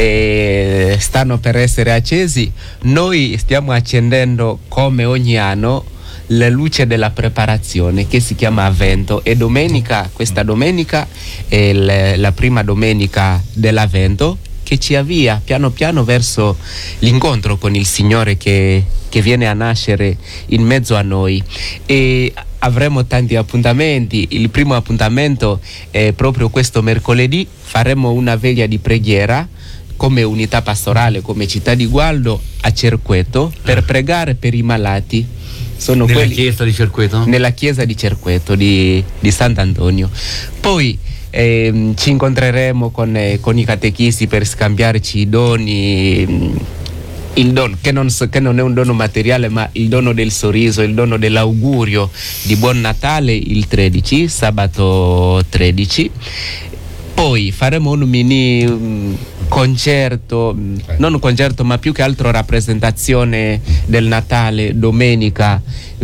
eh, stanno per essere accesi, noi stiamo accendendo come ogni anno la luce della preparazione che si chiama Avvento, e domenica, questa domenica è le, la prima domenica dell'Avvento, che ci avvia piano piano verso l'incontro con il Signore che, che viene a nascere in mezzo a noi. E avremo tanti appuntamenti. Il primo appuntamento è proprio questo mercoledì, faremo una veglia di preghiera come unità pastorale, come città di Gualdo, a Cerqueto, per pregare per i malati. Sono nella quelli, chiesa di Cerqueto? Nella chiesa di Cerqueto di, di Sant'Antonio. Poi eh, ci incontreremo con, eh, con i catechisti per scambiarci i doni, il dono che non, che non è un dono materiale, ma il dono del sorriso, il dono dell'augurio di Buon Natale, il tredici, sabato tredici. Poi faremo un mini um, concerto, non un concerto ma più che altro rappresentazione del Natale domenica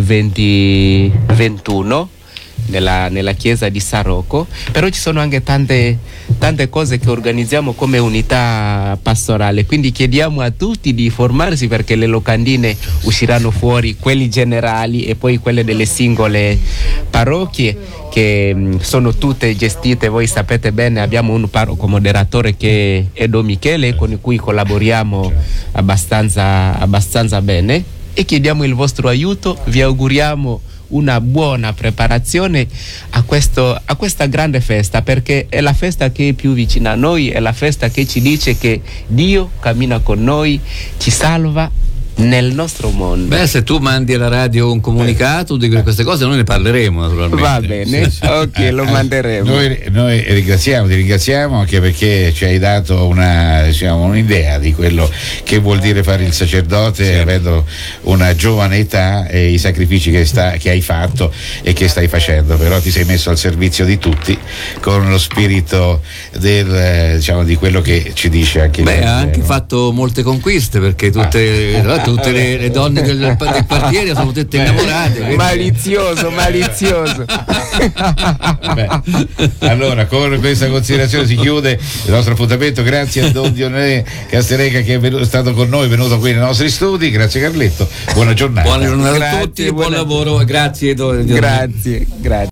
venti ventuno nella, nella chiesa di Sarocco. Però ci sono anche tante, tante cose che organizziamo come unità pastorale, quindi chiediamo a tutti di formarsi, perché le locandine usciranno fuori, quelli generali e poi quelle delle singole parrocchie, che mh, sono tutte gestite, voi sapete bene, abbiamo un parroco moderatore che è Don Michele, con cui collaboriamo abbastanza, abbastanza bene, e chiediamo il vostro aiuto. Vi auguriamo una buona preparazione a, questo, a questa grande festa, perché è la festa che è più vicina a noi, è la festa che ci dice che Dio cammina con noi, ci salva nel nostro mondo. Beh, se tu mandi alla radio un comunicato di queste cose noi ne parleremo naturalmente. Va bene, sì, sì. Ok, lo manderemo. Noi, noi ringraziamo, ti ringraziamo anche perché ci hai dato una, diciamo, un'idea di quello che vuol dire fare il sacerdote, sì, avendo una giovane età e i sacrifici che, sta, che hai fatto e che stai facendo, però ti sei messo al servizio di tutti con lo spirito del, diciamo, di quello che ci dice anche Beh, ha anche fatto molte conquiste, perché tutte ah. tutte le, le donne del, del quartiere sono tutte innamorate. Quindi... Malizioso, malizioso. Beh, allora, con questa considerazione si chiude il nostro appuntamento. Grazie a Don Dionè Casterega che è venuto, stato con noi, è venuto qui nei nostri studi. Grazie Carletto, buona giornata. Buona giornata grazie, a tutti e buon buona... lavoro. Grazie Don Dionè. Grazie, grazie.